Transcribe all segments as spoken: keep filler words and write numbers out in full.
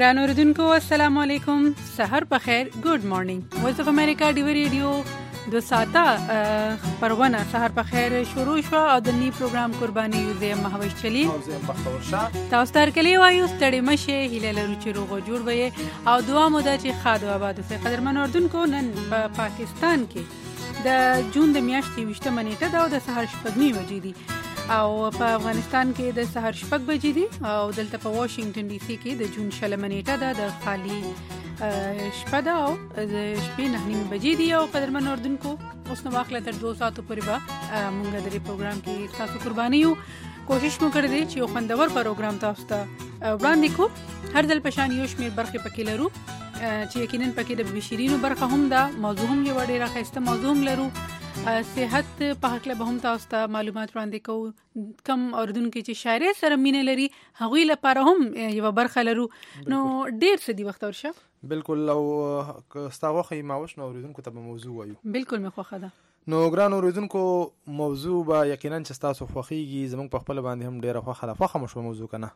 ګران اوریدونکو السلام علیکم، سحر په خیر، ګډ مارنینګ. وایس اف امریکا ډیو ریډیو دو ساعته پروانه سحر په خیر شروع شو او د نی پروګرام قرباني یوزه مهوش چلی او زه بختور شاه تاسو تر کلی وایو ستړي مشه هیله لرو چې روغ جوړ وي او دعا مو ده چې خاد او آباد اوسئ. قدرمن اوریدونکو نن په پا پاکستان کې د جون د میاشتې ویشتمه نیټه ده او د سحر شپږ نیمې بجې دي او په افغانستان کې د سحر شپږ بجې دي او دلته په واشنگټن ډي سي کې د جون شلمه نیټه ده د خالي شپه ده او د شپې نه نیمې بجې دي. او قدرمن اوریدونکو اوس نو واخله تر دوه ساعتو پورې به مونږ د دې پروګرام کې تاسو قرباني یو کوشش مو کړی دی چې یو خوندور پروګرام تاسو ته وړاندې کړو. هر ځل په شان یو شمېر برخې پکې لرو چې یقینا پکې د بشیرینو برخه هم ده، موضوع هم یو ډېره ښایسته موضوع هم لرو، صحت په حقله به هم تاسو ته معلومات وړاندې کوو. کم اوریدونکي چې شاعري سره مینه لري هغوی لپاره هم یو برخه لرو. نو ډېر څه دي وخت ورشه بالکل. لو ستا خوښه یې ماوش نو اوریدونکو ته به موضوع وایو. بالکل مې خوښه ده. نو ګران اوریدونکو موضوع به یقینا چې تاسو خوښیږي، زموږ په خپل باندې هم ډېره خوښه ده. خوښه مو شوه موضوع که نه؟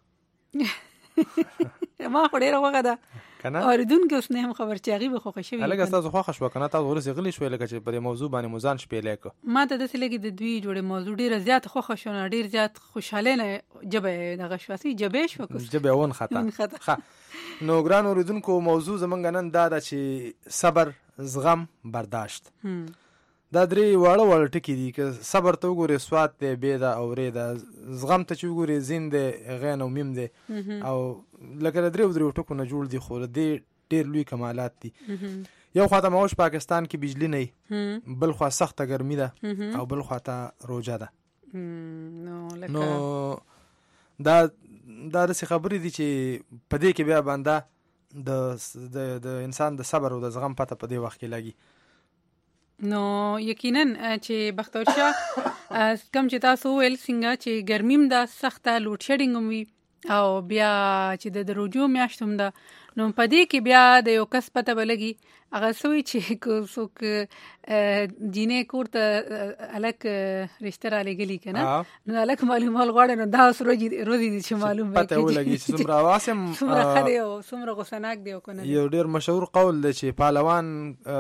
ما خو ډېره خوښه ده کنه اوریدونکو اوس نه هم خبر چې هغې به خوښه شوي هلکه ستاسو خوښه شوه که نه؟ تاسو ورسې غلي شوې لکه چې په دې موضوع باندې مو ځان شپېلی کړه. ما ته داسې لګي د دوی جوړې موضوع ډېره زیاته خوښه شوه، ډېر زیات خوشحالۍ نه ژبه یې دغه شوه سي جبې شوه ژبه یې ونښته. نو ګران اوریدونکو موضوع زمونږ نن دا ده چې صبر، زغم، برداشت. دا درې واړه واړه ټکي دي. که صبر ته وګورې سواد دی، بې ده او رې ده. زغم ته چې وګورې زین دی، غین او میم دی او لکه د دریو دریو ټکو نه جوړ دي، خو د دې ډېر لوی کمالات دي. یو خواته ماوش پاکستان کې بجلی نه وي، بل خوا سخته ګرمي ده او بل خواته روجه ده. نو دا دا داسې خبرې دي چې په دې کې بیا بنده د د انسان د صبر او د زغم پته په دې وخت کې لګي. نو یقینا چې بختور شاه کم چې تاسو ویل څنګه چې ګرمیم ده، سخته لوډ شیډینګ هم وي او بیا چې د روجو میاشت هم ده، نو په دې کې بیا د یو کس پته به لګي هغه سوی چې څوک جینې کور ته هلک رشته رالیږلي که نه، نو هلک معلومول غواړي، نو دا اوس روزي دي چې معلوم پته ولګي چې څومره اواس هم څومره ښه دی او څومره غوسناک دی او که نه. یو ډېر مشهور قول دی چې پهلوان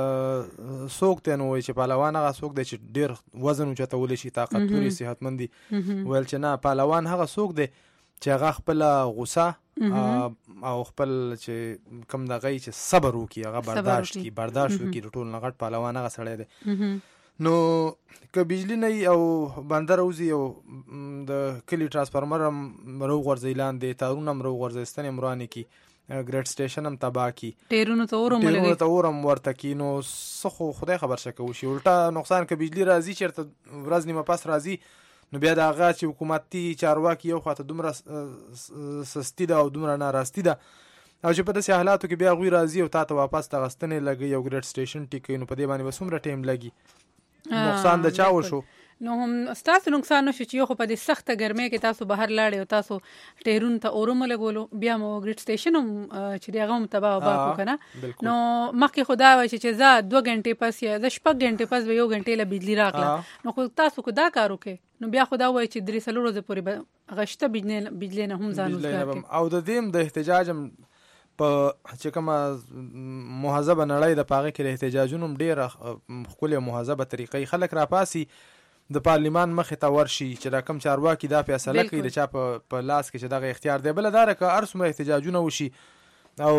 څوک دی، نو وایي چې پهلوان هغه څوک دی چې ډېر وزن اوچتولی شي، طاقتور وي، صحتمند دي. ویل چې نه، پهلوان هغه څوک دی چې هغه خپله غوسه او خپل چې کم دغه چې صبر وکړي، هغه برداشت کړي برداشت وکړي. د ټول نه غټ پهلوان هغه سړی دی. نو که بجلی نه وي او بنده راوځي او د کلي ټرانسفارمر هم راوغورځوي لاندې، تارونه هم راوغورځوي، ستنې هم روانې کړي، ګریډ سټیشن هم تباه کړي، ټیرونو ته اور هم ولګوي، ټیرونو ته اور هم ورته کړي. نو څه خو خدای خبر شه که وشي. الټا نقصان که بجلی راځي چېرته ورځ نیمه پس راځي، نو بیا د هغه چې حکومتي چارواکي یو خواته دومره سستی ده او دومره ناراستی ده او چې په داسې حالاتو کې بیا هغوی راځي او تا ته واپس دغه ستنې لګوي او ګریډ سټیشن ټیک کوي، نو په دې باندې به څومره ټایم لګي، نقصان د چا وشو؟ نو هم ستاسو نقصان نشو چې یو خو په دې سخته ګرمۍ کې تاسو بهر لاړې او تاسو ټیرون ته اور هم ولګولو، بیا مو ګریډ سټیشن هم چې دی هغه هم تباه وباه کړو که نه. نو مخکې خو دا وایي چې زه دوه غنټې پس یا زه شپږ غنټې پس به یو غنټې له بجلي راغله، نو خو تاسو که دا کار وکړئ نو بیا خو دا وایي چې درې څلور ورځې پورې به هغه شته بجلۍ نه هم ځان وزګار کړي. او د دې هم د احتجاج هم په چې کومه مهذبه نړۍ ده په هغې کې د احتجاجونو هم ډېره ښکلې او مهذبه طریقې خلک راپاسي د پارلیمان مخې ته ورشي چې دا کم چارواکي دا فیصله کوي د چا په لاس کې چې دغه اختیار دی. بله دا ده که هر څومره احتجاجونه وشي او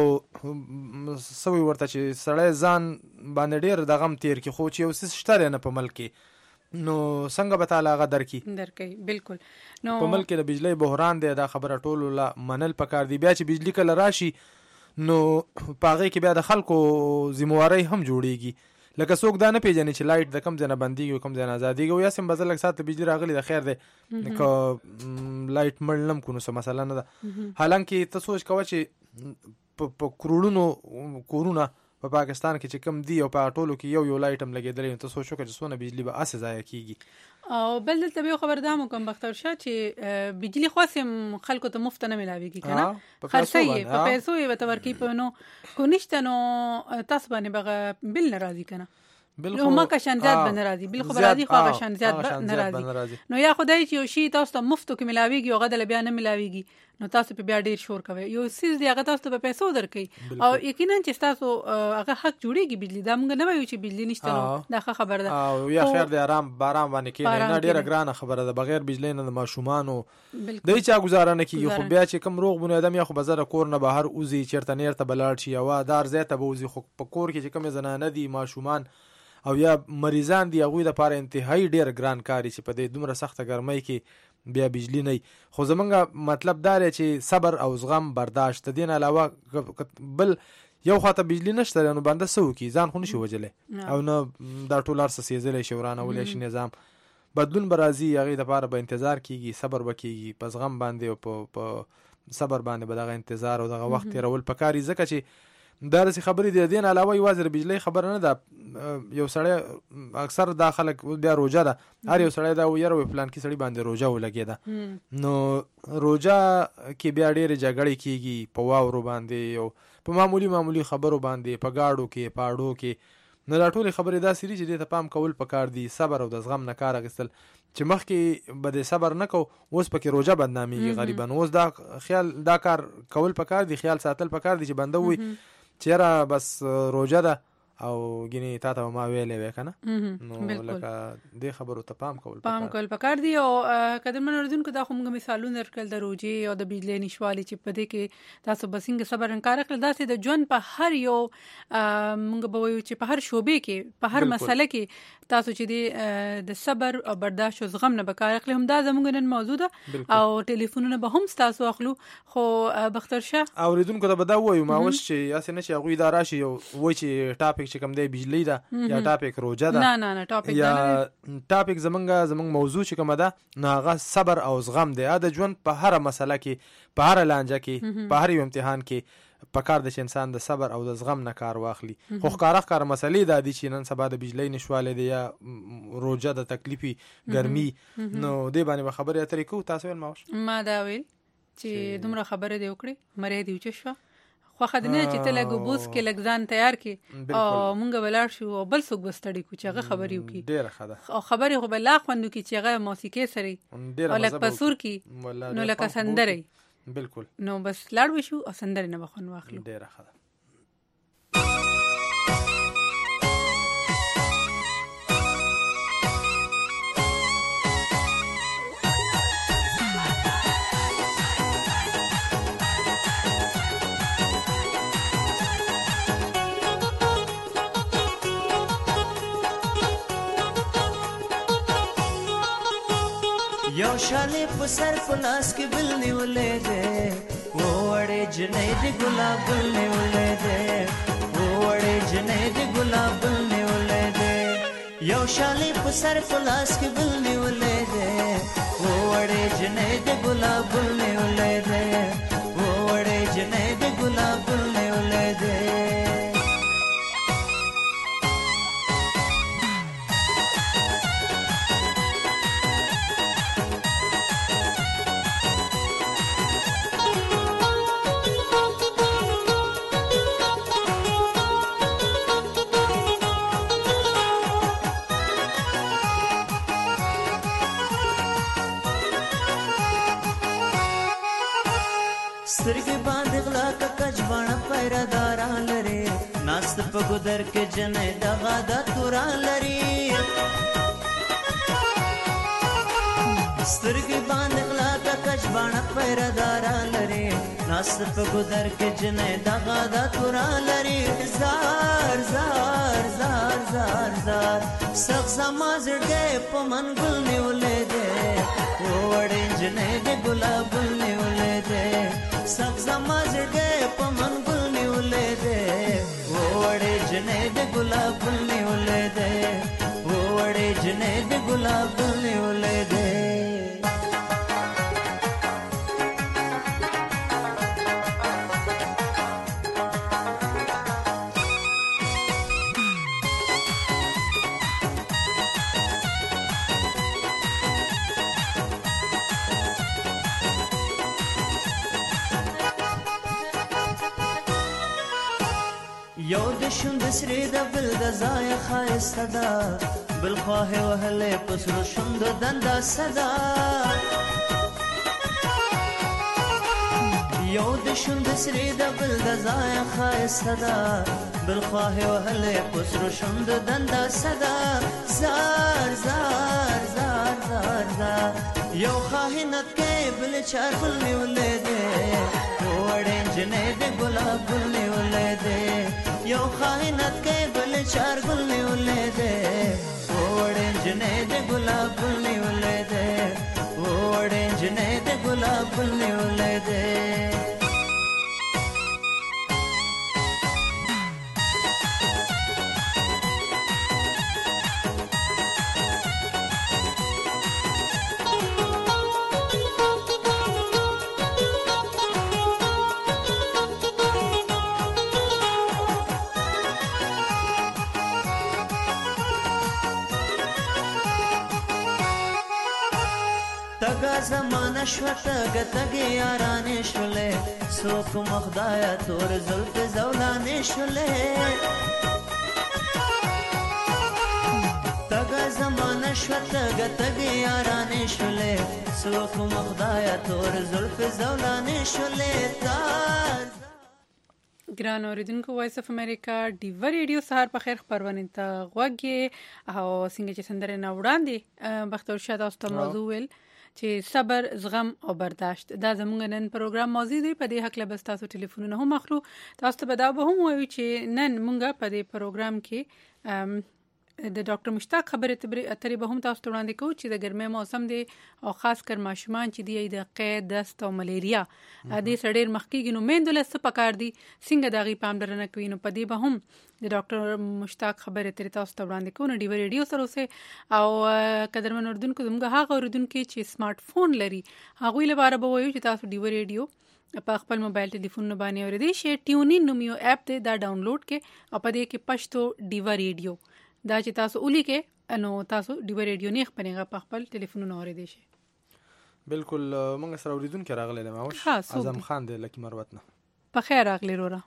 سوی ورته چې سړی ځان باندې ډېر دغه هم تېر کړي، خو چې یو څه شته دی نه په ملک کې، نو څنګه به تعالی هغه درکړي درکوي. بالکل. نو په ملک کې د بجلۍ بحران دی، دا خبره ټولو له منل پکار دی. بیا چې بجلي کله راشي نو په هغې کې بیا د خلکو ذموارۍ هم جوړېږي. لکه څوک دا نه پیژني چې لایټ د کم ځای نه بندېږي او کم ځای نه ازادېږي، او یاسې به زه لږ ساعت بجلي راغلي د خیر دی که لایټ مړ نم کړو نو څه مسله نه ده. حالانکې ته سوچ کوه چې په کروڑونو کورونه په پاکستان کې چې کم دی او په ټولو کې یو یو لایټ هم لګېدلی، نو ته سوچ وکړه چې څونه بجلي به هسې ضایع کېږي. او بل دلته به یو خبر دا مو کوم بختور شاه چې بجلي خو هم خلکو ته مفته نه ملاویږي که نه، خرڅوي یې په پیسو یې ورته ورکوي، په نو کو نشته نو تاسو باندې به بل نه راځي که نه، نو ما که شان زیات به نه راځي، بل خو به راځي خو هغه شان زیات به نه راځي. نو یا خدای چې یو شي تاسو ته مفتو کې ملاویږي او هغه دله بیا نه ملاویږي، نو تاسو په بیا ډیر شور کوي یو سیس دی هغه تاسو په پیسو درکې او یقینا چې تاسو هغه حق جوړیږي بجلی دا موږ نه وایو چې بجلی نشته نو دا خبر ده او یا خیر دی آرام باران باندې کې نه ډیره ګرانه خبره ده بغیر بجلی نه د ماشومان او دای چا گزاره نه کیږي خو بیا چې کم روغ بنی ادم یا خو بازار کور نه بهر اوزي چیرته نیر ته بلاړ شي او دار زیاته به اوزي خو په کور کې چې کم زنانه دي ماشومان او یا مریضان دي هغه د لپاره انتهایی ډیر ګران کاری چې په دې دومره سخته ګرمۍ کې بیا بجلی نه خو زمونږ مطلب دا دی چې صبر او زغم برداشت دین علاوه بل یو خاطر بجلی نشته نو بنده سو کی ځان خو نشي وجلې او نه دا ټول ارسه سیزلې شورانه ولې شي نظام بدلون برازي هغه د لپاره به انتظار کیږي صبر وکيږي په زغم باندې او په صبر باندې به دغه انتظار او دغه وخت رول پکاري ځکه چې درسي خبرې د دین علاوه یوازې بجلی خبر نه ده یو سړی اکثر داخله بیا روزه ده هر یو سړی دا وير و پلان کې سړی باندې روزه ولګیدا نو روزه کې بیا ډېر جګړې کیږي په واورو باندې او په معمولی معمولی خبرو باندې په گاډو کې پاړو کې نو دا ټول خبرې دا سری چې د پام کول پکار دي صبر او د زغم نه کار اخیستل چې مخکې به د صبر نه کو اوس پکې روزه بدنامي غریبان اوس دا خیال دا کار کول پکار دي خیال ساتل پکار دي چې بنده وي چیرې بس روزه ده او ګینه تا ته ما ویلې وې کنه نو لکه دې خبرو ته پام کول پام کول پکار دی او قدرمن اوریدونکو دا خو موږ مثالونه درکل د روزي او د بجلی نشوالي چې په دې کې تاسو بسنګ صبر انکار کړل دا چې د ژوند په هر یو موږ به وایو چې په هر شوبې کې په هر مسله کې تاسو چې دی د صبر او برداشت او زغم نه بکار اخلي هم دا زموږ نن موضوع ده او ټلیفونونه به هم تاسو اخلو خو بختر شاه اوریدونکو دا به دا وایو ما وش چې یاسه نه چې هغه دا راشي یو وای چې ټاپک چې کوم دی بجلی ده یا ټاپک روزه ده نه نه نه ټاپک یا ټاپک زمونږ زمونږ موضوع چې کومه ده نو هغه صبر او زغم دی دا ژوند په هر مسله کې په هر لانجه کې په هر یو امتحان کې پکار د انسان د صبر او د زغم نه کار واخلي خو ښکارا ښکار مسلې د دي چې نن سبا د بجلی نشواله دی یا روزه د تکلیفي ګرمي نو دې باندې خبرې اترې کو تاسو ول ماوش ما دا ویل چې دومره خبره دی وکړي مری دی وچښه خو خدنه چې ته لګو بوس کې لګزان تیار کې او مونږ ولاړ شو او بل څوک بستړي کو چې هغه خبرې وکي ډیره خده او خبرې خو بل خوندو کې چې هغه موسیقي سره او لکه پسور کې نو لکه سندره بالکل نو بس لاړ وشو او سندره نه بخون واخلو ډیره خده یو شاله په سر په لاس کې بل نیولې ده وړې جنې د ګلاب بل نیولې ده وړې جنې د ګلاب بل نیولې ده یو شاله په سر په لاس کې بل نیولې ده وړې جنې د ګلاب بل نیولې ده وړې جنې د ګلاب بل نیولې ده سترګې باندې غلا کا کجباڼه پیرا داران لري ناست په ګدر کې جنې دغه د توران لري سترګې باندې غلا کا کجباڼه پیرا داران لري ناست په ګدر کې جنې دغه د توران لري زار زار زار زار زار سخ زما زړګې په من ګل نیولې ده وړې جنې د ګلاب ګل نیولې ده سب زما زړګې په من ګل نیولې ده وړې جنې د ګلاب ګل نیولې ده وړې جنې د ګلاب ګل نیولې ده یو د شوند سری د بل د ځای خایسته ده بل خواه وهلې پسر شوند دنده صدا یو د شوند سری د بل د ځای ښایسته ده بل خواه وهلی خسرو شوند دنده صدا زار زار زار زار زار یو خاینت کې بل چار ګل نیولې دی وړې نجلۍ د ګلاب ګل نیولې دی یو خاینت کې بل چار ګل نیولې دی وړې نجلۍ د ګلاب ګل نیولې دی وړې نجلۍ د ګلاب ګل نیولې دی تگا زمانه شوه تگه تگه یارانې شولې څوک مخدایه تور زلف زولانې شولې تگا زمانه شوه تگه تگه یارانې شولې څوک مخدایه تور زلف زولانې شولې تار ګران اوریدونکو وایس اف امریکا ډیو ریډیو سهار په خیر خبرونه ته غوږی او څنګه چې سندره نه وړاندې بختور شاده اوس ته موضوع ول چې صبر زغم او برداشت دا زموږ نن پروګرام موضوع دی په دې حق له بس تاسو ټلیفونونه هم اخلو تاسو ته به دا به هم وایو چې نن موږ په دې پروګرام کې د ډاکټر مشتاق خبرې اترې به هم تاسو ته وړاندې کوو چې د ګرمۍ موسم دی او خاص کر ماشومان چې دی د قید دست او ملیریا دې سره ډېر مخ کېږي نو میندو له څه پکار دي څنګه د هغې پاملرنه کوي نو په دې به هم د ډاکټر مشتاق خبرې اترې تاسو ته وړاندې کوو نو ډیو ریډیو سره اوسئ او قدرمن اردوونکو زموږ هغه اردوونکي چې سمارټ فون لري هغوی لپاره به وایو چې تاسو ډیو ریډیو په خپل موبایل ټلیفون باندې اورئ شي ټیونین نوم یو اپ دی دا ډاونلوډ کې او په دې کې پښتو ډیو ریډیو دا چې تاسو اولی کې نو تاسو ډیو ریډیو نه خپلېږه په خپل ټلیفون اورئ شي بالکل موږ سره اوریدونکو راغلی دی ماوش اعظم خان دی لکی مروت نه په خیر راغلی رورا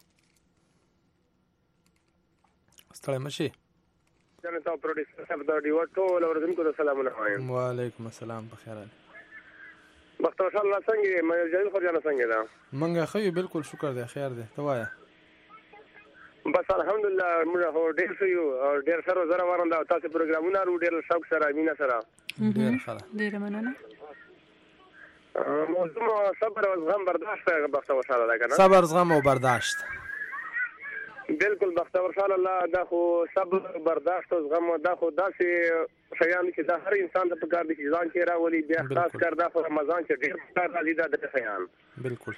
ستړی مشي جنه تاسو پروډوسر صاحب دا ډیو ټول اوریدونکو ته سلامونه وایم وعلیکم السلام په خیر بختور الله څنګه مې جلیل خو جنا څنګه دا منګه خو بالکل شکر دی خیر دی ته وایا بس الحمدلله موږ هو ډیر شو او ډیر سره زره ورنده تاسو پروګرامونه ورو ډیر شوق سره مینا سره ډیر ښه ډیر مننه موضوع صبر او زغم برداشت بختور الله کنه صبر زغم او برداشت بالکل بختور الله دا خو صبر برداشت او زغم دا خو داسې شیان چې دا هر انسان ته پکار دي چې ځان کې راولي بیا خاص کر دا په رمضان کې ډیر کار راځي دا د شیان بالکل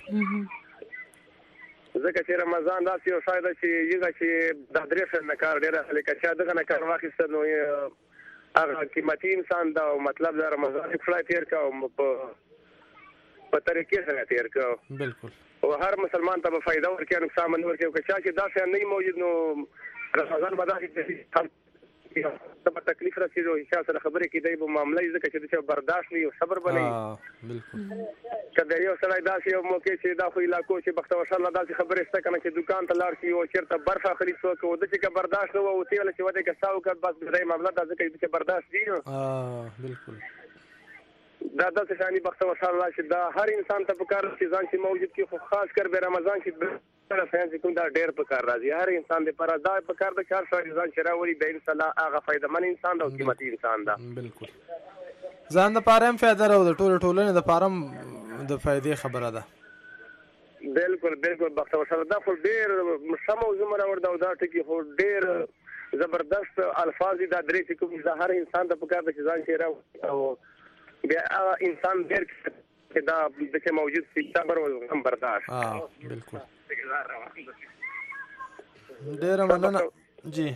ځکه چې رمضان داسې یو شاید چې یوه چې د درې نه کار ډېره هلکه چې دغه نه کار واخیسته نو هغه قیمتي انسان دا مطلب د رمضان فړی تېر که او په طریقې سره تېر که بالکل او هر مسلمان ته به فایده ورکړي نقصان به نه ورکړي او که چا چې دا شیان نه موجود نو رمضان به داسې ته به تکلیف رسېږي او چا سره خبرې کېدی به معامله وي ځکه چې د چا برداشت وي او صبر به نه وي بالکل که د یو سړی داسې یو موقع چې دا خو علاقو چې بختور الله داسې خبرې شته که نه چې دوکان ته لاړ شي او چېرته برف اخلي څوک او ده چې که برداشت نه و او تېله چې ودې که سا وکړ بس د دې معامله دا ځکه چې برداشت دي بالکل دا داسې شاني بختور الله چې دا هر انسان ته پکار چې ځان چې موجود کړي خو خاص کر به رمضان کې سره شیان چې کوم دا ډېر پکار راځي هر انسان دپاره دا پکار ده چې هر سړی ځان چې راولي د انشاءالله هغه فایدهمن انسان ده او قیمتي انسان ده بالکل ځان دپاره هم فایده ده او د ټولې ټولنې دپاره هم د فایدې خبره ده بالکل بالکل بختور صاحب دا خو ډېر ښه موضوع مې راوړه او دا ټکي خو ډېر زبردست الفاظ دي دا درې چې کوم دا هر انسان ته پکار ده چې ځان چې راولي او بیا هغه انسان ډېر چې دا دغه موجود شي صبر او زغم برداشت بالکل ډېره مننه جی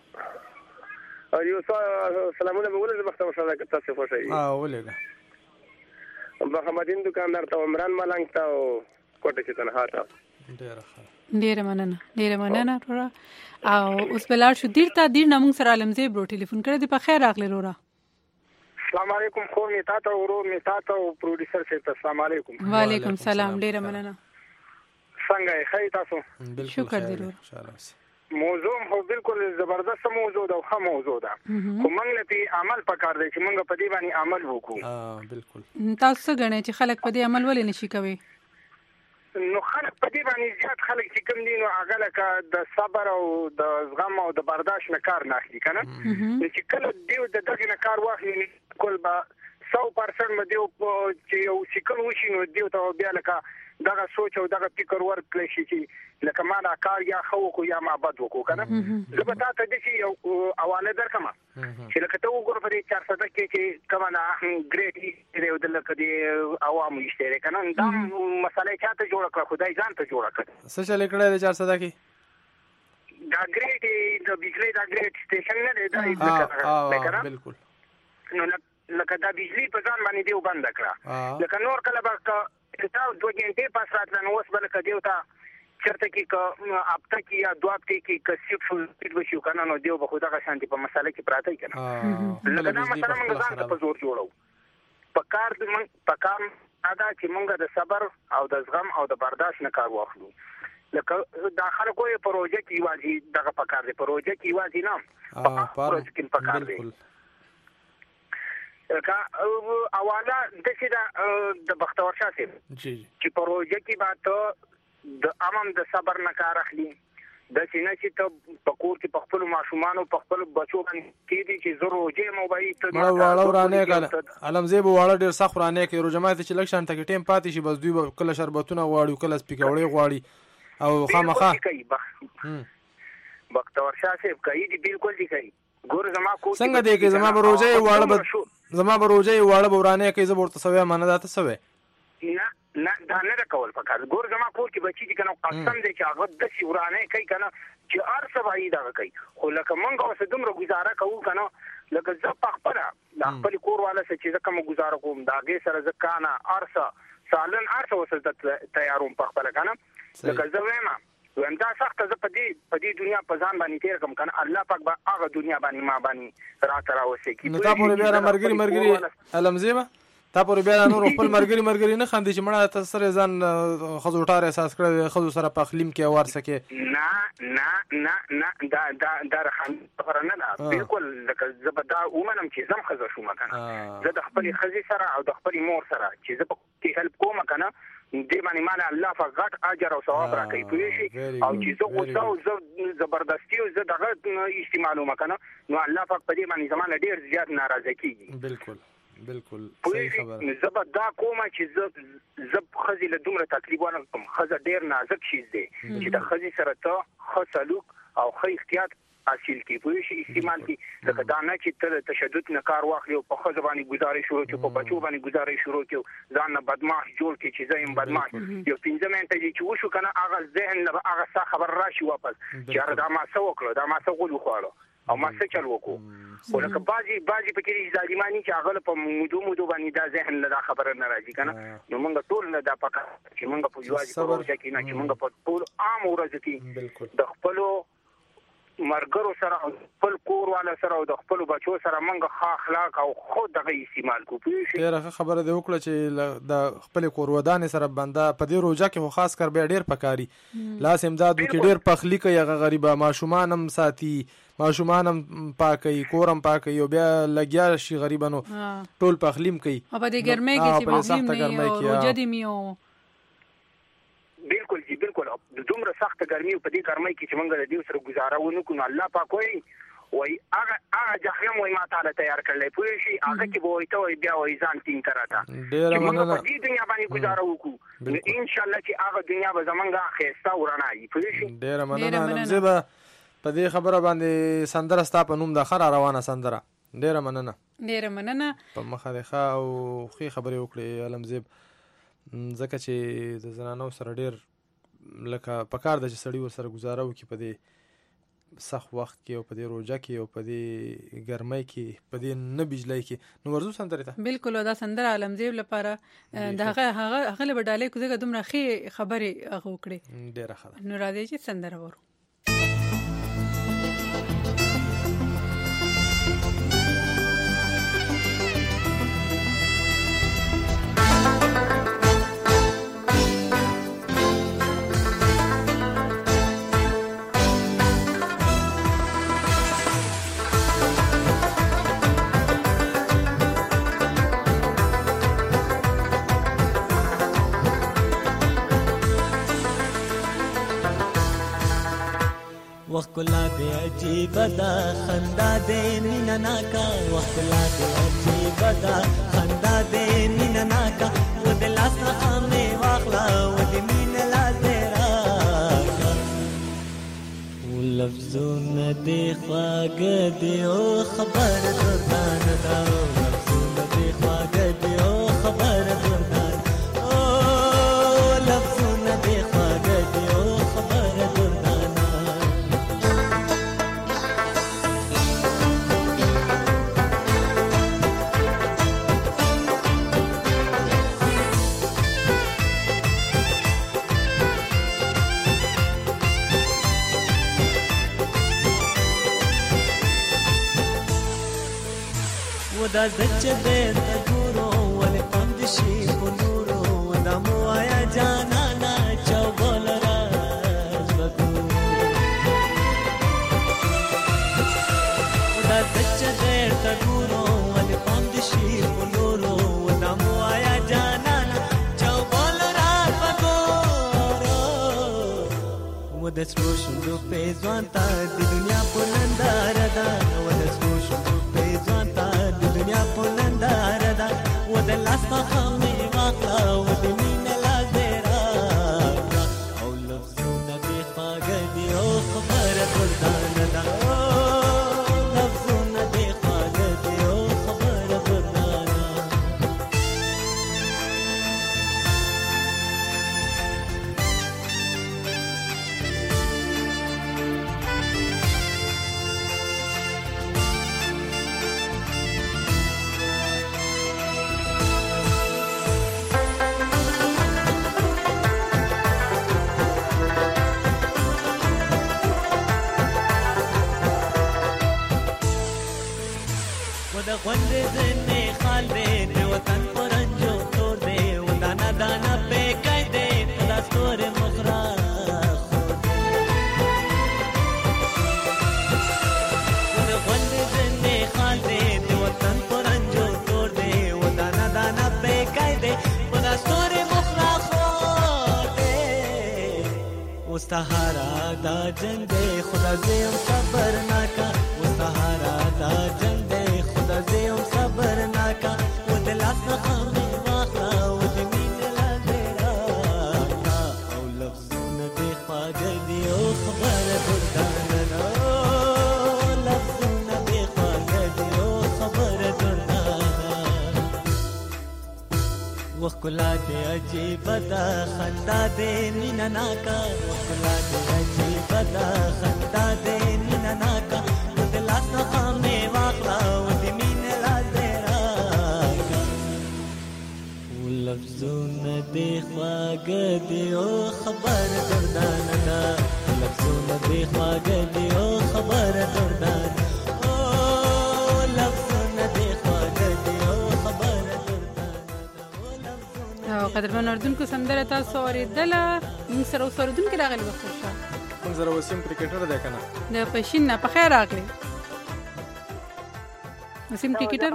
یو سلامونه به ولې بختور صاحب تاسو خوښ یې ها ولېږه محمدین دکاندار ته عمران ملنګ ته او کوټه کې تنها ته ډېره ښه ډېره مننه ډېره مننه رورا او اوس بلار شو دیر ته دیر نمونږ سره عالمزی برو ټلیفون کړی دی په خیر راغلی رورا السلام علیکم خو می تا ته ورو می تا ته او پروډوسر صاحب السلام علیکم وعلیکم السلام ډېره مننه څنګه یې ښه تاسو شکر دی رورا موضوع هو بالکل زبردست موضوع ده او ښه موضوع ده خو موږ له دې عمل پکار دی چې موږ په دې باندې عمل وکړو ها بالکل تاسو څه غواړئ چې خلک په دې عمل ولې نشي کوي نو خلک په دې باندې زیات خلک چې کوم دي نو هغه لکه د صبر او د زغم او د برداشت نه کار نه اخلي کنه چې کله دیو د دغه نه کار واخلي کول به سو پرسنټ مدیو چې یو شکل وشي نو دیو ته بیا لکه دغه سوچ او دغه فکر ورکړي شي چې لکه ما دا کار یا خو کو یا ما بد وکړو کنه زه به تاسو د شي یو حواله درکم چې لکه ته وګورئ په چار سده کې چې کومه ګریټ دی او د لکه دی عوامو یشته کنه دا مسله چاته جوړ کړ خدای ځان ته جوړ کړ څه چلې کړه د چار سده کې دا ګریټ د بجلی دا ګریټ سټیشن نه دی دا بالکل نو لکه دا بجلی په ځان باندې دی وبند کړه لکه نور کله به تاسو دوه غنټې پاس راتلنه اوس بل کډیو تا چرته کې ک اپته کې یا دوه اپته کې ک سیټ فل سیټ وشو کنه نو دیو به خدای شانتي په مساله کې پراته کنه لکه دا مسله موږ ځان ته په زور جوړو په کار د من په کار ادا چې موږ د صبر او د زغم او د برداشت نه کار واخلو لکه داخله کوی پروژه کې واجی دغه په کار دی پروژه کې واجی نه په پروژه کې په کار دی کا اواله د چې د بختور شاه سي چې پروژه کې باته د امام د صبر نه کار اخلي د سینې چې ته پکور کې په خپل ماشومان او په خپل بچو باندې کې دي چې زروجه موبایل ته ما واړه ورانه کړه علم زیب واړه ډیر سخت ورانه کې روجمات چې لکشن ته ټیم پاتې شي بس دوی کله شربتونه غواړي کله سپیکوړې غواړي او خامخا بختور شاه سي کوي دي بالکل دي کوي ګور زما کو څنګه دی کې زما بروجه واړه زما بروجه واړه ورانه کې زبر ته سوي مانه داته سوي نه نه دا نه کول پکار ګور زما کور کې بچی دي کنه قسم دې چې هغه د سی ورانه کوي کنه چې ارسه وایي دا کوي خو لکه مونږ اوس دومره گزاره کوو کنه لکه زه په خپل د خپل کور والا څه چې کوم گزاره کوم دا ګي سره ځکانه ارسه سالن ارسه وسه تیاروم په خپل کنه لکه زه وایم ویم دا سخت زه په دې په دې دنیا په ځان باندې تیر کوم کنه الله پاک به هغه دنیا باندې ما باندې را تر اوسه کی نو تاسو بیا مرګري مرګري علمزیبه تاسو بیا نور خپل مرګري مرګري نه خندې چې مړه تاسو سره ځان خزوټار احساس کړی خزو سره په خلیم کې ورسکه نه نه نه نه دا دا دا خبره نه ده بالکل لکه زبدا ومنم چې زم خزو شو مکنه زه د خپل خزي سره او د خپل مور سره چې زه په هیلپ کوم کنه دې باندې مال الله فقط اجر او ثواب راکړي پوه شي او چې زه غوسه او زه زبردستی او زه دغه استعمالو مکنه نو الله پاک په دې باندې زمانه ډیر زیات ناراضه کیږي بالکل بالکل صحیح خبره زبدا کومه چې زه زب خزي له دومره تکلیف ونه کوم خزه ډیر نازک شي دی چې د خزي سره ته خصلوک او خې احتیاط حاصل کی پوه شي استعمال کی لکه دا نه چې ته تشدد نه کار واخلي او په خزه باندې گزارش شروع کړي په بچو باندې گزارش شروع کړي ځان نه بدمعش جوړ کړي چې زایم بدمعش یو پنځه منټه چې وشو کنه هغه ذهن له هغه څه خبر راشي واپس چې دا ما څه وکړه دا ما څه غول خوړو او ما څه چل وکړو ولکه بازي بازي په کې ظالمانی چې هغه په مودو مودو باندې دا ذهن له خبره نه راځي کنه نو موږ ټول نه دا پکا چې موږ په یوازې پروژه کې نه چې موږ په ټول عام ورځ کې د خپل مرګرو سره او خپل کور والا سره او د خپل بچو سره منګه ښه اخلاق او خود دغه استعمال کو پیښ ډیره خبره دی وکړه چې د خپل کور ودان سره بنده په دې روزه کې خاص کر به ډیر پکاري لاس امداد وکړي ډیر پخلی کوي هغه غریبه ماشومانم ساتي ماشومانم پاکي کورم پاکي او بیا لګیا شي غریبانو ټول پخلیم کوي او په دې ګرمۍ کې چې په ګرمۍ کې روزه دی میو بالکل جی بالکل د دومره سخت ګرمي په دې ګرمۍ کې چې موږ د دې سره گزاره ونکو نو الله پاک وایي وای هغه هغه جهنم وای ما تعالی تیار کړل پوه شي هغه کې به وای ته بیا وای ځان تین کراته ډیر مننه په دې دنیا باندې گزاره وکړو ان شاء الله چې هغه دنیا به زمونږه خيستا ورانه وي پوه شي ډیر مننه زه په دې خبره باندې سندره ستا په نوم د خره روانه سندره ډیر مننه ډیر مننه په مخه ده او خې خبرې وکړې علمزیب ځکه چې د زنانو سره ډیر لکه پکار د چې سړی ور سره گزاره وکړي په دې سخت وخت کې او په دې روزه کې او په دې ګرمۍ کې په دې نه بجلی کې نو ورزو سندره ته بالکل دا سندره علمزیب لپاره دغه هغه هغه له ډالې کوزه دومره خې خبرې هغه وکړي ډیره ښه نو را دي چې سندره ورو وخت لا دې عجیب ده خندا دې مینا ناکا وخت لا دې عجیب ده خندا دې مینا ناکا و دې لاس نه مې واخلا و دې مینا لا دې راکا لفظونه دې خواږه دې او خبر دردان دا لفظونه دې خواږه دې او خبر دردان او لفظونه دې خواږه دې او خبر دردان دا زچ دې تګورو ولې پند شي پنورو دا مو آیا جانا نا چوغل راز بګو دا زچ دې تګورو ولې پند شي پنورو دا مو آیا جانا نا چوغل راز بګو و د سرو شندو په ځوان تا د دنیا پلندار دا و د سرو شندو په ځوان تا دنیا پلندار دا و د لاس څخه مې واخلا و د مینې لاس دې راکړه او لفظونه دې خواږه دي او خبره دردانه ده لفظونه دې خواږه دي او خبره دردانه غوندې ځنې خال دې د وطن پرنجو تور دې و دانا دانا بیکای دې په دا ستورې مخرا غوندې ځنې خال دې د وطن پرنجو تور دې و دانا دانا بیکای دې په دا ستورې مخرا خور دې مستحارا دا جنگ دې خدا دې هم صبر ناکا مستحارا دا جنگ زیم صبر ناکا و د لاس څخه مې واخلا و د مینې لاس دې راکړه او لفظونه دې خواږه دي او خبره دردانه ده لفظونه دې خواږه دي او خبره دردانه وخت ښکلا دې عجیبه ده خندا دې مینه ناکه وخت ښکلا دې عجیبه ده خندا دې مینه ناکه و د لاس څخه مې واخلا لفظونه دې خواږه دي او خبره دردانه ده لفظونه دې خواږه دي او خبره دردانه او لفظونه دې خواږه دي او خبره دردانه او قدرمن اردوونکو سندره تاسو اورېدله موږ سره اوس اورېدونکی راغلی وختر شاه موږ سره وسیم کرکټر دی که نه د پشین نه په خیر راغلی وسیم کرکټر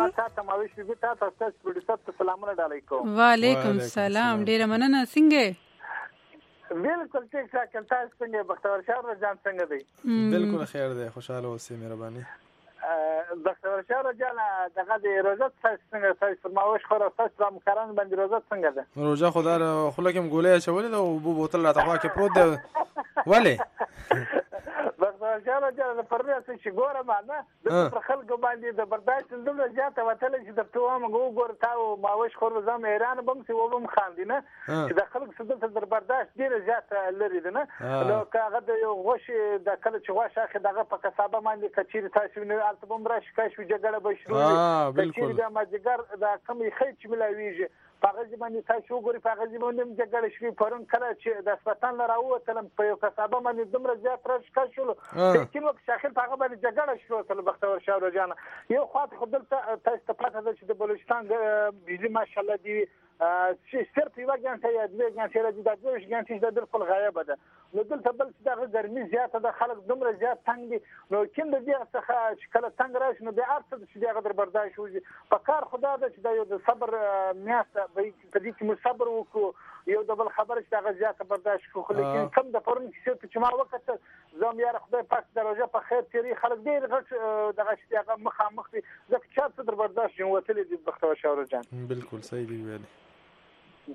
وعلیکم السلام ډیره مننه څنګه بالکل ٹھیک ٹھاک تاسو څنګه بختور شاه رجان څنګه دی بالکل خیر دی خوشاله اوسئ مهرباني بختور شاه رجان دغه د روزه څنګه تاسو فرمایش خو تاسو د مکران باندې روزه څنګه ده روزه خدا خو لکه ګولې چولې ده او بو بوتل راته خوا کې پروت دی ولی بختور شاه رجان د پرې څه شي ګوره معنا د خلکو باندې د برداشت دومره زیاته وتل چې د توام ګور تاو ماوش خو زم ایران بم سی وبم خاندینه چې د خلک څه د برداشت ډیر زیاته لري نه نو کاغه د یو غوښ د کله چې غوښ اخی دغه په کسابه باندې کچیر تاسو نه البم را شکایت جګړه به شروع کچیر د ماجګر د کمی خېچ ملاویږي پاغزي باندې تاسو وګورئ پاغزي باندې جګړه شوی پرون کله چې د سپتان لراوتلم په یو کسابه باندې دومره زیات راځ شول چې موږ شاخل پاغه باندې جګړه شروع کړل بختور شاه رجان یو خاطر خپل تاسو ته پاتې ده چې د بلوچستان بجلی ماشاءالله دی چې صرف یو غنټه یا دوه غنټې راځي د دوه غنټې د بالکل غایبه ده نو دلته بل چې د ګرمي زیاته د خلک دومره زیات تنګ دي نو کله د دې څخه چې کله تنګ راشي نو د ارڅ چې دغه در برداشت وږي په کار خدا ده چې د یو د صبر میاسته په دې کې مو صبر وکړو یو د بل خبره چې هغه زیاته برداشت کوو خو لیکن کم د پرون کې چې ما وکړه زم یاره خدای پاک دروازه په خیر تیری خلک ډیر غټ دغه شي هغه مخامخ دي ځکه چا څه در برداشت جون وتلی دي بختور شاور جان بالکل صحیح دی ویلي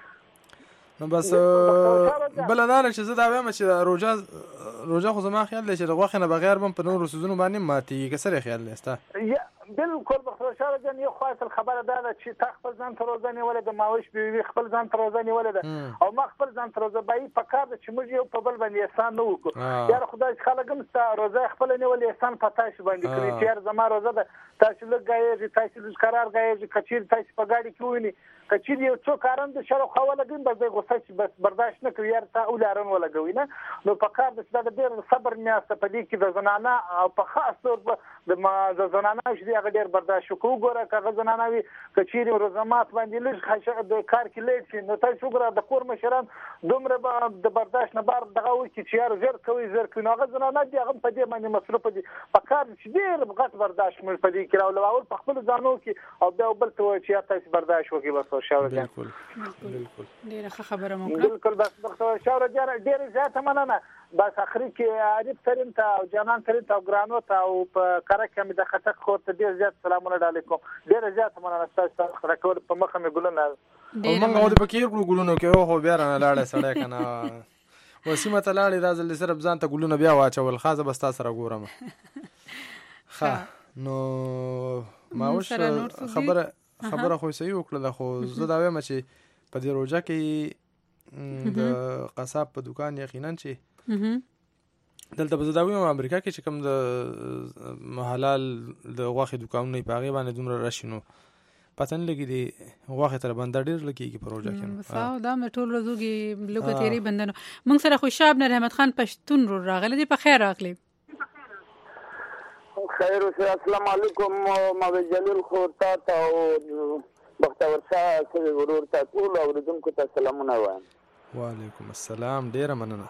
نو بس بل نه چې زه دا وایم چې روزه روزه خو زما خیال دی چې د غوښې نه بغیر هم په نورو سیزونو باندې ماتي کسره خیال لسته بالکل بختور شاور جان یو خاصه خبره ده چې تا خپل ځان تر روزه نیولې د ماوش بیوی خپل ځان تر روزه نیولې ده او ما خپل ځان تر روزه بای په کار چې موږ یو په بل باندې احسان نه وکړو یار خدای خلک هم ستا روزه خپل نیولې احسان پتا شي باندې کړی چې یار زما روزه ده تاسو لږ غایې تاسو لږ قرار غایې کچیر تاسو په گاډي کې ویني کچیر یو څو کارم د شرو خوله دین بس د غوسه چې بس برداشت نه کوي یار تا اولارن ولا کوي نه نو په کار د څه د ډیر صبر نیاسته په دې کې د زنانه او په خاص طور د ما د زنانه چې هغه ډیر برداشت کوو ګوره کغه زنانه وي کچیر روزمات باندې لږ خاصه د کار کې لیټ شي نو تاسو ګوره د کور مشران دومره د برداشت نه بار دغه وي چې یار زر کوي زر کوي نو هغه زنانه دی هغه په دې باندې مصرف دي په کار چې ډیر غټ برداشت مې په دې کې راول او په خپل ځانو کې او بیا بل ته چې تاسو برداشت وکړي بس شاور جان بالکل بالکل ډیره خبره مو کړه بالکل بس بختور شاور جان ډیره زیاته مننه بس اخري کې عارف ترين ته او جانان ترين ته او ګرانو ته او په کار کې مې د خطک خو ته ډیر زیات سلامونه علیکم ډیره زیاته مننه تاسو راکول په مخه مې ګلونه موږ او د پکیر ګلونو کې خو بیا نه لاړه سړی کنه وسیمه ته لاړې راځل صرف ځان ته ګلونه بیا واچول خاصه بس تاسو سره ګورم ها نو ماوش خبره خبره خو صحیح وکړه خو زه دا وایم چې په دې روزه کې د قصاب په دکان یقینا چې دلته په زداوی امریکا کې چې کوم د حلال د غوښې دکانونه په هغه باندې دومره راشینو پاتن لګي دی غوښه تر باندې ډیر لګيږي په روزه کې وساو دا مې ټول ورځوږي لوګه تیری بندنو موږ سره خوشاب نه رحمت خان پښتون رو راغله دی په خیر راغلی خیر اوسه السلام علیکم ما جلیل خورتا ته او بختور شاه سره ورور ته ټول اوریدونکو ته سلامونه وایم وعلیکم السلام ډیر مننه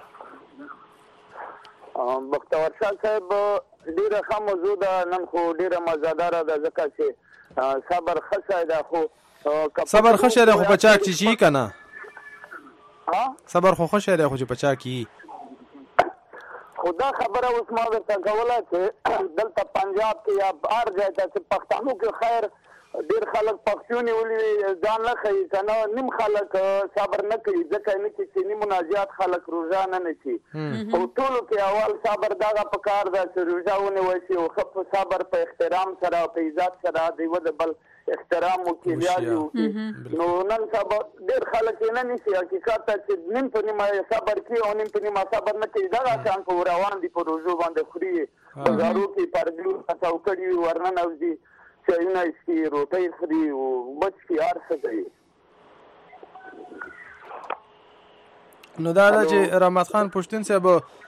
بختور شاه صاحب ډیره ښه موضوع ده نن خو ډیره مزادار ده ځکه چې صبر خصه ده خو صبر خشه ده خو بچا چې شي کنه ها صبر خو خشه ده خو چې بچا کی خدا خبره اوس ما درته کوله چې دلته پنجاب کې یا بهر ځای ته چې پښتنو کې خیر ډیر خلک پښتوني ولې ځان نه کوي کنه نیم خلک صبر نه کوي ځکه نه چې نیم مناجات خلک روزه نه نشي او ټول کې اول صبر دا په کار ده چې روزه ونیول شي او خپ صبر په احترام سره او په عزت سره دی ود بل احترام او کېږي نو نن صبر ډیر خلک نه نشي حقیقت چې نیم په نیم صبر کوي او نیم په نیم صبر نه کوي دا څنګه په روان دي په روزو باندې خوري بازارو کې پرګلو تاسو کړي ورننه وځي چایونه اسکی روټۍ خوري او بچ کې هر څه کوي نو دا چې رحمت خان پښتون صاحب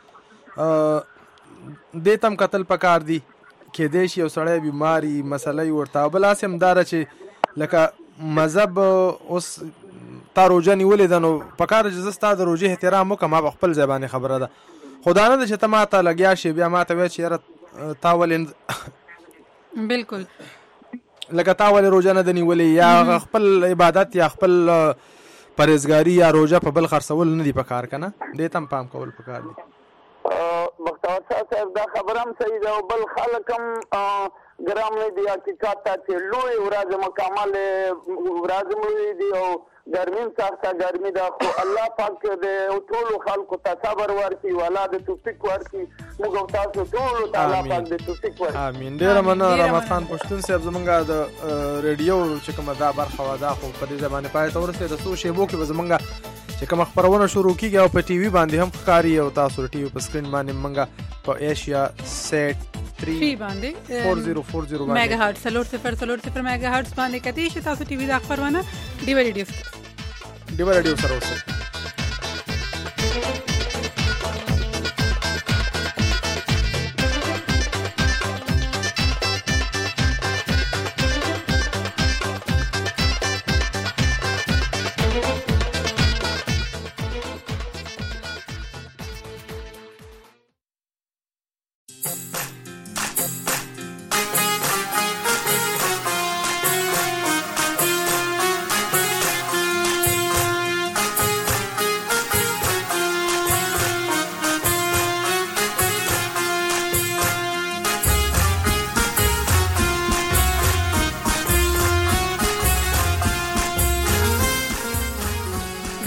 دې تم قتل پکار دی کې دې شي او سړی بیماری مسلې ورته بل اسم دار چې لکه مذهب اوس تا روزه نیولې ده نو پکار چې زستا د روزه احترام وکم په خپل زبانه خبره ده خدا نه چې ته ماته لګیا شي بیا ماته وای چې یاره تا ولې بالکل لکه تا ولې روزه نه نیولې یا خپل عبادت یا خپل پرهیزګاری یا روزه په بل خرڅول نه دی پکار کنه دې تم پام کول پکار دی بختور صاحب دا خبره هم صحیح ده او بل خلک هم ګرام نه دی حقیقت ته چې لوی ورځ مکمل ورځ مې دی او ګرمین سخته ګرمي ده خو الله پاک دې ټول خلکو ته صبر ورکړي ولا د توفیق ورکړي موږ تاسو ټول ته الله پاک دې توفیق ورکړي امين ډیر مننه رحمت خان پښتون صاحب زمونږ د ریډیو چې کومه دا برخه ودا خو په دې زمانه پای ته ورسېد د سو شیبو کې زمونږ چې کوم خبرونه شروع کیږي او په ټي وي باندې هم ښکاری او تاسو ټي وي په سکرین باندې منګه په ایشیا سیټ تhree باندې four zero four zero میگا هرتز سلور صفر سلور صفر میگا هرتز باندې کتی شي تاسو ټي وي دا خبرونه ډي وی ریډیو ډي وی ریډیو سره اوسه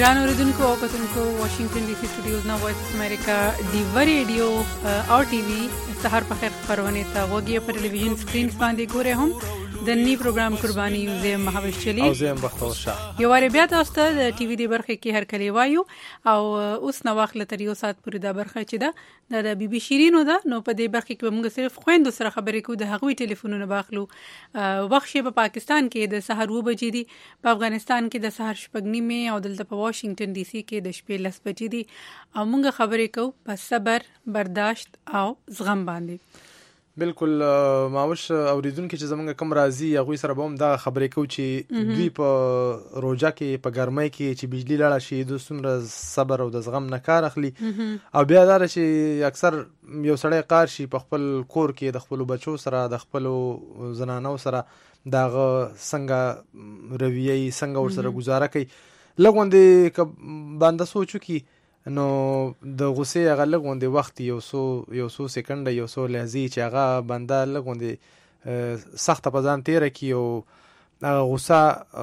ګران اوریدونکو او کتونکو واشنگټن ډي سي سټوډیوز نه وایس اف امریکا ډیوا ریډیو او ټي وي سحر په خیر خبرونه ته وګورئ په ټلویزیون سکرین باندې ګورئ هم د نی پروګرام قرباني یوزه مهاوش چلی او زم بختور شاه یو واره بیا تاسو ته د ټي وي دی برخه کې هر کلی وایو او اوس نو واخله تر یو سات پورې دا برخه چې دا د بي بي شیرینو ده نو په دې برخه کې موږ صرف خويندو سره خبرې کوو د هغوی ټلیفونونه باخلو وخت شي په پاکستان کې د سحر و بجې دي په افغانستان کې د سحر شپږ نیمه او دلته په واشنگټن ډي سي کې د شپې لس بجې دي او موږ خبرې کوو په صبر برداشت او زغم باندې بالکل ماوش اوریدونکو چې زمونږ کم راضي هغه سره به هم دا خبرې کوي چې دوی په روجا کې په ګرمۍ کې چې بجلی لاړه شي د څومره صبر او د زغم نه کار اخلي او بیا دا چې اکثر یو سړی قار شي په خپل کور کې د خپل بچو سره د خپل زنانو سره داغه څنګه رویه څنګه ور سره گزاره کوي لګوندې ک باندې سوچو کې نو د غصې هغه لګوندې وخت یو سو یو سو سکند یو سو لحظې چې هغه بنده لګوندې سخت په ځان تیر کی او هغه غصه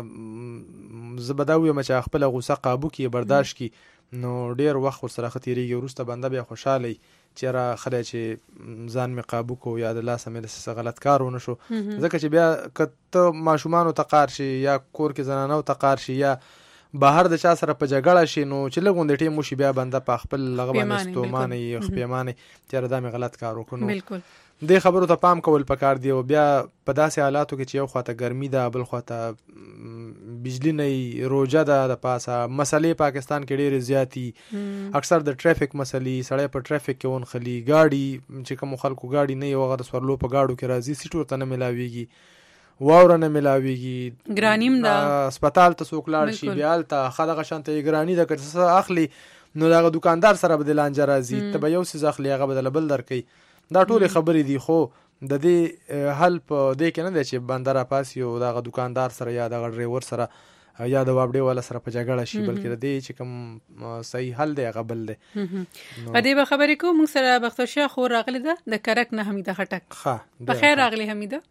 زبداوی مچ خپل غصه قابو کی برداشت کی نو ډیر وخت ور سره ختیریږي ورسته بنده بیا خوشاله چې را خله چې ځان می قابو کو یا د لاس مې څه غلط کارونه شو ځکه چې بیا کته ماشومان تقار شي یا کور کې زنانو تقار شي یا بهر د چا سره په جګړه شي نو چې لګوندې ټیم مو شي بیا بنده په خپل لغه باندې ستومانه یو خپېمانه چې را دمه غلط کار وکړو بالکل د خبرو ته پام کول پکار دی او بیا په داسې حالاتو کې چې یو خواته ګرمي ده بل خواته بجلی نه روجا ده د پاسه مسلې پاکستان کې ډېرې زیاتی اکثر د ټریفیک مسلې سړی په ټریفیک کې ونخلي گاډي چې کوم خلکو گاډي نه یو غره سورلو په گاډو کې راځي سیټور ته نه ملاويږي واور نه ملاويږي ګرانیم دا هسپتال ته څوک لاړ شي بیا الته خدغه شانته ګرانی د کړه اخلي نو دا دکاندار سره بدلان جرازي ته یو څه اخلي هغه بدل بل درکې دا ټول خبرې دي خو د دې حل په دې کې نه دی چې بندر پاس یو دا دکاندار سره یا د ډرایور سره یا د وابډي ولا سره په جګړه شي بلکې د دې چې کوم صحیح حل دی هغه بل دی په دې خبرې کوم سره بختور شاه خور راغلی ده د کرک نه حمیده خټک ښه په خیر راغلی حمیده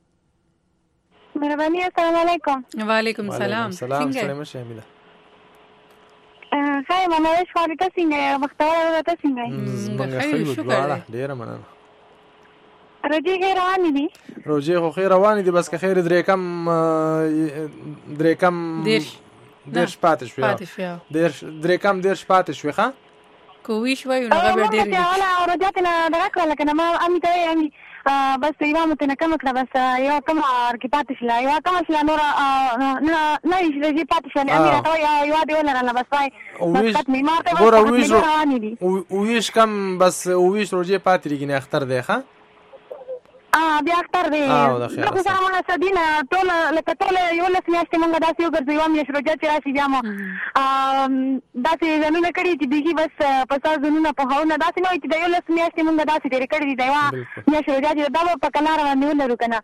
مهرباني السلام علیکم وعلیکم السلام څنګه یې شامله خای منوش خالد څنګه مختار ورته څنګه څنګه خو شکر ډیر مننه روجي خیر روانې دي روجي خو خیر روانې دي بس که خیر درې کم درې کم دیش دیش پاتې شو دیش درې کم دیش پاتې شو ښه کوی شوي نو غو ډیر دي ولا روجات نه درکړه لکه ما امي ته امي بس یو متنه کم کړه بس یو کم کې پاتې شلا یو کم شلا نور نه نه یې پاتې شلا امي راته یو دی ولا نه بس وای بس ختمه ما ته ګور ویش ویش کم بس ویش روجي پاتې لګنه اختر دی ښه اه بیا اختر دی خو سره ما سدینه ټول لکه ټول یو لس میاشتې مونږ داسې یو ګرځي وام یې روجا چې راشي بیا مو داسې زمونه کړی چې دیږي بس په تاسو زمونه په هاونه داسې نه چې د یو لس میاشتې مونږ داسې ډېر کړی دی دا یا روجا چې دا په کلار باندې ولرو کنه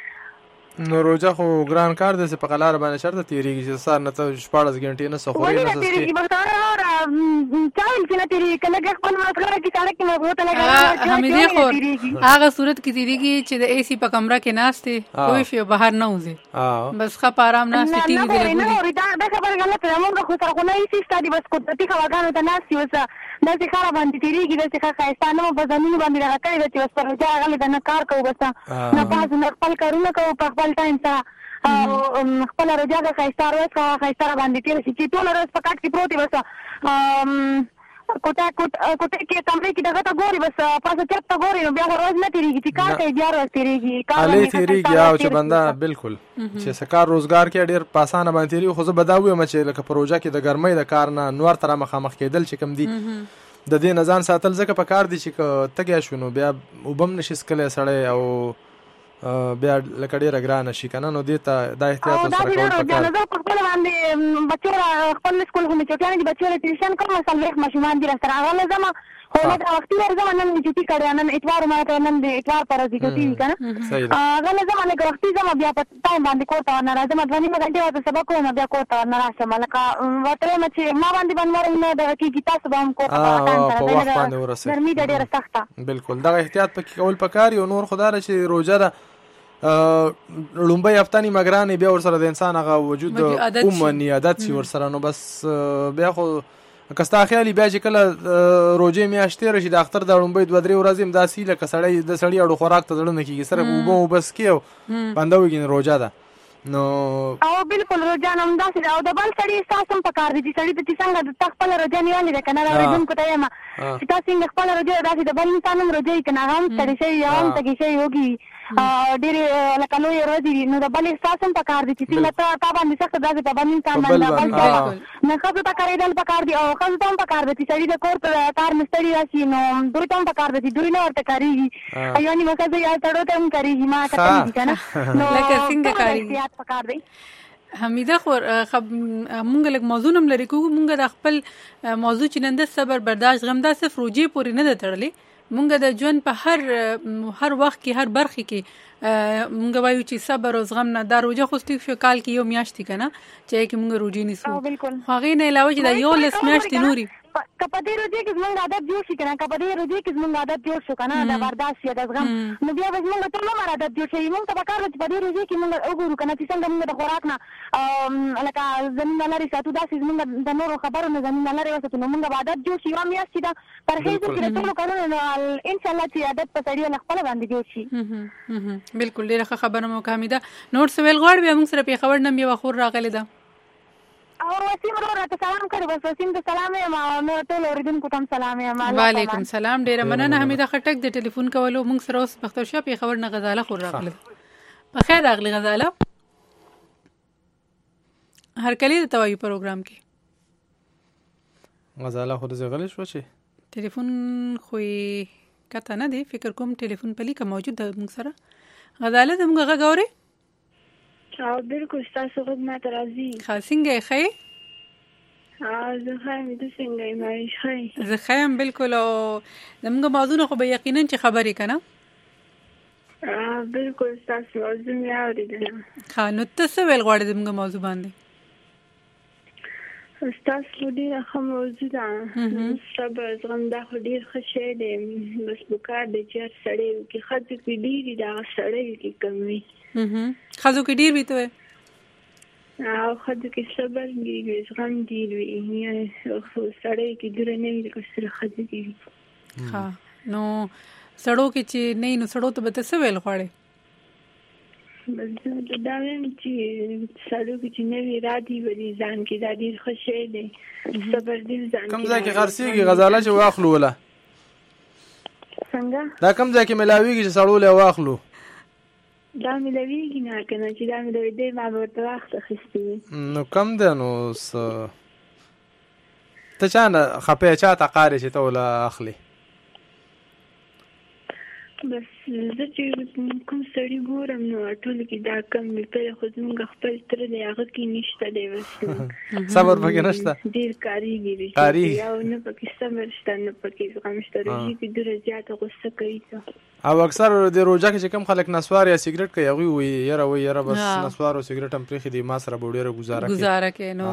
نو روجا خو ګران کار دی په کلار باندې شرط تیریږي چې سار نه ته شپږ غنټې نه سخوري نه سستي تیریږي بختار چاول چې نه تیریږي کله خپل ماسکره کې سړک کې مغوته لګا حمیدې خور هغه صورت کې تیریږي چې د اي سي په کمره کې ناشته کوئی شی بهر نه وځي بس خپ آرام ناشته ټي وي دی نه نه دا د خبر غلطه موږ خو سره نه اي سي ستادي بس قدرتي خواګانو ته ناشته وسه د څه کار باندې تیریږي د څه خاصانه په ځانونو باندې راکړي د چې بس پر روجا غلي د نه کار کوو بس نه پاز نه خپل کارونه کوو په خپل ټایم سره خپل روجا د خاصار وسه خاصار باندې تیر شي چې ټول ورځ په کټ کې پروتي وسه کوټه کوټه کې تمرې کې دغه ته ګوري بس پاسه چرته ګوري نو بیا ورځ نه تیریږي چې کار کوي بیا ورځ تیریږي کار نه تیریږي او چې بنده بالکل چې سکار روزګار کې ډیر پاسانه باندې تیریږي خو زه بداوي مچ لکه پروژه کې د ګرمۍ د کار نه نور تر مخامخ کېدل چې کم دي د دې نزان ساتل ځکه په کار دي چې تګیا شونو بیا وبم نشي سکله سړی او بیا لکه ډیره ګرانه شي کنه نو دې ته دا احتیاط سره کول پکار دا خپل باندې بچو خپل سکول هم چې ټانګي بچو له ټیوشن کوم مسلې ماشومان دي سره هغه زما خو دا وخت یې زما نن چټي کړه نن اتوار ما ته نن دې اتوار پر دې چټي کنه هغه زما له وخت زما بیا په ټایم باندې کوته نه راځم ځواني ما غنټه وته سبق کوم بیا کوته نه راشم لکه وته مې ما باندې باندې نه د کی کتاب به هم کوته په وخت باندې ورسې ګرمي ډیره سخته بالکل دا احتیاط پکې کول پکار یو نور خدای چې روزه ده لومبۍ هفته نیمه ګرانې بیا ورسره د انسان هغه وجود اومني عادت شي ورسره نو بس بیا خو که ستا خیالي بیا چې کله روژې میاشت تېره شي د اختر د لومبۍ دوه درې ورځې هم داسې لکه سړی د سړي اړو خوراک ته زړه نه کېږي سره اوبه اوبه څکي او بنده وکړي روژه ده نو او بالکل روژه نه همداسې ده او د بل سړي احساس هم پکار دی چې سړي ته چې څنګه تا خپله روژه نیولې ده که نه اورېدونکو ته یم چې تا څنګه خپله روژه ده داسې د بل انسان هم روژه وي که نه هغه هم ستړی شوي هغه هم تږي شوي وږي ډېرې لکه لویې ورځې وي نو د بل احساس هم پکار دی چې څنګه ته تا باندې سخته داسې د بل انسان باندې بل نو ښځو ته کارېدل پکار دي او ښځو ته هم پکار ده چې سړي د کور ته کار نه ستړي راشي نو دوی ته هم پکار ده چې دوی نه ورته کارېږي یو نیمه ښځه یا سړو ته هم کارېږي ما کتلي دي که نه نو احتیاط پکار دی حمیده خو مونږ لږ موضوع هم لري کوو مونږ د خپل موضوع چې نن د صبر برداشت غم دا صرف روژې پورې نه ده تړلې مونږ د ژوند په هر هر وخت کې هر برخه کې مونږ وایو چې صبر او زغم نه دا روژه خو ستیک شو کال کې یو میاشت کې نه چې کې مونږ روژې نیسو خو هغې نه علاوه چې دا یو لس میاشتې نوري که په دې روژې کې زموږ عادت جوړ شي که نه که په دې روژې کې زموږ عادت جوړ شو که نه د برداشت یا د زغم نو بیا به زموږ ټول عمر عادت جوړ شوي مونږ ته پکار ده چې په دې روژې کې مونږ وګورو که نه چې څنګه مونږ د خوراک نه لکه زمینه لرې ساتو داسې زمونږ د نورو خبرو نه زمینه لرې وساتو نو مونږ به عادت جوړ شي یوه میاشت چې ده پرهیز وکړي د ټولو کارونو نو انشاءالله چې عادت په سړي له خپله باندې جوړ شي بالکل ډېره ښه خبره مو حمیده نور څه ویل غواړې بیا مونږ سره پېښور نه هم یوه خور راغلې ده او وسیم ورور راته سلام کړی بس وسیم ته سلام یم او ټول اورېدونکو ته هم سلام یم وعلیکم سلام ډېره مننه حمیده خټک د ټلیفون کولو مونږ سره اوس بختورشاه پېښور نه غزاله خور راغله بخیر راغلې غزاله هرکلي درته وایو پروګرام کې غزاله خو داسې غلې شوه چې ټلیفون خو یې کته نه دی فکر کوم ټلیفون په لیکه موجود ده مونږ سره غزاله زموږ غږ اورې او بالکل ستاسو غږ ماته راځي ښه څنګه یې ښه یې زه ښه یم ته څنګه یې معیش ښه یې زه ښه یم بالکل او زموږ موضوع خو به یقینا چې خبرې که نه بالکل ستاسو موضوع مې اورېدله ښه نو ته څه ویل غواړې زموږ موضوع باندې ستاسو ډېره ښه موضوع ده صبر زغم دا خو ډېر ښه شی دی بس پکار دی چې هر سړی وکړي ښځو کې ډېر وي د هغه سړی کې کم وي ښځو کې ډېر وي ته وایې او ښځو کې صبر ډېر وي زغم ډېر وي سړی کې دوره نه وي لکه سره ښځو کې وي ښه نو سړو کې چې نه وي نو سړو ته به ته څه ویل غواړې بس زه دا وایم چې سړو کې چې نه وي را دي ولي ځان کې دا ډېر ښه شی دی صبر ډېر ځان کې کوم ځای کې خرڅېږي غزاله چې واخلو وله څنګه دا کوم ځای کې ملاوېږي چې سړو لی واخلو دا ملاوېږي نه که نه چې دا ملاوېدی ما به ورته وخت اخیستی وي نو کم دی نو ته چا نه خپې چا ته قارې چې ته وله اخلې بس زه چې کوم سړي ګورم نو ټولو کې دا کم وي پهله خو زموږ خپل تره دی هغه کې نشته دی بس صبر پکې نشته ډېر کارېږي کارېږي او نه پکې صبر شته نه پکې زغم شته روژې کې دومره زیاته غصه کوي ته او اکثر د روژه کې چې کوم خلک نسوار یا سګرټ کوي هغوی وایي یاره وایي یاره بس نسوار او سګرټ هم پرېښي دي ما سره به ډېره ګزاره کوي ګزاره کوي نو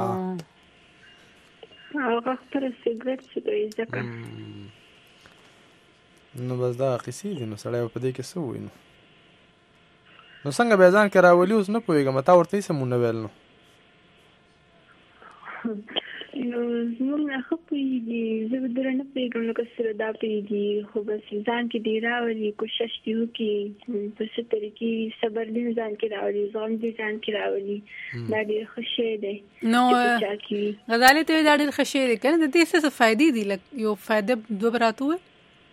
هغه خپله سګرټ څکوي ځکه نو بس دا قصې دي نو سړی په دې کې څه وایي نو نو څنګه بیا ځان کې راولي اوس نه پوهېږم تا ورته هېڅ مونږ نه ویل نو نو زموږ نه ښه پوهېږي زه به دومره نه پوهېږم لکه سره دا پوهېږي خو بس ځان کې دې راولي کوشش دې وکړي په څه طریقې صبر دې ځان کې راولي زغم دې ځان کې راولي دا ډېر ښه شی دی نو غزالې ته دا ډېر ښه شی دی که نه د دې څه څه فایدې دي لکه یو فایده دوه به راته ووایې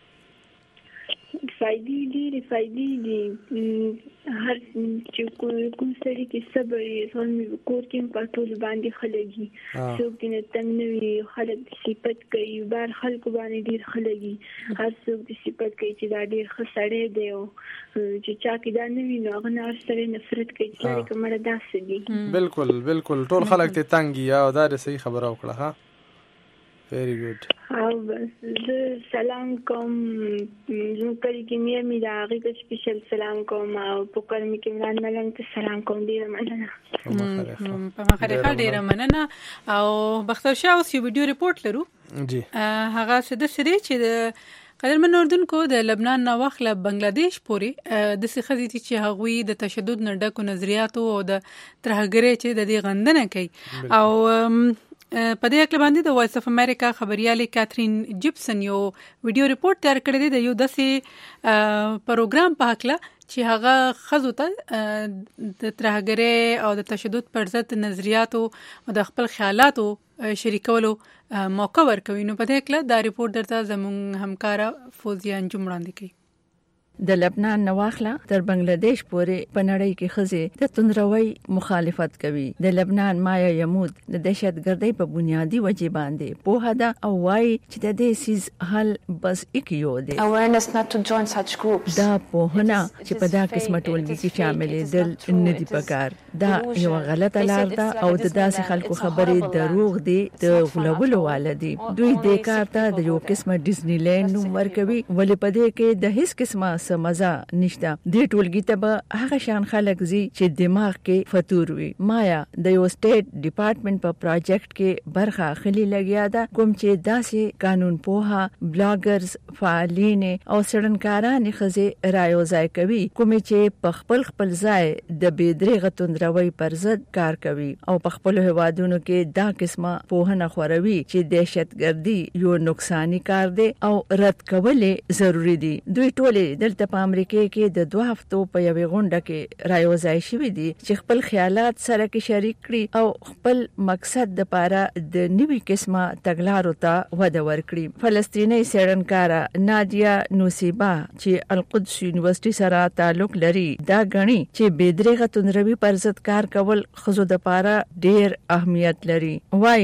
فایدې ډېرې فایدې دي هر چې کوم سړي کې صبر یې زغم وي کور کې هم په ټولو باندې ښه لګي څوک دې نه تنګ نه وي خلک دې صفت کوي بهر خلکو باندې ډېر ښه لګي هر څوک دې صفت کوي چې دا ډېر ښه سړی دی او چې چا کې دا نه وي نو هغه نه هر سړی نفرت کوي چې لارې که مړه داسې دي بالکل بالکل ټول خلک دې تنګ وي او دا دې صحیح خبره وکړه ها Very good. او بس زه سلام کوم زموږ کلي کې مې مې د هغې ته سپیشل سلام کوم او په کلمې کې ملان ملنګ ته سلام کوم ډېره مننه په مخرخه ډېره مننه او بختور شاه اوس یو ویډیو ریپورټ لرو جی هغه څه داسې دی چې د قدرمن اردوونکو د لبنان نه واخله بنگلاديش پورې د څه خدي چې هغوی د تشدد نه ډکو نظریاتو او د ترهګرۍ چې د دې غندنه کوي او په دې اړه باندې د وایس اف امریکا خبريالي کاترین جیپسن یو ویډیو ریپورت تیار کړی دی د یو داسې پروګرام په حق چې هغه خزو ته د ترهګرۍ او د تشدد پر ضد نظریاتو او د خپل خیالاتو شریکولو موقع ورکوي. نو په دې اړه دا ریپورت درته زموږ همکارا فوزیه انجم وړاندې کوي. د لبنان نواخله تر بنگلاديش پورې په نړۍ کې خزې د توندروي مخالفت کوي. د لبنان مایا یمود د دهشتګردۍ په بنیادی وجې باندې په هدا او وايي چې د دې سیز حل بس اکیو دی. awareness not to join such groups. دا په هنا چې په دا قسمه ټولګي کې شاملې دل نه دي پکار. دا یو غلطه لار ده او د داسې خلکو خبرې دروغ دي د غلبلو والدي. دوی د کار ته د یو قسمه ډیزنی لینډ نوم ورکوي ولې په دې کې د هیڅ قسمه مزه نشته. دې ټولګي ته به هغه شان خلک زی چې دماغ کې فطور وي. مایا د یو سټیټ ډپارټمنټ په پروجیکټ کې برخه اخلي لګیا ده کوم چې داسې قانون پوها بلاګرز فعالین او سړنکاران خزه رايوځای کوي کوم چې په خپل خپل ځای د بيدریغه توندروي پر ضد کار کوي او په خپل هوادونو کې دا قسمه پوهنه خوروي چې دهشتګردي یو نقصانی کار دی او رد کول ضروری دي. دوی ټول دلته په امریکا کې د دوه هفتو په یوې غونډه کې رايوځای شوی دي چې خپل خیالات سره کې شریک کړي او خپل مقصد د پاره د نوي قسمه تګلارو ته وده ورکړي. فلسطینی څېړنکاره نادیا نوسیبا چې القدس یونیورسيټي سره تعلق لري دا غني چې بيدریغه توندروي پر ضد کار کول خزو د پاره ډېر اهمیت لري. وايي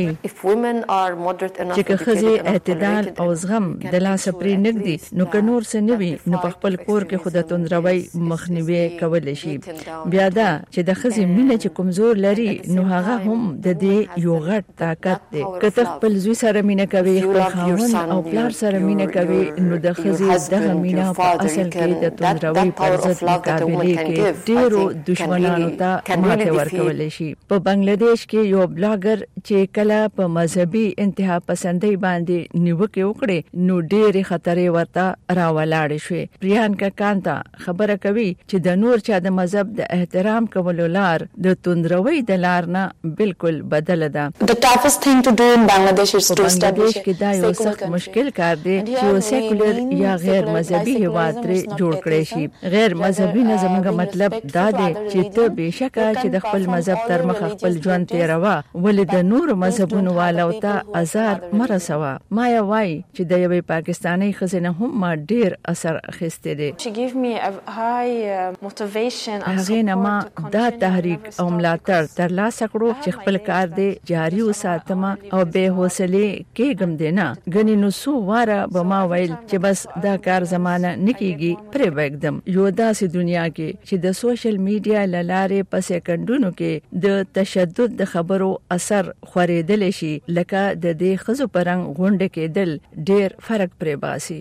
چې خزي اعتدال او زغم د لاس پرې نګدي نو که نور څه نوي نو په خپل کور کې خود توندروي مخنیوي کول شي. بیا دا چې د خزي مینه چې کمزور لري نو هغه هم د دې یو غټ طاقت دی. کته خپل زوی سره مینه کوي خپل خاوند او پلار سره مینه کوي نو د خزي دغه مینه په اصل کې د توندروي پر ضد مقابله کې ډیرو دشمنانو ته ماته ورکول شي. په بنگلاديش کې یو بلاګر چې کله په مذهبي انتها پسندۍ باندې نیوکه وکړي نو ډېری خطرې ورته راولاړ شي. پریانکا کانتا خبره کوي چې د نور چا د مذهب د احترام کولو لار د توندروي د لار نه بالکل بدل ده. The toughest thing to do in Bangladesh is to establish کې دا یو سخت مشکل کار دی چې سیکولر یا غیر مذهبي هیواد لري جوړ کړی شي. غیر مذهبي نظمګه مطلب دا دی چې ته بهشکه چې د خپل مذهب تر مخ خپل ژوند تیروا ولې د نور مذهبونو والو ته آزار مرسوا. مایا وای چې د یوې پاکستاني خزینه هم ما ډیر اثر اخیسته دي. She gave me a high uh, motivation and support to continue دا تحریک او ملاتړ تر لاسه کړو چې خپل کار دې جاری وساتم او به حوصله کېږم دینا غني نو سو واره به ما ویل چې بس دا کار زمانہ نکېږي پرې وګدم. یو داسې دنیا کې چې د سوشل میډیا لاره په سکندونو کې د تشدد د خبرو اثر خورېدل شي لکه د دې خزو پرنګ غونډه کې دل ډېر فرق پرې باسي.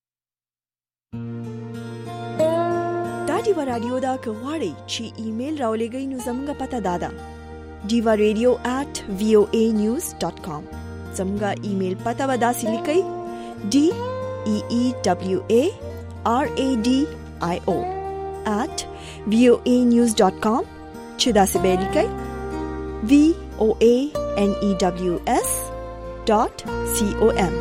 ډیوا رادیو دا کغواړي چې ایمیل راولېږئ نو زموږه پته دادا diva radio at voa news dot com. زموږه ایمیل پته ودا سې لیکئ d e e w a r a d i o at voa news dot com چې دا سې به لیکئ v o a n e w s dot com.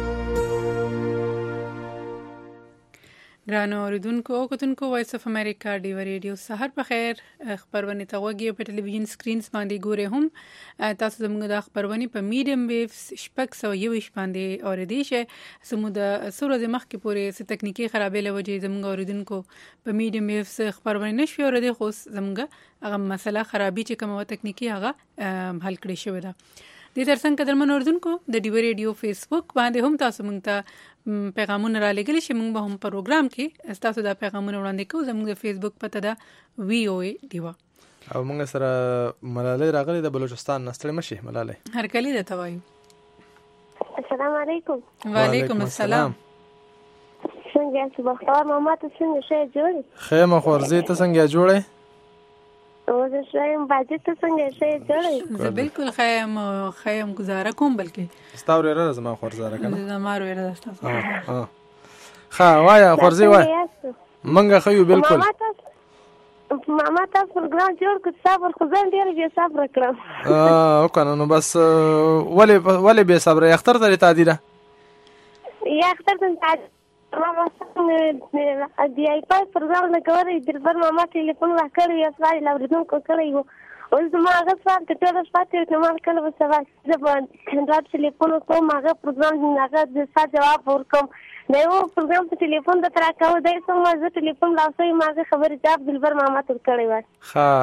ګرانو اوریدونکو او کتونکو وایس اف امریکا ډیوا ریډیو سحر په خیر خبرونه ته وګورئ په ټلویزیون سکرینز باندې ګورئ هم تاسو زموږ د خبرونه په میډیم ویوز شپږ سوه یوویشت باندې اوریدئ شئ. زموږ د څو ورځې مخکې پورې څه تکنیکي خرابې له وجې زموږ اوریدونکو په میډیم ویوز خبرونه نشوي اوریدئ خو زموږ هغه مسله خرابي چې کومه تکنیکي هغه حل کړی شوې ده. د ترڅنګ قدرمن اوریدونکو د ډیوا ریډیو فیسبوک باندې هم تاسو موږ ته پیغامونه را لګل شي. موږ به هم پروګرام کې تاسو دا پیغامونه وړاندې کوو. زموږ د فیسبوک پته ده وی او ای ډیوا او موږ سره ملالۍ راغلي د بلوچستان نستړی مشي. ملالۍ هر کلی ده توایو. السلام علیکم. وعلیکم السلام. څنګه یاست بختور ماما؟ ته څنګه شې جوړې؟ خیمه خورزي ته څنګه جوړې؟ او زه شایم باجی ته څنګه شې جوړې؟ زه بالکل خیم خیم گزاره کوم بلکې ستاوري را زما خورزاره کنه زما ورو را تاسو. ها ښه وایا خورزي وای منګه خو یو بالکل ماما تاسو پروګرام جوړ کړ صبر خو ځان ډیر بې صبر کړم اه وکنه نو بس ولې ولې بې صبر اختر ته تعدیله یا اختر ته تعدیله ماما څنګه دی آی پای پروګرام نه کوي دلبر ماما ټلیفون راکړی یا سوال لوریدونکو کړی وو اوس ما هغه سوال ته ټول شپه نو ما کله به سوال زبان دا ټلیفون کوم هغه پروګرام هغه د څه جواب ورکوم دا یو پروګرام په ټلیفون د تر راکاو دی څنګه زه ټلیفون لاسوي ما هغه خبرې جواب دلبر ماما ته کړی و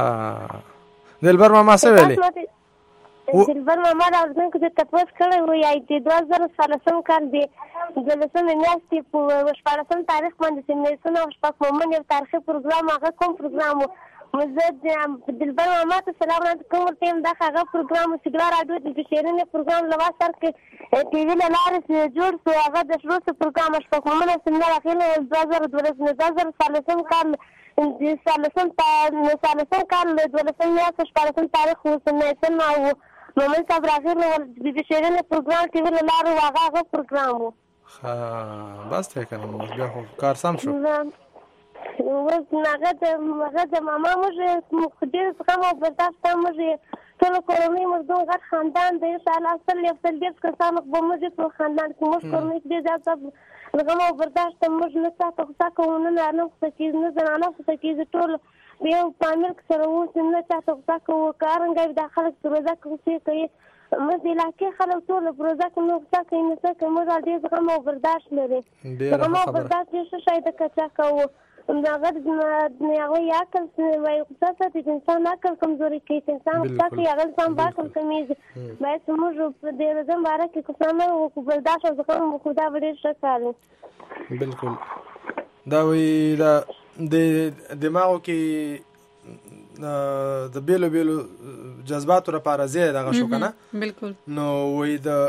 ښه دلبر ماما څه ویلې دلبر ماما راځنه چې تاسو کړی و یا د دوه زره څلورم کال دی د لسمې میاشتې په شپاړسم تاریخ باندې چې میسونه او شپږ مومن یو تاریخي پروګرام هغه کوم پروګرام و مزه دلبر ماما ته سلام علیکم ورته دا هغه پروګرام سیګلار راډیو د شیرینې پروګرام لوا سر کې ټي وی له لارې جوړ شو هغه د شروع پروګرام شپږ مومن سیمنار اخیله دوه زره دولسم څلورم کال د څلورم په څلورم کال د دولسم میاشتې شپږم تاریخ وسنه نو مومن صاحب راغله د شیرینې پروګرام ټي وی له لارې هغه پروګرام و ها بس ته کنه بیا خو کار سم شو اوس هغه د هغه د ماما موږ مخدیر څنګه او برداشت موږ ټول کورنۍ موږ دوه غټ خاندان دی ان شاء الله اصل یو څل ډیر کسانو په موږ په خاندان کې موږ کورنۍ دې ځکه هغه او برداشت موږ نه تاسو څه کوونه نه نه څه کې نه زنانه څه کې ټول یو پامل سره اوس نه تاسو څه کوو کارنګ د خلک روزه کوي کوي موږ د علاقې خلک ټول روزه کوي نو څه کوي نه څه کوي موږ دې څنګه او برداشت لري هغه او برداشت څه شي د کچا کوو هغه د هغه عقل وایي خصوصا د انسان عقل کمزوري کوي انسان څه هغه انسان باکل کمیږي باید موږ په دې رضا باره کې کومه او برداشت او ځکه مو خدا ډېر ښه کارو بالکل دا وی دا د دماغو کې د بیلو بیلو جذباتو لپاره زیات دغه شو کنه بالکل نو وی د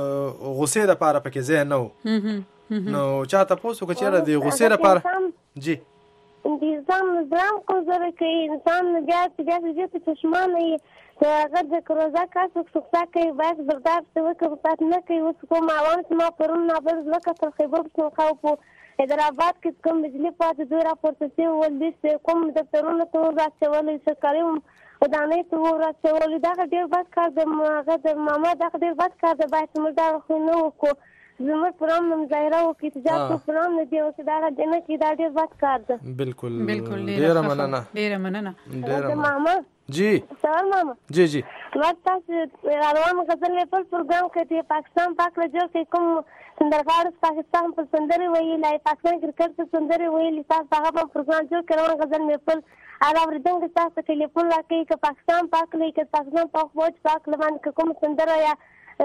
غصې لپاره پکې زیات نه نو چاته پوسو که چیرې د غصې لپاره جی د انسان نظام کمزوري کوي انسان بیا بیا بیا په چشمان یې هغه د کروزا کاسو څخه کوي باید برداشت وکړي پات نه کوي اوس کوم اوان چې ما پرون نه بل لکه تر خیبر څخه خو په حیدرآباد کې کوم بجلی پات دوی راپورته شي ولې کوم د پرون ته راځولې چې کاریم ودانې ته راځولې دا ډېر بد کار د هغه د ماما دا ډېر بد کار د باید موږ دا خو نه وکړو زموږ پرام مظاهره وکړي تجارت پرام نه دی او چې دا دنه کې دا ډېر بد کار ده بالکل بالکل ډېر مننه ډېر مننه ډېر ماما جی سلام ماما جی جی ورته روان غزل په پروګرام کې د پاکستان پاک له جوړ کې کوم سندرغاړ پاکستان په سندري ویلای پاکستان کرکټ په سندري ویلي تاسو هغه په پروګرام جوړ کړو غزل مې په اړه ورته تاسو ټلیفون راکې چې پاکستان پاک لې کې پاکستان پاک فوج پاک لمن کوم سندره یا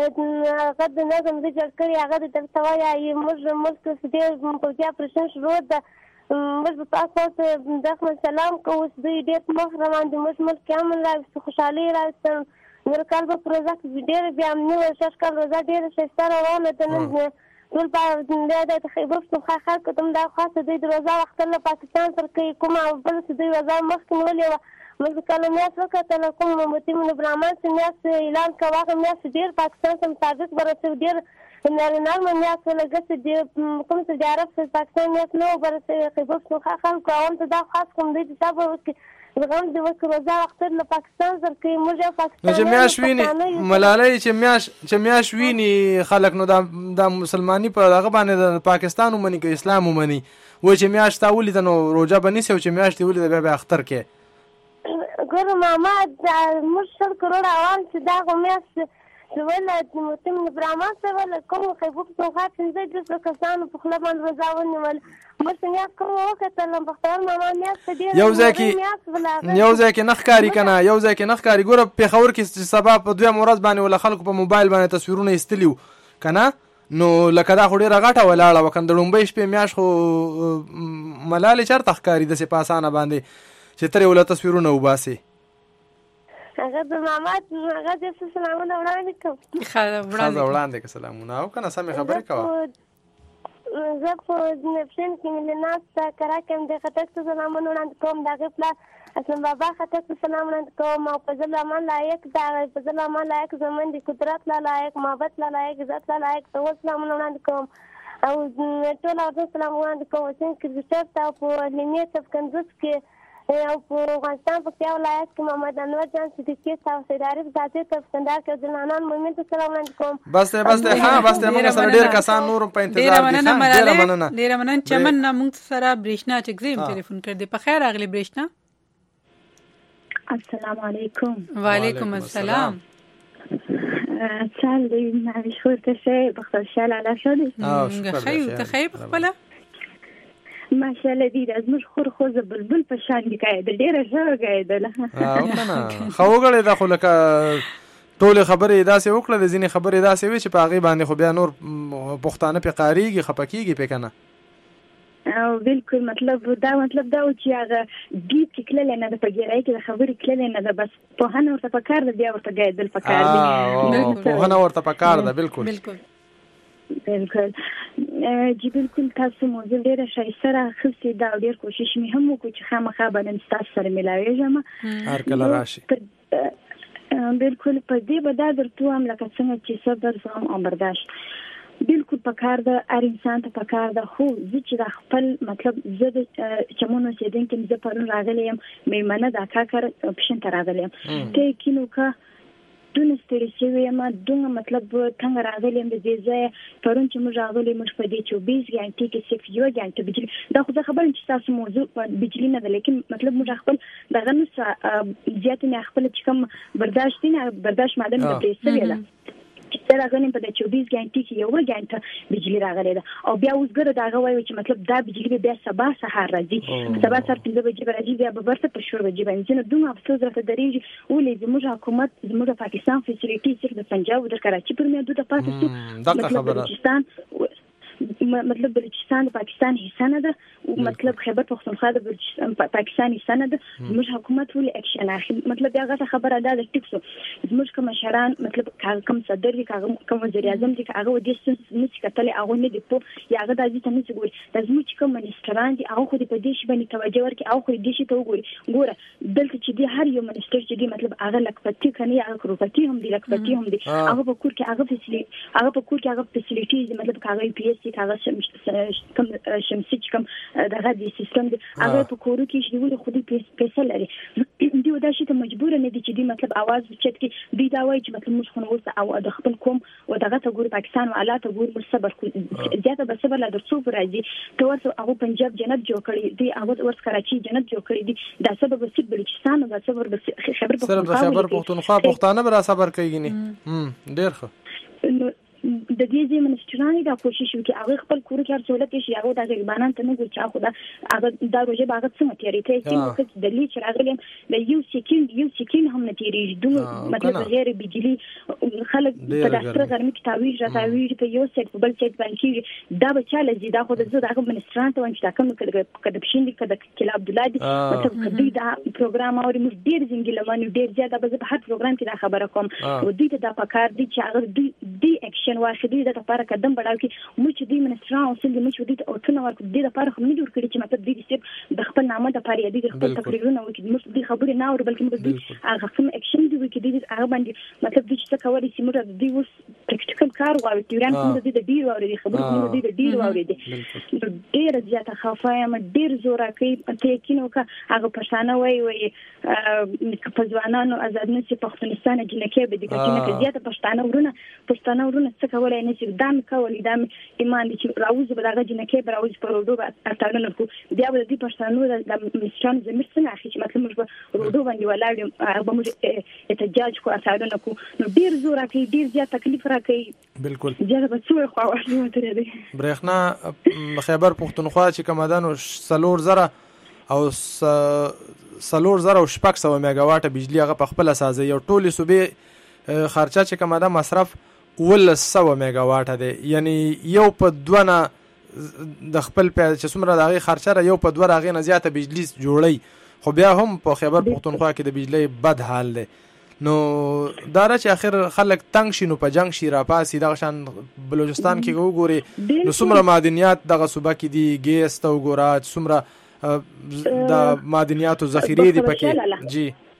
هغه د نظم د جوړ کړی هغه د ترتوا یا موږ ملک دې په بیا پرشن شروع ده موږ تاسو ته د سلام کوو دوی ډېر مخ روان دي موږ ملک کامل راځي خوشحالي راځي نور کال په پروژه کې ډېر بیا موږ شش کال روزه ډېر شسته روانه ده نن ټول په د خیبر څخه خلک کوم دا خاصه د روزه وخت له پاکستان تر کې کومه بل څه دوی روزه مخکې ولې موږ کله میاس وکړل کوم متیمن برامن چې میاس اعلان کاوه میاس ډیر پاکستان سم مطابق ورته ډیر نارینه میاس لګس دي کوم څه جارف په پاکستان میاس نو ورته خیبر څخه خلک کوم ته دا خاص کوم دي چې تاسو وکړي زغم د وکړه وخت له پاکستان سره کې موږ پاکستان نو چې میاش ویني ملالۍ چې میاش چې میاش ویني خلک نو د مسلمانی په هغه باندې د پاکستان ومني کې اسلام ومني و چې میاش تا ولید نو روزه بنسي او چې میاش دی ولید به اختر کې ګور ماما موږ شل کروڑ عوام چې دا غمیاس ولې متم برامه څه کوم خیبوب څخه څنګه د کسانو په خپل باندې وزاونی ول موږ څنګه کوو وکړل په خپل ماما میاس دې یو ځکه یو ځکه نخکاری کنه یو ځکه نخکاری ګور په خبر کې سبب په دوه مورز باندې ول خلکو په موبایل باندې تصویرونه استلیو کنه نو لکه دا خو ډیره غټه ولاړه وکند لومبې شپې میاش خو ملاله چرته ښکاری د سپاسانه باندې چې ترې ولا تصویرونه وباسي هغه د ماما هغه د سلامونه وړاندې کوم خاله وړاندې وړاندې که سلامونه او کنه سمې خبرې کوه زه په نفسین کې ملناس تا کرا کوم د خطر سلامونه وړاندې کوم دغه پلا اسلام بابا خطر سلامونه کوم او په ځل امان لایق دا په ځل امان لایق زمون د قدرت لا لایق محبت لا لایق عزت لا لایق تو سلامونه وړاندې کوم او ټول اردو سلام وړاندې کوم چې کرکټر ته په نیمه صف کندوز کې او په افغانستان په یو ولایت کې محمد انور جان صدیقی او سیدارف ذاتي تفسندار کې ځنانان مومن ته سلام وړاندې کوم. بس ته بس ته ها بس ته موږ سره ډیر کسان نور په انتظار دي. ډیر مننه ډیر مننه چمن موږ سره برېښنا چې زم ټلیفون کړ دې په خیر اغلی برېښنا. السلام علیکم. وعلیکم السلام. سال دې مې شو ته شه بخښه شاله لا شو دې خیر ته خیر خپل ماشاءالله دې د زمر خور خو ز بلبل په شان دي کای د ډیره ژر غیدله او کنه خو وګړي د خلک ټول خبرې داسې وکړه د ځینې خبرې داسې وي چې په هغه باندې خو بیا نور پښتانه په قاریږي خپکیږي په کنه او بالکل مطلب دا مطلب دا چې هغه دې کله نه د پګیرای کې د خبرې کله نه د بس په هنه ورته پکار د بیا ورته غیدل پکار دي په هنه ورته پکار ده بالکل بالکل بالکل جی بالکل تاسو موضوع ډیره شایسته راخستې دا ډیر کوشش مې هم وکړ چې خامخا باندې تاسو سره ملاویږم هر کله راشي بالکل په دې به دا درته هم لکه څنګه چې صبر زغم او برداشت بالکل پکار ده هر انسان ته پکار ده خو زه چې د خپل مطلب زه د چمونو اوسېدونکي زه پرون راغلی یم میمنه د کاکر پشن ته راغلی یم ته کینو که دونه ستړي شوې یم دونه مطلب څنګه راغلی یم د دې ځایه پرون چې موږ راغلی موږ په دې چوبیس ګنټې کې صرف یوه ګنټه بجلي دا خو زه خبره چې تاسو موضوع بجلي نه ده لیکن مطلب موږ خپل دغه نو زیاتې مې خپل چې کوم برداشت دی نه برداشت ماده مې پرې سوې ده چې راغلی په د چوبیس ګنټې کې یوه ګنټه بجلي راغلی ده او بیا اوس ګره د هغه وایي چې مطلب دا بجلي به بیا سبا سهار راځي سبا سهار پنځه بجې به راځي بیا به برته په شور بجې باندې نو دومره افسوس راته درېږي ولې زموږ حکومت زموږ د پاکستان فیسیلیټي صرف د پنجاب او د کراچي پر میادو ته پاتې شو مطلب بلوچستان مطلب بلوچستان د پاکستان حصہ نه ده مطلب خیبر پختونخوا د بلوچستان پاکستان حصہ نه ده زموږ حکومت ولې اکشن اخلي مطلب هغه خبره ده د ټیکسو زموږ کوم مشران مطلب کوم صدر دي کوم وزیر اعظم دي هغه د دې نس کتل هغه نه دي په یا هغه د دې تنه ګوري د زموږ کوم منیسټران دي هغه خو دې په دې شی باندې توجه ورکړي هغه خو دې شی ته وګوري ګوره دلته چې دی هر یو منیسټر چې دی مطلب هغه لکپتی کني هغه کروپتی هم دی لکپتی هم دی هغه په کور کې هغه فیسیلیټي هغه په کور کې هغه فیسیلیټي مطلب هغه پی ایس سی هغه کوم شمسي کوم دغه د سیستم دی هغه په کورو کې چې ولې خو دې پیسې لري دی دا شي ته مجبور نه دي چې دی مطلب आवाज وچت کې دی دا وایي چې مطلب موږ خو نو اوس او د خپل کوم او دغه ته ګور پاکستان او اعلی ته ګور مر صبر کو زیاته به صبر لا درڅو راځي ته ورته هغه پنجاب جنت جوړ کړی دی هغه ورس کراچي جنت جوړ کړی دی دا سبب بس بلوچستان او دا سبب بس خبر پختونخوا خبر پختونخوا پښتانه برا صبر کوي نه ډیر ښه د دې ځې منسټرانې دا کوشش وکړي هغه خپل کور کې هر سہولت شي هغه د غریبانو ته نه ګوري چې هغه دا هغه دا روزه باغ څنګه تیری ته چې موږ د دې چې راغلي د یو سکند یو سکند هم نه تیریږي دوه مطلب غیر بجلی خلک په داستر غرمه کې تاویج را تاویج په یو سیټ په بل سیټ باندې دا به چاله زیاده خو د زړه دغه منسټران ته وانه چې کوم کده بشین دي کده کله عبد الله دي مطلب کدی دا پروګرام او موږ ډیر زنګل مانو ډیر زیاده به په هر پروګرام کې دا خبره کوم او دې ته دا پکار دي چې هغه دې اکشن واخلي د لپاره قدم بڑاو کې موږ دې منسټران او سل موږ دې او څنګه ورکو دې لپاره هم نه جوړ کړی چې مطلب دې چې د خپل نامه د پاره دې خپل تقریرونه وکړي موږ دې خبرې نه اور بلکې موږ دې هغه کوم اکشن دې وکړي دې هغه باندې مطلب دې چې کولای شي موږ دې اوس پریکټیکل کار غواړو تیران موږ دې د ډیر اورې خبرې موږ دې د ډیر اورې دې ډیر زیاته خفایم ډیر زوره کوي ته یقینو کا هغه پښتانه وای وای په ځوانانو آزاد نشي پښتونستان جنکه به دې چې زیاته پښتانه ورونه پښتانه ورونه څه کولای نه چې دام کولې دام ایمان دي چې راوځي به دغه جنکه به راوځي په روډو به اتاړنه کو بیا به دې پښتانه د مشران زمیر څنګه اخی چې مطلب موږ به روډو باندې ولاړ به موږ احتجاج کو اتاړنه کو نو ډیر زور راکې ډیر زیات تکلیف راکې بالکل زیاده به څو خو واښلو ترې دي برېښنا خیبر پختونخوا چې کمدان سلور زره او سلور زره او شپږ سوه میگا واټه بجلی هغه په خپل اساسه یو ټولي صوبې خرچه چې کمدا مصرف ولس سوه میگا واټه دی یعنی یو په دوه د خپل چې څومره د هغې خرچه را یو په دوه د هغې نه زیاته بجلي جوړوي خو بیا هم په خیبر پختونخوا کې د بجلۍ بد حال دی نو دا را چې اخر خلک تنګ شي نو په جنګ شي راپاسي دغه شان بلوچستان کې وګوري نو څومره معدنیات دغه صوبه کې دي ګیس ته وګوره څومره د معدنیاتو ذخیرې دي پکې جی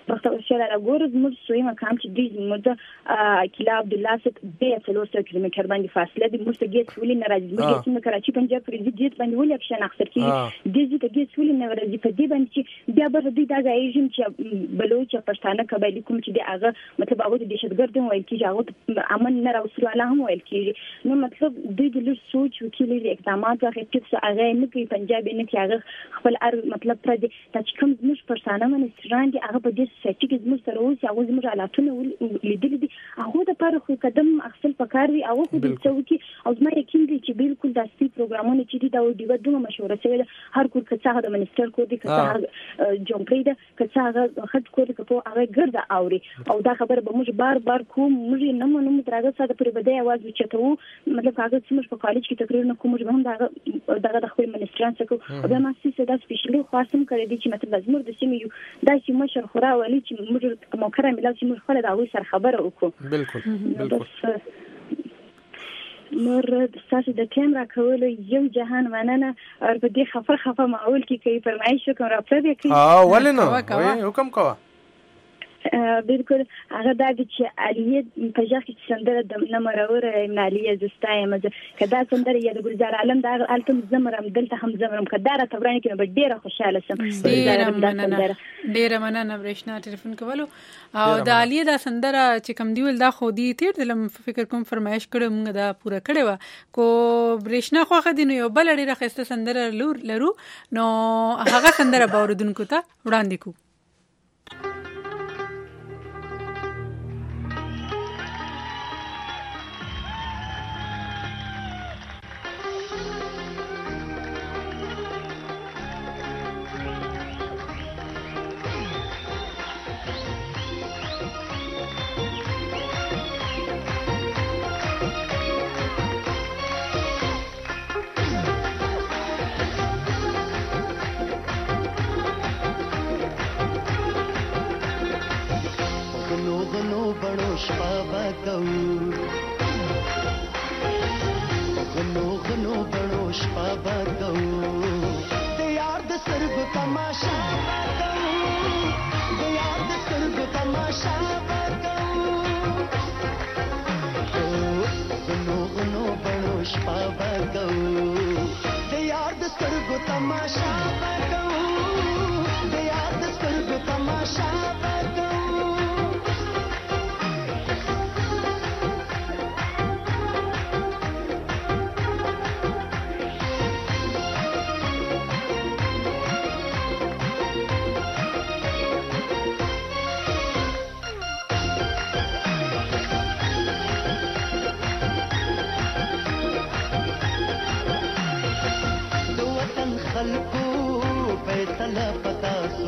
وقت شارع ګورز موږ سوی مقام چې د موږ کلا عبد الله ست به څلور سو کیلومتر باندې فاصله دي موږ ته ګیټ ولې نه راځي موږ چې کراچي پنجاب پر دې باندې ولې اکشن اخر کی د دې ته ګیټ ولې نه راځي په دې باندې چې بیا به دوی دا ځایږي چې بلوچ پښتانه قبایلی کوم چې د هغه مطلب هغه د دهشتګرد وایي چې هغه امن نه راوصلو الله هم وایي چې نو مطلب دوی د لږ سوچ وکیل اقدامات واخلي چې هغه نه کوي پنجاب نه کوي هغه خپل ار مطلب پر دې چې کوم زموږ پښتانه منستران دي هغه په دې سټي کې زموږ سره اوس هغه زموږ حالاتونه لیدل دي هغه د پر خو قدم اخصل پکار دی هغه خو د څوکي او زما یقین دی چې بالکل داسې پروګرامونه چې دي دا د ودونه مشوره شوی هر کور کڅه د منستر کو دي کڅه جونپری ده کڅه هغه خد کو دي کپو هغه ګرځه اوري او دا خبره به موږ بار بار کوم موږ نه مونږ ترغه ساده پر بده आवाज وچتو مطلب هغه چې موږ په کالج کې تقریر نه کوم موږ هم دا دغه د خپل منستران څخه او بیا ما سې دا سپیشلی خاصم کړی دي چې مطلب زموږ د سیمې یو دا چې مشر خورا ولي چې موږ موکره ملل چې موږ خپل دا وې سره خبره وکړو بالکل بالکل نور تاسو د ټیم راکولو یو جهان مننه او په دې خفر خفه معول کې کوي فرمایش کوم را پرې کوي ها ولې نو حکم کوه بالکل هغه د چې علیه په ځخ کې سندره د نمرور علیه زستایم کدا سندره یا د ګلزار عالم د التم زمرم دلته هم زمرم کدار ته ورانه کې به ډیره خوشاله سم ډیره مننه برښنا ټلیفون کولو او د علیه د سندره چې کم دیول دا خو دی تیر دلم فکر کوم فرمایش کړم موږ دا پوره کړو کو برښنا خو خدینو یو بل ډیره خسته سندره لرو نو هغه سندره باوردونکو ته وړاندې کو غنو غنو بڑو شپا بگو دیار د سرگ تماشا بگو دیار د سرگ تماشا بگو غنو غنو بڑو شپا بگو دیار د سرگ تماشا بگو دیار د سرگ تماشا بگو خلقو فیصله پتاسو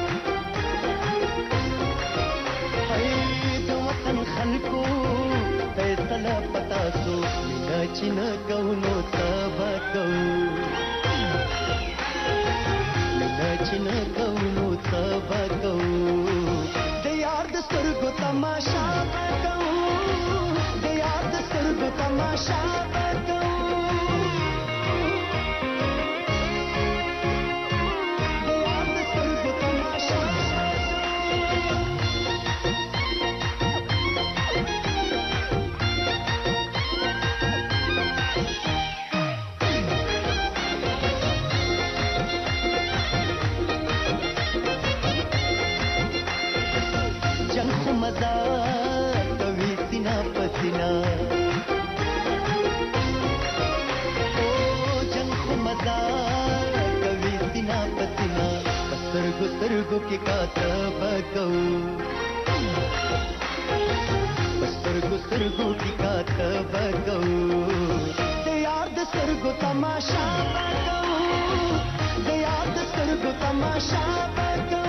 د وطن خلقو فیصله پتاسو مینا چې نه کوو تبا کوو مینا چې نه کوو تبا کوو د یار د سترګو تماشا کوو د یار د سترګو تماشا کوو سترګو کې کاتب کوو سترګو سترګو کې کاتب کوو د یار د سترګو تماشا کوو د یار د سترګو تماشا کوو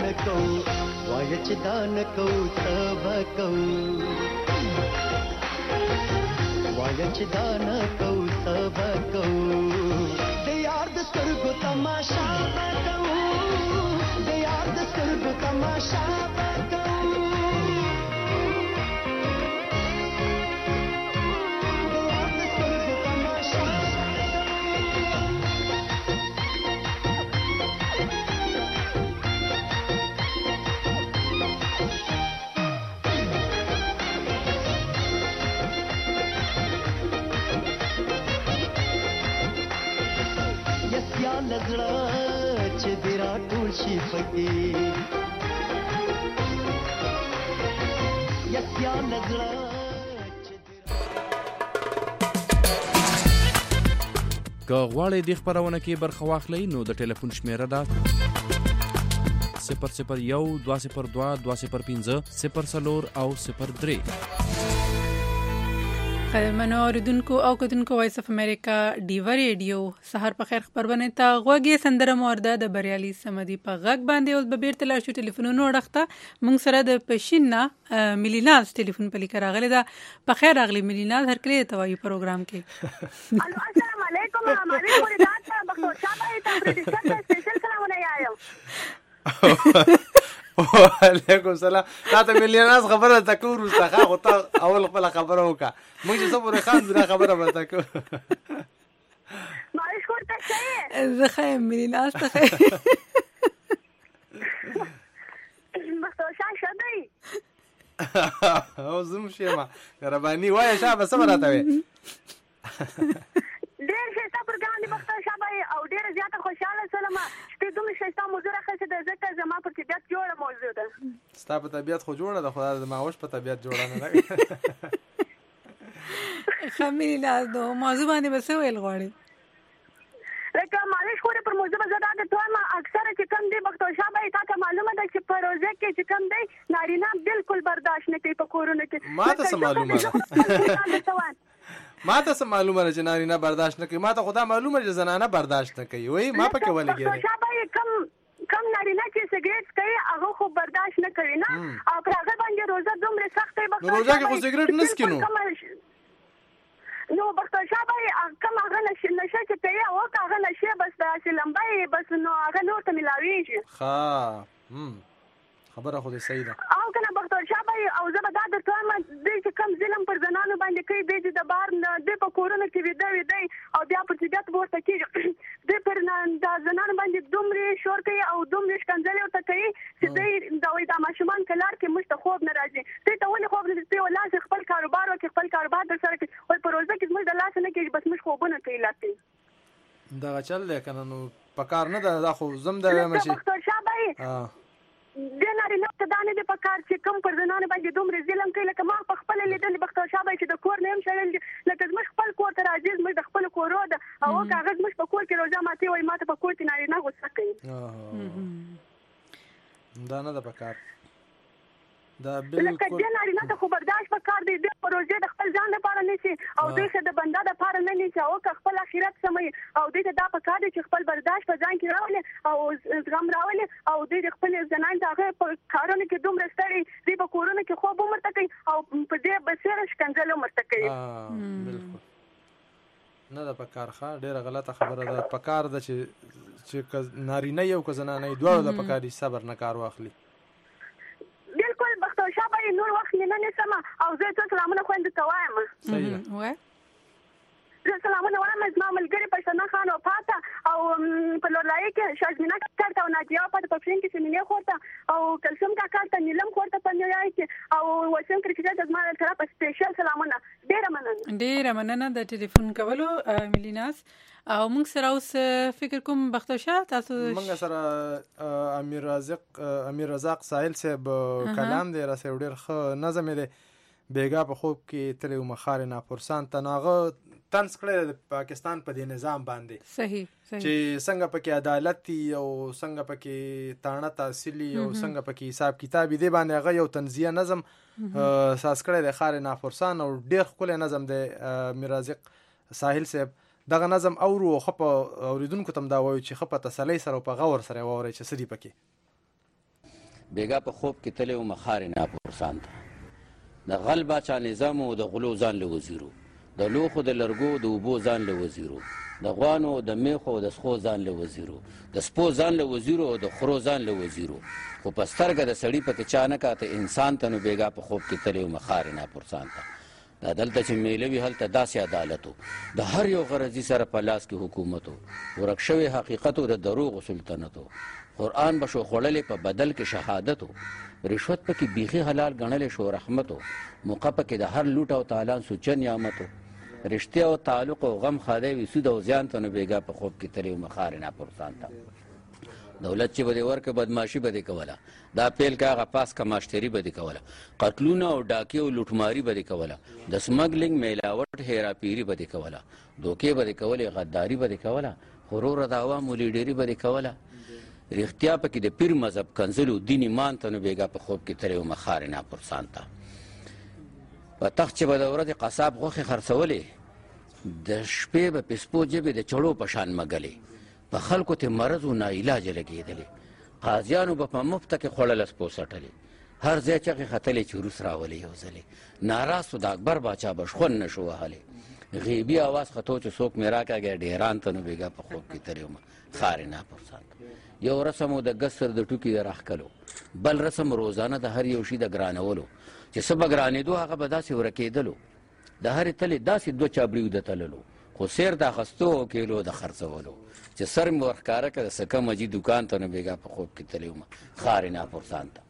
को वाया چې دا نه کو سبا کو وایا چې دا نه کو سبا کو د یار د سترګو تماشا وکړو د یار د سترګو تماشا وکړو لزړه چې دی را ټول شي پکې یسیا لزړه که غواړئ دې خپرونه کې برخه واخلئ نو د ټلیفون شمیره ده صفر صفر یو دوه صفر دوه دوه صفر پنځه صفر څلور او صفر درې. قدرمنو اوریدونکو او کتونکو وایس اف امریکا ډیوا ریډیو سحر په خیر خبرونه ته غوږی سندره مورده د بریالي سمدي په غږ باندې او به بیرته لا شو ټلیفونونو وړخته مونږ سره د پښینا ملیناز ټلیفون په لیکه راغلی دا په خیر راغلی ملیناز هر کله ته وایي پروګرام کې. السلام علیکم हमारे मुरीदात बख्तौर शाह भाई तफरीशन में स्पेशल सलाम आया وعلیکم السلام. تا ته ملیناز خبره تکور واستخه او ته اول خپل خبره وکړه موږ چې صبر خان دا خبره ورته کو مالش کوته شي زه خایم ملیناز ته بختور شاه شدی او زم شیما ربانی وای شابه صبر راته وي ډېر ښه پروګرام دی بختور شاه بھائی او ډېر زیاته خوشاله سلام چې دومره ښه موضوع راخصه د ځکه زما په طبيعت جوړه موضوع ده. ستا په طبيعت خو جوړه ده خدای د ماوش په طبيعت جوړه نه ده. خمیلا دو موضوع باندې بس ویل غواړي لکه مالش خوري پر موضوع زړه ده ته ما اکثر چې کم دی بختور شاه بھائی تا ته معلومه ده چې په روزه کې چې کم دی نارینه بالکل برداشت نه کوي په کورونه کې. ما ته معلومه ده ما ته سم معلومه ده چې نارینه برداشت نه کوي ما ته خدا معلومه چې زنانه برداشت نه کوي وای ما پکې ولګي بختور شاه بھائی کم کم نارینه چې سګریټ کوي هغه خو برداشت نه کوي نه او پر هغه باندې روزه دومره سخت دی بختور روزه کې خو سګریټ نه سکینو نو بختور شاه بھائی کم هغه نشه نشه چې کوي او هغه نشه بس داسې لمبای بس نو هغه نور ته ملاویږي. ها خبره خو دې صحیح ده او کنه بختور شاه بھائی او زه به دا درته وایم دوی چې کم ظلم پر زنانو باندې کوي دوی چې د بهر دوی په کورونو کې ویده ویده او بیا په طبیعت به ورته کېږي دوی پر د زنانو باندې دومره شور کوي او دومره ښکنځلې ورته کوي چې دوی دا وایي دا ماشومان که لار کې موږ ته خوب نه راځي دوی ته ولې خوب نه راځي دوی ولاړ خپل کاروبار وکړي خپل کاروبار در سره کړي وایي په روزه کې زموږ د لاسه نه کېږي بس موږ خوبونه کوي لا کوي دغه چل دی که نه نو په کار نه ده دا خو زم د وایم چې بختور شاه بھائی د نارینه ته دا نه دی په کار چې کوم پر زنانو باندې دومره ظلم کوي لکه ما په خپله لیدلې بختور شاه بھائی چې د کور نه یم شړل لکه زموږ خپل کور ته راځي زموږ د خپل کورو ده او هغه زموږ په کور کې روزه ماتې وایي ما ته په کور کې نارینه غوسه کوي دا نه ده په کار دا بالکل لکه د نارینه ته خو برداشت په کار دی د پروژې د خپل ځان لپاره نیسي او دوی ښه د بنده دپاره نه نیسي او که خپل اخرت سموي او دوی ته دا په کار دی چې خپل برداشت په ځان کې راولي او زغم راولي او دوی د خپل زنان د هغه په کارونو کې دومره ستړي دوی په کورونو کې خوب هم ورته کوي او په دې بسیره ښکنځل هم ورته کوي. بالکل نه ده په کار ښه ډېره غلطه خبره ده په کار ده چې چې نارینه یو که زنانه یې دواړو د په کار دي صبر نه کار واخلي. بالکل بختور شاه بھائی نور وخت نه نیسم او زه ته سلامونه خويندو ته وایم. صحیح ده زه سلامونه وایم زما ملګری پښتنه خان او پاته او په لورلای کې شازمینا کارته او نادیا په پښین کې سیمینه خورته او کلسم کا کارته نیلم خورته په نیویارک کې او وسیم کرکټ د زما طرف سپیشل سلامونه ډیره مننه ډیره مننه د ټلیفون کولو ملیناز او موږ سره اوس فکر کوم بختور شاه تاسو موږ سره امیر رزاق امیر رزاق ساحل صاحب کلام دی را سره ډیر ښه نظم دی بیګا په خوب کې تل مخار نه پرسان تناغه تنس کړی د پاکستان په دې نظام باندې صحیح صحیح چې څنګه پکې عدالت او څنګه پکې تاڼه تحصیلي او څنګه پکې حساب کتاب دی باندې هغه یو تنزیه نظم ساس کړی د خار نه پرسان او ډیر خپل نظم دی امیر رزاق ساحل صاحب دغه نظم اورو خپ اوریدونکو تم دا وایي چې خپ تسلی سره په غور سره ووري چې سړي پکې بیګا په خوب کې تللی وم خارې ناپرسان ته د غل باچا نظام او د غلو ځان له وزیرو د لوښو د لرګو د اوبو ځان له وزیرو د غوانو د میخو او د سخو ځان له وزیرو د سپو ځان له وزیرو او د خرو ځان له وزیرو خو په سترګه د سړي پکې چا نه کاته انسان ته نو بیګا په خوب کې تللی وم خارې ناپرسان ته دا دلته چې میله وي هلته داسې عدالت و د هر یو غرضي سره په لاس کې حکومت و ورک شوی حقیقت و د دروغو سلطنت و قرآن به شو خوړلې په بدل کې شهادت و رشوت پکې بیخي حلال ګڼلی شو رحمت و موقع پکې د هر لوټ او تالان سوچه نعمت و رشتیا او تعلق او غم خالی وي سود او زیان ته نو بیګا په خوب کې تللی وم خارې ناپرسان ته دولت چې به دې ورکه بدماشي به دې کوله دا پیل که هغه پاس کماشتري به دې کوله قتلونه او ډاکې او لوټماري به دې کوله د سمګلینګ میلاوټ هیراپیري به دې کوله دوکې به دې کولې غداري به دې کوله غروره د عوامو لیډري به دې کوله رښتیا پکې د پیر مذهب کنځلو دین ایمان ته نو بیګا په خوب کې تللی وم خارې ناپرسان ته په تخت چې به د ورځې قصاب غوښې خرڅولې د شپې به پسپو جبې د چړو په شان مګلې په خلکو ته مرض و ناعلاجه لګېدلې قاضیانو به په مفته کې خوړله سپو څټلې هر ځای چغې ختلې چې روس راولې یو ځلې ناراست و د اکبر باچا به شخون نه شو وهلې غیبي اواز خطو چې څوک مې راکاږی ډېران ته نو بیګا په خوب کې تللی وم خارې ناپرسان یو رسم و د ګسر د ټوکي د راښکلو بل رسم روزانه د هر یو شي د ګرانولو چې څه به ګرانېدو هغه به داسې ورکېدلو د هرې تلې داسې دوه چابړي د تللو خو سیر د اخیستو او کیلو د خرڅولو چې سر مې ورښکاره کړه د سکه مجي دوکان ته نو بیګا په خوب کې تللی وم خارې ناپرسان ته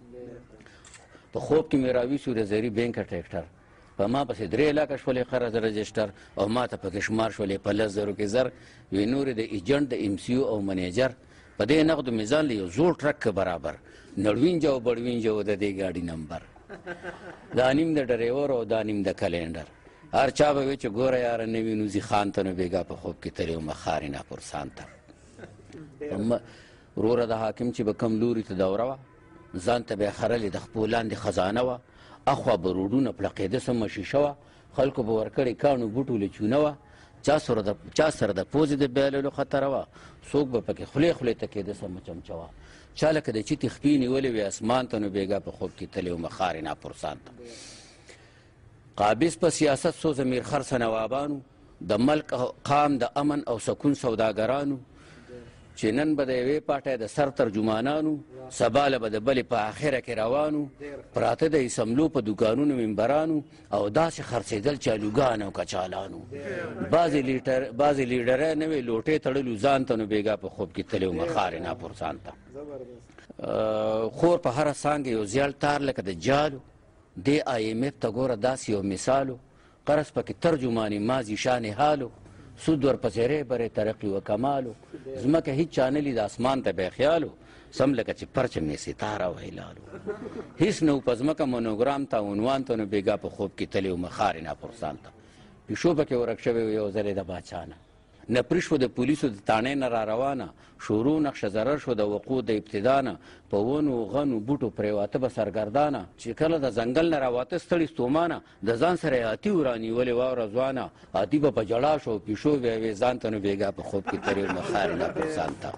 په خوب کې مې راویسو د زري بینکه ټریکټر په ما پسې درې لاکه شولې قرض رجسټر او ما ته پکې شمار شولې په لس زرو کې زر وې نورې د ایجنټ د ایم سی او او منیجر په دې نقدو میزان له یو زوړ ټرک برابر نړوینجه او بړوینجه و د دې ګاډي نمبر دا نیم د ډریور او دا نیم د کلینډر هر چا به وی چې ګوره یاره نوي نوزي خان ته نو بیګا په خوب کې تللی وم خارې ناپرسان ته وروره د حاکم چې به کم لوري ته دوره وه ځان ته به یې خرلې د خپو لاندې خزانه وه اخوا به روډونه پړقېده سمه شیشه وه خلکو به ورکړې کاڼو بوټو له چونه وه چا سره د پوزې د بیللو خطره وه څوک به پکې خولې خولې ته کېده سمه چمچه وه چا لکه د چیتې خپې نیولې وې اسمان ته نو بیګا په خوب کې تللی وم خارې ناپرسان ته قابض په سیاست سو ضمیر خرڅه نوابانو د ملک قام د امن او سکون سوداګرانو چې نن به د یوې پاټۍ د سر ترجمانانو سبا له به د بلې په اخره کې روانو پراته د اسملو په دوکانونو ممبرانو او داسې خرڅېدل چالوګان او کچالانو بعضې لیډرۍ نوې لوټې تړلو ځان ته نو بیګا په خوب کې تللی وم خارې ناپرسان ته خور په هره څانګه یو زیړ تار لکه د جالو دې آی ایم اف ته ګوره داسې یو مثالو قرض پکې ترجمانې ماضي شان حالو سود ورپسې رهبرې ترقي و کمالو ځمکه هیڅ چا نه لید اسمان ته به خیالو سم لکه چې پرچم یې ستاره و هلالو هیڅ نه و په ځمکه مونوګرام ته عنوان ته نو بیګا په خوب کې تللی وم خارې ناپرسان ته پیشو پکې ورک شوی و یو ځلې د باچا نه نپري شو د پولیسو د تاڼې نه را روانه شورو نقشه ضرر شو د وقوع د ابتدا نه په ونو غنو بوټو پرېواته به سرګردانه چې کله د ځنګل نه راواته ستړي ستومانه د ځان سره یې اتي ورانیولې واوره ځوانه اتي به په ژړا شو پیشو بیا وې ځان ته نو بیګا په خوب کې تللی وم خارې ناپرسان ته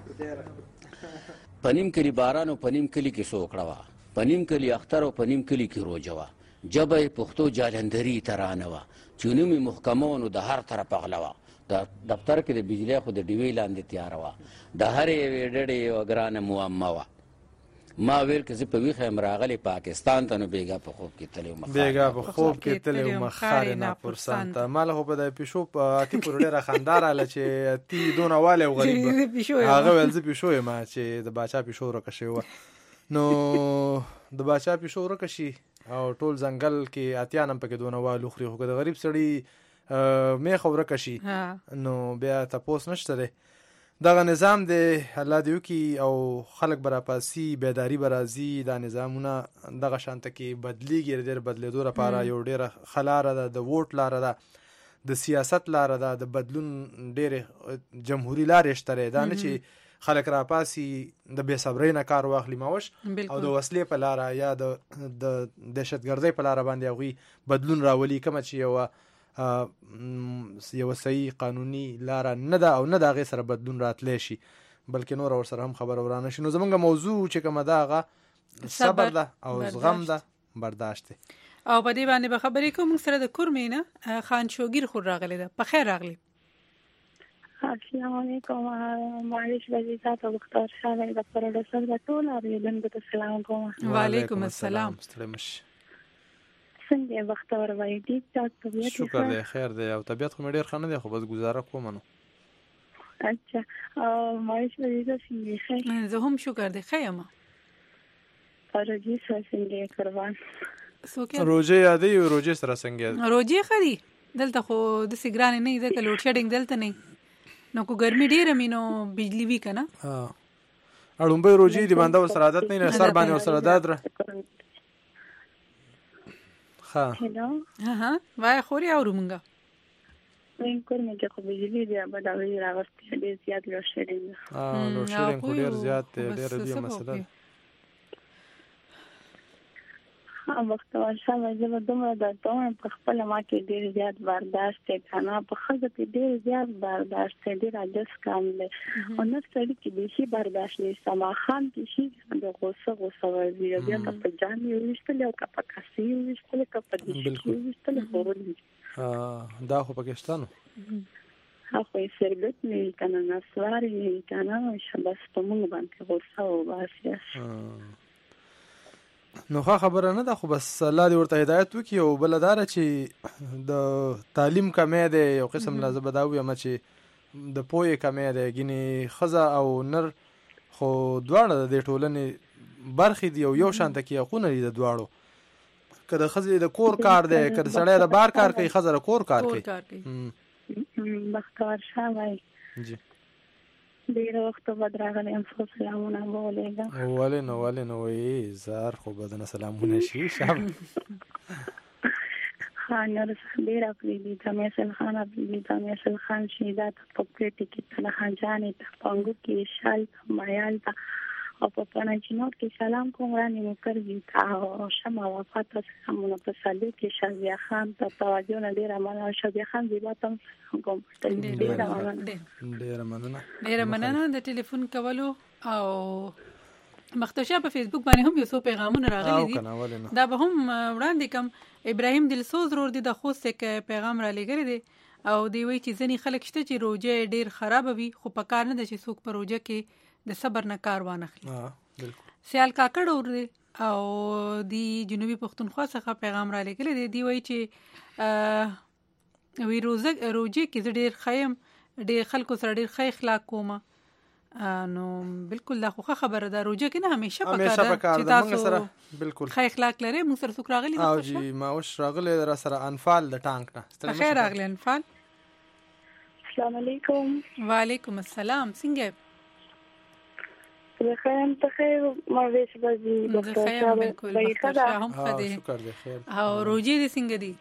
په نیم کلي باران او په نیم کلي کې سوکړه وه په نیم کلي اختر او په نیم کلي کې روژه وه ژبه یې پښتو جالندري ترانه وه چې نوم یې محکمه و نو د هر طرف اغله وه دفتر کې د بجلی خو د ډیوې لاندې تیاره وه د هرې یوې ډډې یوه ګرانه معما وه ما ویل که زه په ویښه یم راغلی پاکستان ته نو بیګا په خوب کې تللی وم بیګا په خوب کې تللی وم خارې ناپرسان ته ما له خو په د پیشو په اتي پورې ډېره خندا راغله چې اتي دونه والی او غریب هغه ویل زه پیشو یم چې د باچا پیشو ورکه شوې وه نو د باچا پیشو ورکه شي او ټول ځنګل کې اتیان هم پکې دونه والو خوري خو که د غریب سړي میخه ورکه شي نو بیا تپوس نشته دی دغه نظام دی الله دې وکړي او خلک به راپاسي بیداري به راځي دا نظامونه دغه شانته کې بدلیږي ډېر بدلېدو لپاره یو ډېره ښه لاره ده د ووټ لاره ده د سیاست لاره ده د بدلون ډېرې جمهوري لارې شته دی دا نه چې خلک راپاسي د بې صبرۍ نه کار واخلي ماوش او د وسلې په لاره یا د دهشتګردۍ په لاره باندې هغوی بدلون راولي کومه چې یوه یو صحیح قانوني لاره نه ده او نه د هغې سره بدلون راتلی شي بلکې نور ورسره هم خبره ورانه شي نو زمونږ موضوع چې کومه ده هغه صبر ده او زغم ده برداشت دی. او په دې باندې به خبرې کوم سره د کورمینه خان شوګیر خور راغلی ده. په خیر راغلی. السلام علیکم. معلش وزیر تاسو وختار شاله د پرده سره د ټول اوریدل د سلام کوم. وعلیکم السلام. ستړمش. څنګه وختار وای دي تاسو طبیعت شکر دی خیر دی او طبیعت خو مې ډیر خنه دی خو بس گزاره کوم نو. اچھا معلش وزیر تاسو خیر. زه هم شکر دی خیر ما. روجي سره څنګه قربان روجي یادې روجي سره څنګه روجي خري دلته خو د سیګران نه ده کله لوډ شیډینګ دلته نه نو کو ګرمي ډیره مینو بجلی وی کنه ها اړم به روجي دی باندې ور سره عادت نه سر باندې ور سره دادره ها هلو ها ها وای خوري اورو مونږه وین کور مې کې خو بجلی دی به دا وی راغستې ډیر زیات لوډ شیډینګ ها لوډ شیډینګ ډیر زیات ډیر دی مسله وخت ورشه مې دومره د دوه په خپل ما کې ډیر زیات برداشت کنه په خزه کې ډیر زیات برداشت ډیر اجس کام دی او نو ستړي کې به شي برداشت نه سما خام کې شي د غوسه غوسه ورځي بیا په جامې وشتل او په کاسي وشتل په دې وشتل ورولې ها دا خو پاکستان هغه سرګت نه کنه نسواري نه کنه شبس په موږ باندې غوسه او واسه نو ښه خبره نه ده خو بس الله دې ورته هدایت وکړي او بله دا ده چې د تعلیم کمی دی یو قسم لا زه به دا ویم چې د پوهې کمی دی ګینې ښځه او نر خو دواړه د دې ټولنې برخې دي او یو شانته کې حقونه دي د دواړو که د ښځې د کور کار دی که د سړی د بار کار کوي ښځه د کور کار کوي بختور شه وای جی ډیر وخت بعد راغلی ام خو سلامونه ولیکم ولې نو ولې نو وی زار خو بدن سلامونه شي شام خان ډیر خپل دي تمیسل خان خپل تمیسل خان شهدا په پټی کې تنه خان جانې په پنګو کې شال مایال تا او په پنځینور کې سلام کوم رانه مو کوي تا او شمه وفات سمونه په سالي کې شاویا خان ته توجه نه ډیر مننه شاویا خان دی واتم کوم ډیر مننه ډیر مننه ډیر مننه د ټلیفون کولو او مختشا په فیسبوک باندې هم یو څو پیغامونه راغلي دي دا به هم وړاندې کوم ابراهیم دلسوز رور دي د خوست کې پیغام را لګری دي او دی وی چې ځنی خلک شته چې روزه ډیر خراب وي خو په کار نه د چې څوک په روزه کې د صبر نه کار وانخلي ها بالکل سیال کاکړ اور دي او دی جنوبي پښتونخوا څخه پیغام را لګلی دی دی وی چې وی روزه روزه کې ډیر خیم ډیر خلکو سره ډیر خې اخلاق کوم نو بالکل دا خو خبره ده روزه کې نه همیشه پکاره چې تاسو سره بالکل خې اخلاق لري مو سره څوک راغلی او جی ما اوس راغلی در سره انفال د ټانک نه خیر راغلی انفال السلام علیکم وعلیکم السلام څنګه بخیر ته خیر ما ویش بازی ډاکټر صاحب بخیر هم خدای شکر دی خیر او روزي دې څنګه دي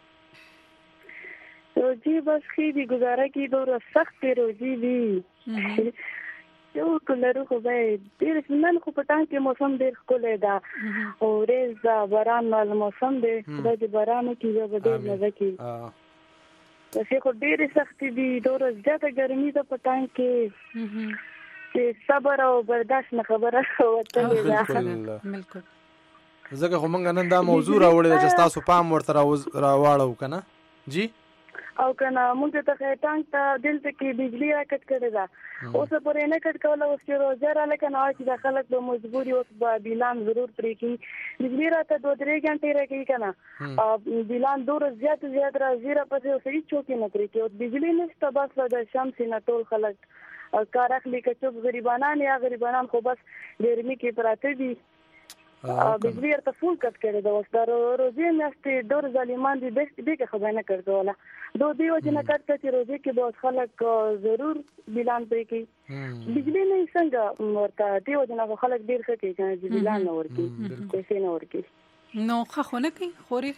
روزي بس خې دي گزاره کی ډوره سخت روزي دي یو کلرو خو به ډیر نن خو پټان کې موسم ډیر ښکلی ده او ریز دا باران مال موسم دی خدای دې باران وکړي به ډیر مزه کوي داسې خو ډیرې سختې دي ډوره زیاته ګرمي ده پټان کې چې صبر او برداشت نه خبره وتلې ده بالکل ځکه خو موږ نن دا موضوع راوړې ده چې تاسو پام ورته راواړو که نه جی او کنه موږ ته ټانک ته دلته کې بجلی راکټ کړې ده اوس پرې نه کټ کوله اوس چې روزه را لکه نو چې د خلک به مجبوري اوس به بیلان ضرور پرې کی بجلی راته دوه درې غنټې راکې کنه او بیلان دور زیات زیات راځي را پسې اوس هیڅ چوکې نه پرې کې او بجلی نشته بس د شمس نه ټول خلک کار اخلي که چوب غریبانان یا غریبانان خو بس ګرمي کې پراته دي بجلی ورته فول کټ کړی ده اوس د روزې میاشتې ډېر ظالمان دي دې کې خبره نه کړدوله دو دیو چې نه کټ چې روزې کې به خلک ضرور بیلان پرې کوي بجلی نه څنګه ورته دیو چې نه خلک ډېر ښه کوي چې بیلان نه ورکوي پیسې نه ورکوي نو ښه خو نه کوي خوري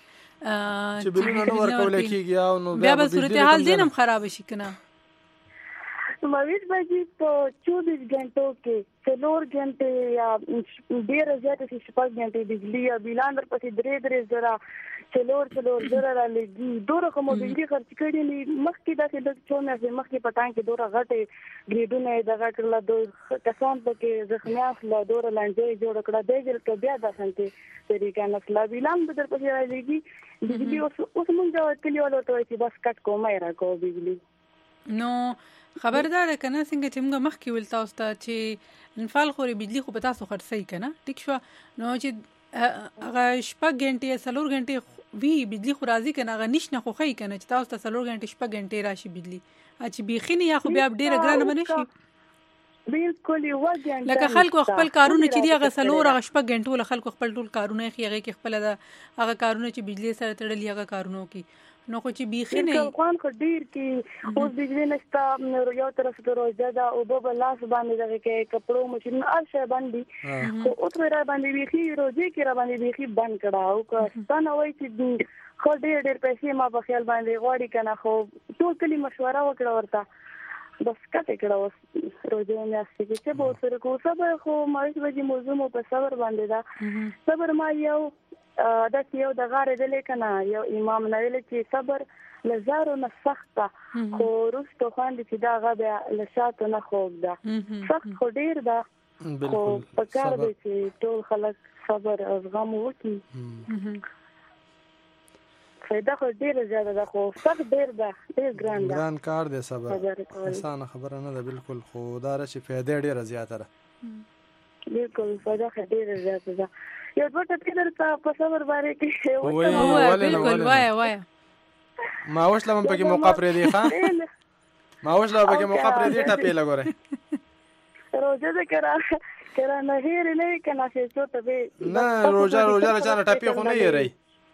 چې بیلونه نه ورکول کېږي او نو بیا به صورتحال دې هم خراب شي که نه ماویش بجې په چوبیس غنټو کې څلور غنټې یا ډېره زیاته شي شپږ غنټې بجلی یا بیلان درپسې درې درې زره څلور څلور زره را لګي دوره کومه بجلی خرڅ کړي نه مخکې داسې لږ څو میاشتې مخکې په ټانک کې دوره غټې ګریډونه یې دغه کړله دوی کسان پکې زخمیان شول دوره لانجې جوړه کړه دی ځل بیا د اسانتي طریقه نسله بیلان به درپسې را لګي بجلی اوس اوس مونږ کلیوالو ته وایي چې بس کټ کومه یې راکوو بجلی نو خبردار کنه څنګه چې موږ مخکې ول تاسو ته چې انفال خوري بجلی خو به تاسو خرڅي کنه ټیک شو نو چې هغه شپږ غنټې څلور غنټې وی بجلی خو راځي کنه هغه نشنه خو خی کنه چې تاسو ته څلور غنټې شپږ غنټې راشي بجلی چې بيخینه یا خو بیا ډیره ګرانه بنشي بالکل یو غنټه لکه خلکو خپل کارونه چې دی هغه څلور هغه شپږ غنټو له خلکو خپل ټول کارونه خيغه کې خپل د هغه کارونه چې بجلی سره تړلي هغه کارونه کوي نو خو چې بیخي نه خوان خو ډیر کې اوس بجلی نشته یو طرف ته روزه دا او په لاس باندې دغه کې کپړو ماشين ارشه باندې خو اوس را باندې بیخي روزه کې را باندې بیخي بند کړه او که ستنه وای چې خو ډیر ډیر پیسې ما په خیال باندې غواړي کنه خو ټول کلی مشوره وکړه ورته بس کته کړه اوس روزه میاشتې کې چې به سره کو صبر خو مې وځي موضوع مو په صبر باندې دا صبر ما یو دا یو د غاره د لیکنه یو امام نه ویل چې صبر لزارو نه سخته خو روستو خواندې چې دا غبه لشاتو نه خوب ده سخت خو ډیر ده خو په کار دی چې ټول خلک صبر او زغم وکړي فایده خو ډیر زیاته ده خو سخت ډیر ده ډیر ګران ده ګران کار دی صبر انسان خبره نه ده بالکل خو دا چې فایده ډیره زیاته ده بالکل فایده ډیر زیاته ده یو دوه ټکي درته په صبر باندې کې وای بالکل وای وای ما وښ لمن پکې موقع پرې دی ښا ما وښ لمن پکې موقع پرې دی ټپې لګوره روزه ده کرا کرا نه هیر نه کنه چې څو ته نه روزه روزه را چانه ټپې خو نه یری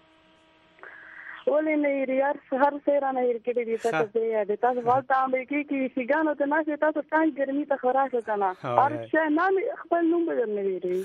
ولې نه یری یار هر سره نه یری کې دي تاسو ته یاد تاسو غلطه امریکای کې سیګانو ته نه چې تاسو څنګه ګرمي ته خراشه کنه هر څه نه خپل نوم بدل نه ویری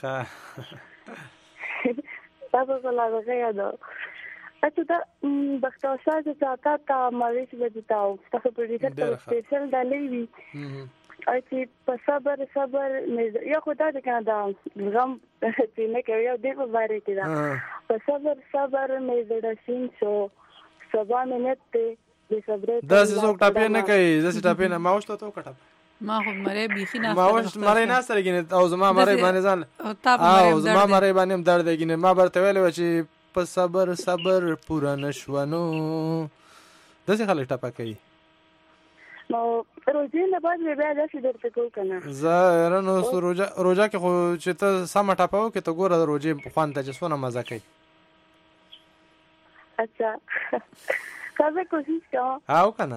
تاسو څه لږه یادو اته دا بختور شاه چې تاسو ته ماویش وځتاو تاسو په دې ته سپیشل دلې وی اته په صبر صبر یو خدای دې کنه دا غم چې نه کوي یو دې په باره کې دا په صبر صبر مې زړه شین شو سبا منټ دې صبر دا څه ټاپې نه کوي دا څه ټاپې نه ماوشته تو کټه ما خو مری بيخي نه ماوش مری نه سره کینه او زما مری باندې ځان او زما مری باندې درد کینه ما برته ویل و چې په صبر صبر پورا نشونو دغه خلک ټاپه کوي نو روزه نه باندې بیا دا چې درته کو کنه زه نو روزه روزه کې خو چې ته سم ټاپاو کې ته ګوره روزه په خوان ته چې سونه مزه کوي اچھا کله کوشش کوه او کنه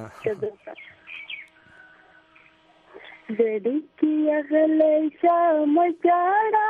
زړی کی اغلی شام جاړه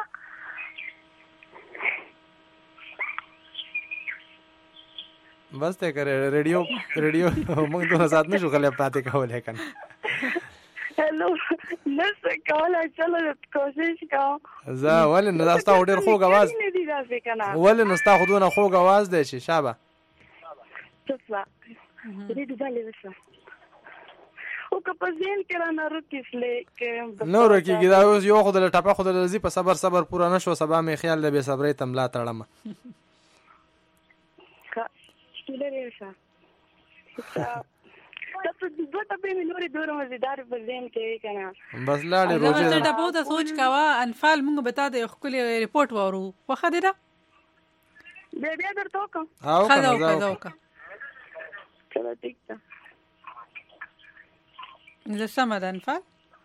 بس ته کرے ریډیو ریډیو موږ ته سات نشو غلې پاتې کولای کنه هلو نس کاله چلو کوشش کوه زه ولې نه تاسو ډېر خوږ आवाज ولې نه تاسو خودونه خوږ आवाज دی چې شابه څه دې دې ځلې وسه او که په ځین کې را نه روکیسلې کې نو روکیږي دا اوس یو خدای ټاپه خدای لذي په صبر صبر پورا نشو سبا مې خیال له به صبرې تملا تړم کا شلري وسه تاسو دوه ټپې مې نورې دوه مزیدار په ځین کې کنه بس لاړې روزه دا ټپو ته سوچ کاوه انفال موږ به تاسو خپل ریپورت وورو واخه دې دا بیا بیا درته کوم او کنه دا وکړه چلو ٹھیک ده زه سمه ده انفال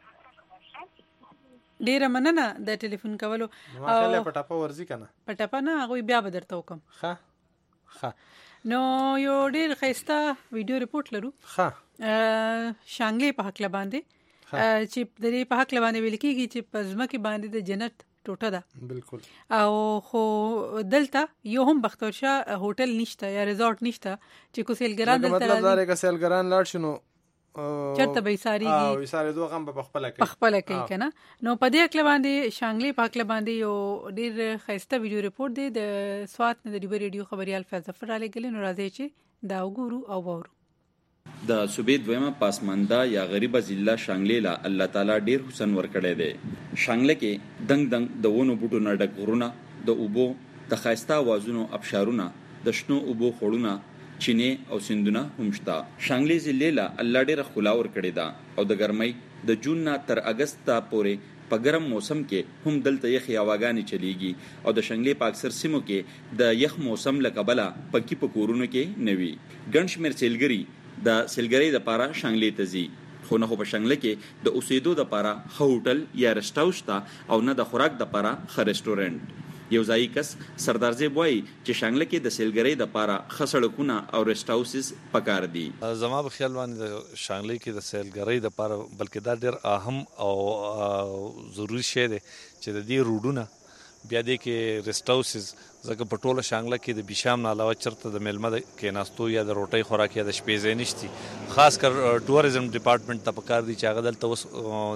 ډیره مننه د ټلیفون کولو ما خلک پټاپه ورزي کنه پټاپه نه هغه بیا به درته وکم ښه ښه نو یو ډیر خسته ویډیو ریپورت لرو ښه شانګلې په حق لباندې چې د دې په حق لباندې ویل کېږي چې پزما کې باندې د جنت ټوټه ده بالکل او خو دلته یو هم بختور شاه هوټل نشته یا ریزورټ نشته چې کو سیلګران دلته مطلب دا دی چې سیلګران لاړ شنو چرته به ساریږي او ساري دوه غم په خپل کې خپل کې کنه نو په دې اکل باندې شانګلې په اکل باندې یو ډیر خسته ویډیو ریپورت دی د سوات نه د ریډیو خبريال فیض ظفر علی ګل نو راځي چې دا وګورو او وورو د صوبې دویمه پاسمانده یا غریبه ضلع شانګلې له الله تعالی ډیر حسن ورکړی دی. شانګله کې دنګ دنګ د ونو بوټو نه ډک غرونه، د اوبو د ښایسته اوازونو ابشارونه، د شنو اوبو خوړونه، چینې او سیندونه هم شته. شانګلې ضلع له الله ډیره ښکلا ورکړې ده او د ګرمۍ د جون نه تر اګست پورې په ګرم موسم کې هم دلته یخې هواګانې چلیږي او د شانګلې په اکثر سیمو کې د یخ موسم له کبله پکې په کورونو کې نه وي. ګڼ شمېر سیلګري د سیلګرۍ دپاره شانګلې ته ځي، خو نه خو په شانګله کې د اوسېدو دپاره ښه هوټل یا رسټ هاوس شته او نه د خوراک دپاره ښه رسټورنټ. یو ځایي کس سردار زیب وایي چې شانګله کې د سیلګرۍ دپاره ښه سړکونه او رسټ هاوسز پکار دي. زما په خیال باندې د شانګلې کې د سیلګرۍ دپاره بلکې دا ډېر اهم او ضروري شی دی چې د دې روډونه بیا دې کې رسټ هاوسز، ځکه په ټوله شانګله کې د بیشام نه علاوه چېرته د میلمه د کېناستو یا د روټۍ خوراک یا د شپې ځای نشتي. خاص کر ټوریزم ډپارټمنټ ته پکار دي چې هغه دلته اوس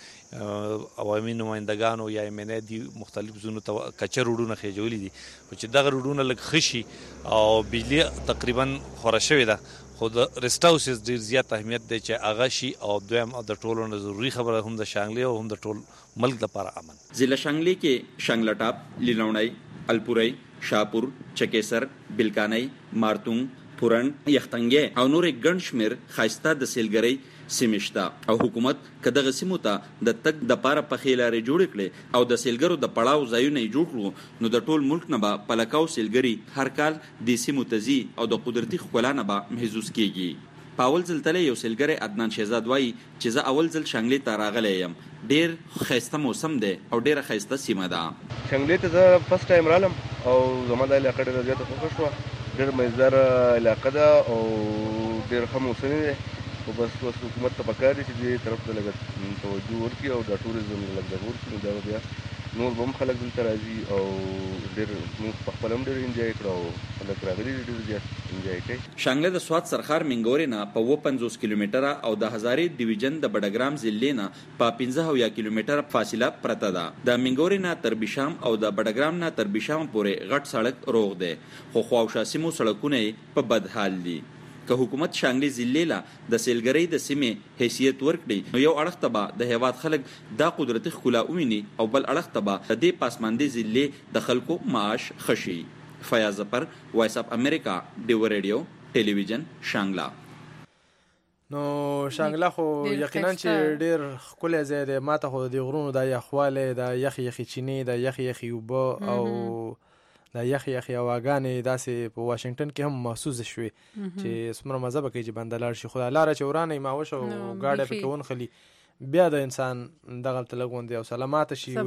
د عوامي نمایندګانو یا ایم این ای دي مختلف ځایونو ته کچه روډونه خېجولي دي، خو چې دغه روډونه لږ ښه شي او بجلي تقریبا خوره شوې ده، خو د رسټ هاوسز ډېر زیات اهمیت دی چې هغه شي او دویم د ټولو نه ضروري خبره هم د شانګلې او هم د ټول ملک لپاره امن. ضلع شانګلې کې شانګله ټاپ، لیلوڼی، الپورۍ، شاپور، چکېسر، بلکانۍ، مارتونګ، پورن، یختنګې او نورې ګڼ شمېر ښایسته د سیلګرۍ سیمې شته او حکومت که دغه سیمو ته د تګ دپاره پخې لارې جوړې کړې او د سیلګرو د پړاو ځایونه یې جوړ کړو، نو د ټول ملک نه به پلکاو سیلګري هر کال دې سیمو ته ځي او د قدرتي ښکلا نه به محظوظ کېږي. په اول ځل تلی یو سیلګری عدنان شهزاد وایي چې زه اول ځل شانګلې ته راغلی یم. ډېر ښایسته موسم دی او ډېره ښایسته سیمه ده. شانګلې ته زه فرست ټایم رالم او زما دا علاقه ډېره زیاته خوښه شوه. ډېر مزداره علاقه ده او ډېر ښه موسم دی، خو بس اوس حکومت ته پکار دي چې دې طرف ته لږ توجه ورکړي او دا ټوریزم لږ دغه ورکړي، نو دا به بیا نور به هم خلک دلته راځي او ډېر موږ په خپله هم ډېر انجوای کړو او خلک راغلي دي ډېر زیات انجوای کوي. شانګله د سوات سرخار منګورې نه په اووه پنځوس کیلومتره او د هزارې ډیویژن د بډګرام ضلعې نه په پنځه اویا کیلومتره فاصله پرته ده. د منګورې نه تر بیشام او د بډګرام نه تر بیشام پورې غټ سړک روغ دی، خو خواوشا سیمو سړکونه یې په بد حال دي. که حکومت شانګلې ضلعې له د سیلګرۍ د سیمې حیثیت ورکړي، نو یو اړخ ته به د هېواد خلک دا قدرتي ښکلا وویني او بل اړخ ته به د دې پاسماندې ضلعې د خلکو معاش ښه شي. فیاض ظفر، وایس اف امریکا، ډیو ریډیو، ټلویزیون، شانګله. نو شانګله خو یقینا چې ډېر ښکلی ځای دی. ما ته خو د دې غرونو دا یخوالی، دا یخې یخې چینې، دا یخې یخې اوبه او دا یخې یخې هواګانې داسې په واشنګټن کې هم محسوس شوې چې څومره مزه به کوي چې بنده لاړ شي. خو دا لاره چې ورانه یې ماوشه او ګاډی پکې ونښلي، بیا د انسان دغلته لږ غوندې او سلاماته شي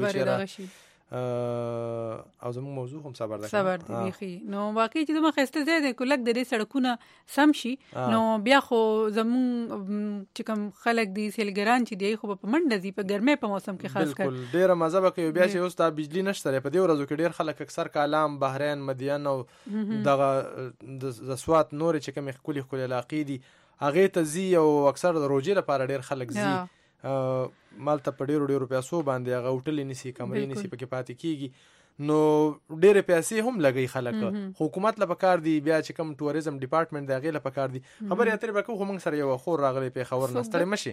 او زموږ موضوع هم صبر ده صبر دی بیخي. نو واقعي چې دومره ښایسته ځای دی، که لږ د دې سړکونه سم شي نو بیا خو زموږ چې کوم خلک دي سیلګران چې دی خو به په منډه ځي په ګرمۍ په موسم کې خاص کر بالکل ډېره مزه به کوي. بیا چې اوس دا بجلي نشته دی، په دې ورځو کې ډېر خلک اکثر کالام، بحرین، مدین او دغه د سوات نورې چې کومې ښکلې ښکلې علاقې دي هغې ته ځي او اکثر د روژې لپاره ډېر خلک ځي. مالته په ډېرو ډېرو پیسو باندې هغه هوټلې نیسي، کمرې نیسي، پکې پاتې کېږي، نو ډېرې پیسې هم لګوي خلک. خو حکومت له پکار دي، بیا چې کوم ټوریزم ډپارټمنټ دی هغې له پکار دي. خبرې اترې به کوو، خو موږ سره یوه خور راغلی پېښور نه، ستړې مه شي.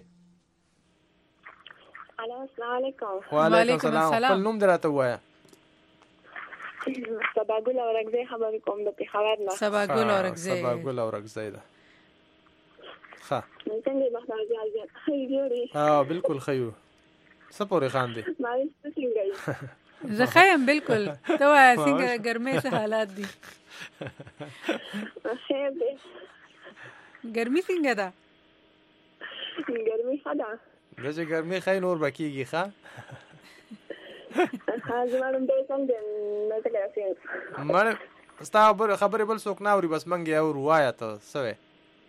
السلام علیکم. وعلیکم السلام. خپل نوم دې راته ووایه. سباګل اورکزی خبرې کوم د پېښور نه. سباګل اورکزی. سباګل اورکزی ده. ښه څنګه بختور جان ښه جوړې؟ ها بالکل ښه یو. څه پورې خاندې؟ ما څه څنګه یې؟ زه ښه یم بالکل. ته وایه څنګه ګرمۍ څه حالات دي؟ خیر دی. ګرمي څنګه ده؟ ګرمي ښه ده. دا چې ګرمي ښه نور به کېږي. ښه زما نوم دی څنګه نه څه کوې؟ مړ ستا خبرې بل څوک نه اوري، بس موږ یې اورو. وایه ته څه وې؟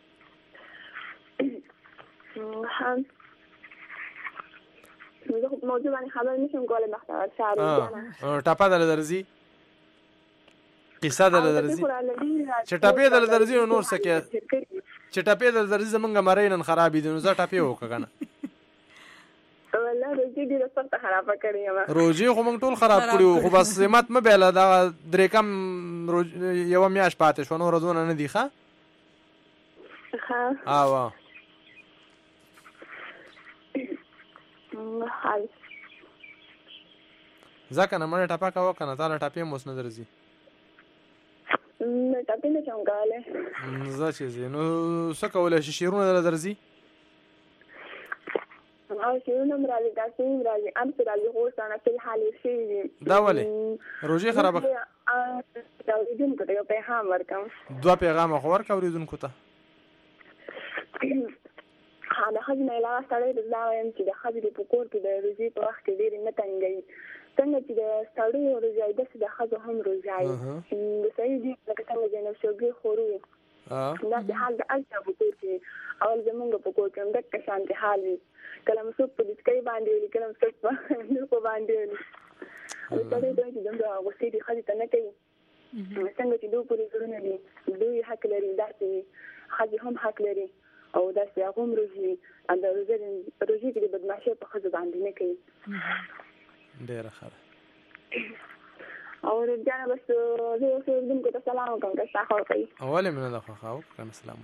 زه خو موضوع باندې خبر نشم کولی بختور شهر ټاپه دله درځي، قصه دله درځي چې ټاپې دله درځي نو نور څه کې چې ټاپې دله درځي زمونږ مرۍ نن خرابې دي نو زه ټاپې وکړه که نه. والله روژې ډېره سخته خرابه کړې یم. روژې خو موږ ټول خراب کړي وو، خو بس همت مه بیله، دغه درې کم یوه میاشت پاتې شوه، نور ورځونه نه دي. ښه ها اه وا حال ځکه نه مړ ټاپا کا وکنه تعالی ټاپې موس نه درځي نه ټاپې نه څنګه زه چې زه نو څه کولای شي شیرونه درځي او شیرونه مرالي تاسو مرالي ام سره هو څنګه په حال شي دا ولې روزي خراب دا دې کوم ته په هم ورکم دوه پیغام خو ورک اوریدونکو ته ها د خځې نه علاوه سړی د دا وایم چې د ښځې د په کور کې د روزي په وخت کې ډېرې نه تنګوي څنګه چې د سړیو روژه وي داسې د ښځو هم روژه وي د سړي دي لکه څنګه زینب شوګي خورو داسې حال د هر چا په کور کې اول زمونږ په کور کې هم دقه شانتې حال وي کله مو څوک په دسکۍ باندې ولي کله مو څوک په نوکو باندې ولي سړی دوی چې دومره غوسې دي ښځې ته نه کوي څنګه چې دوی پورې زړونه دي دوی حق لري داسې ښځې هم حق لري او داسې هغه هم روژې د روژې روژې کې د بدماشۍ په ښځو باندې نه کوي ډېره ښه ده او رجانه بس زه یو څه اردونکو ته سلام وکړم که ستا ښه کوي ولې مې نه ده خوښه وکړم سلام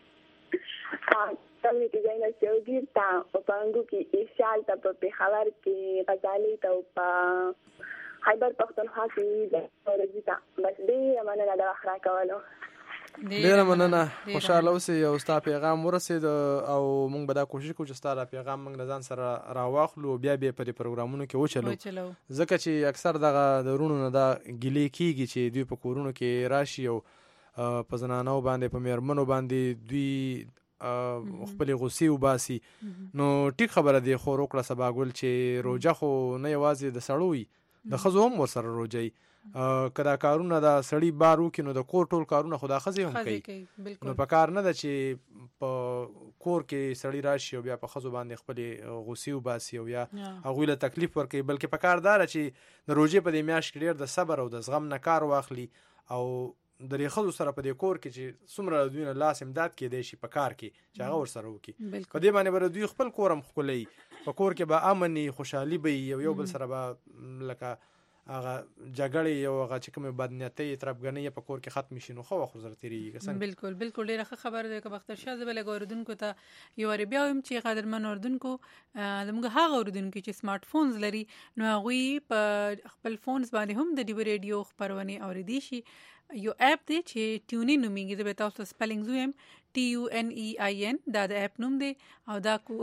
تبلیغ کې زینب شوګیر ته او په انګو کې اشال ته په پېښور کې غزالي ته او په خیبر پښتونخوا کې د ورځې ته بس ډېره مننه د وخت راکولو ډېره مننه خوشحاله اوسئ او ستا پیغام ورسېد او موږ به دا کوشش کوو چې ستا دا پیغام موږ له ځان سره راواخلو بیا بیا په دې پروګرامونو کې وچلو ځکه چې اکثر دغه د وروڼو نه دا ګیلې کېږي چې دوی په کورونو کې راشي او په زنانو باندې په مېرمنو باندې دوی خپلې غوسې وباسي نو ټیک خبره دی خو وکړه سبا ګل چې روژه خو نه یوازې د سړو وي د ښځو هم ورسره روژه وي که دا کارونه د سړي بار وکړي نو د کور ټول کارونه خو دا ښځې هم کوي نو په کار نه ده چې په کور کې سړي راشي او بیا په ښځو باندې خپلې غوسې وباسي او یا هغوی له تکلیف ورکوي بلکې په کار دا ده چې د روژې په دې میاشت کې ډېر د صبر او د زغم نه کار واخلي او د دې ښځو سره په دې کور کې چې څومره د دوی نه لاس امداد کېدی شي په کار کې چې هغه ورسره وکړي په دې باندې به دوی خپل کور هم ښکلی په کور کې به امن وي خوشحالي به وي یو بل سره به لکه هغه جګړې او هغه چې کومې بدنیتۍ تربګنۍ په کور کې ختم شي نو ښه وخت ورسره تېرېږي بالکل بالکل ډېره ښه خبره ده که باخترشاه زه به لږ اورېدونکو ته یو وارې بیا وایم چې قدرمن اورېدونکو زموږ هغه اورېدونکي چې سمارټ فونز لري نو هغوی په خپل فونز باندې هم د ډیو ریډیو خپرونې اورېدی شي یو اپ دی چې ټیونین نومیږي زه به تاسو ته سپیلنګز ویم ټي یو ان ای آی ان دا د اپ نوم دی او دا کو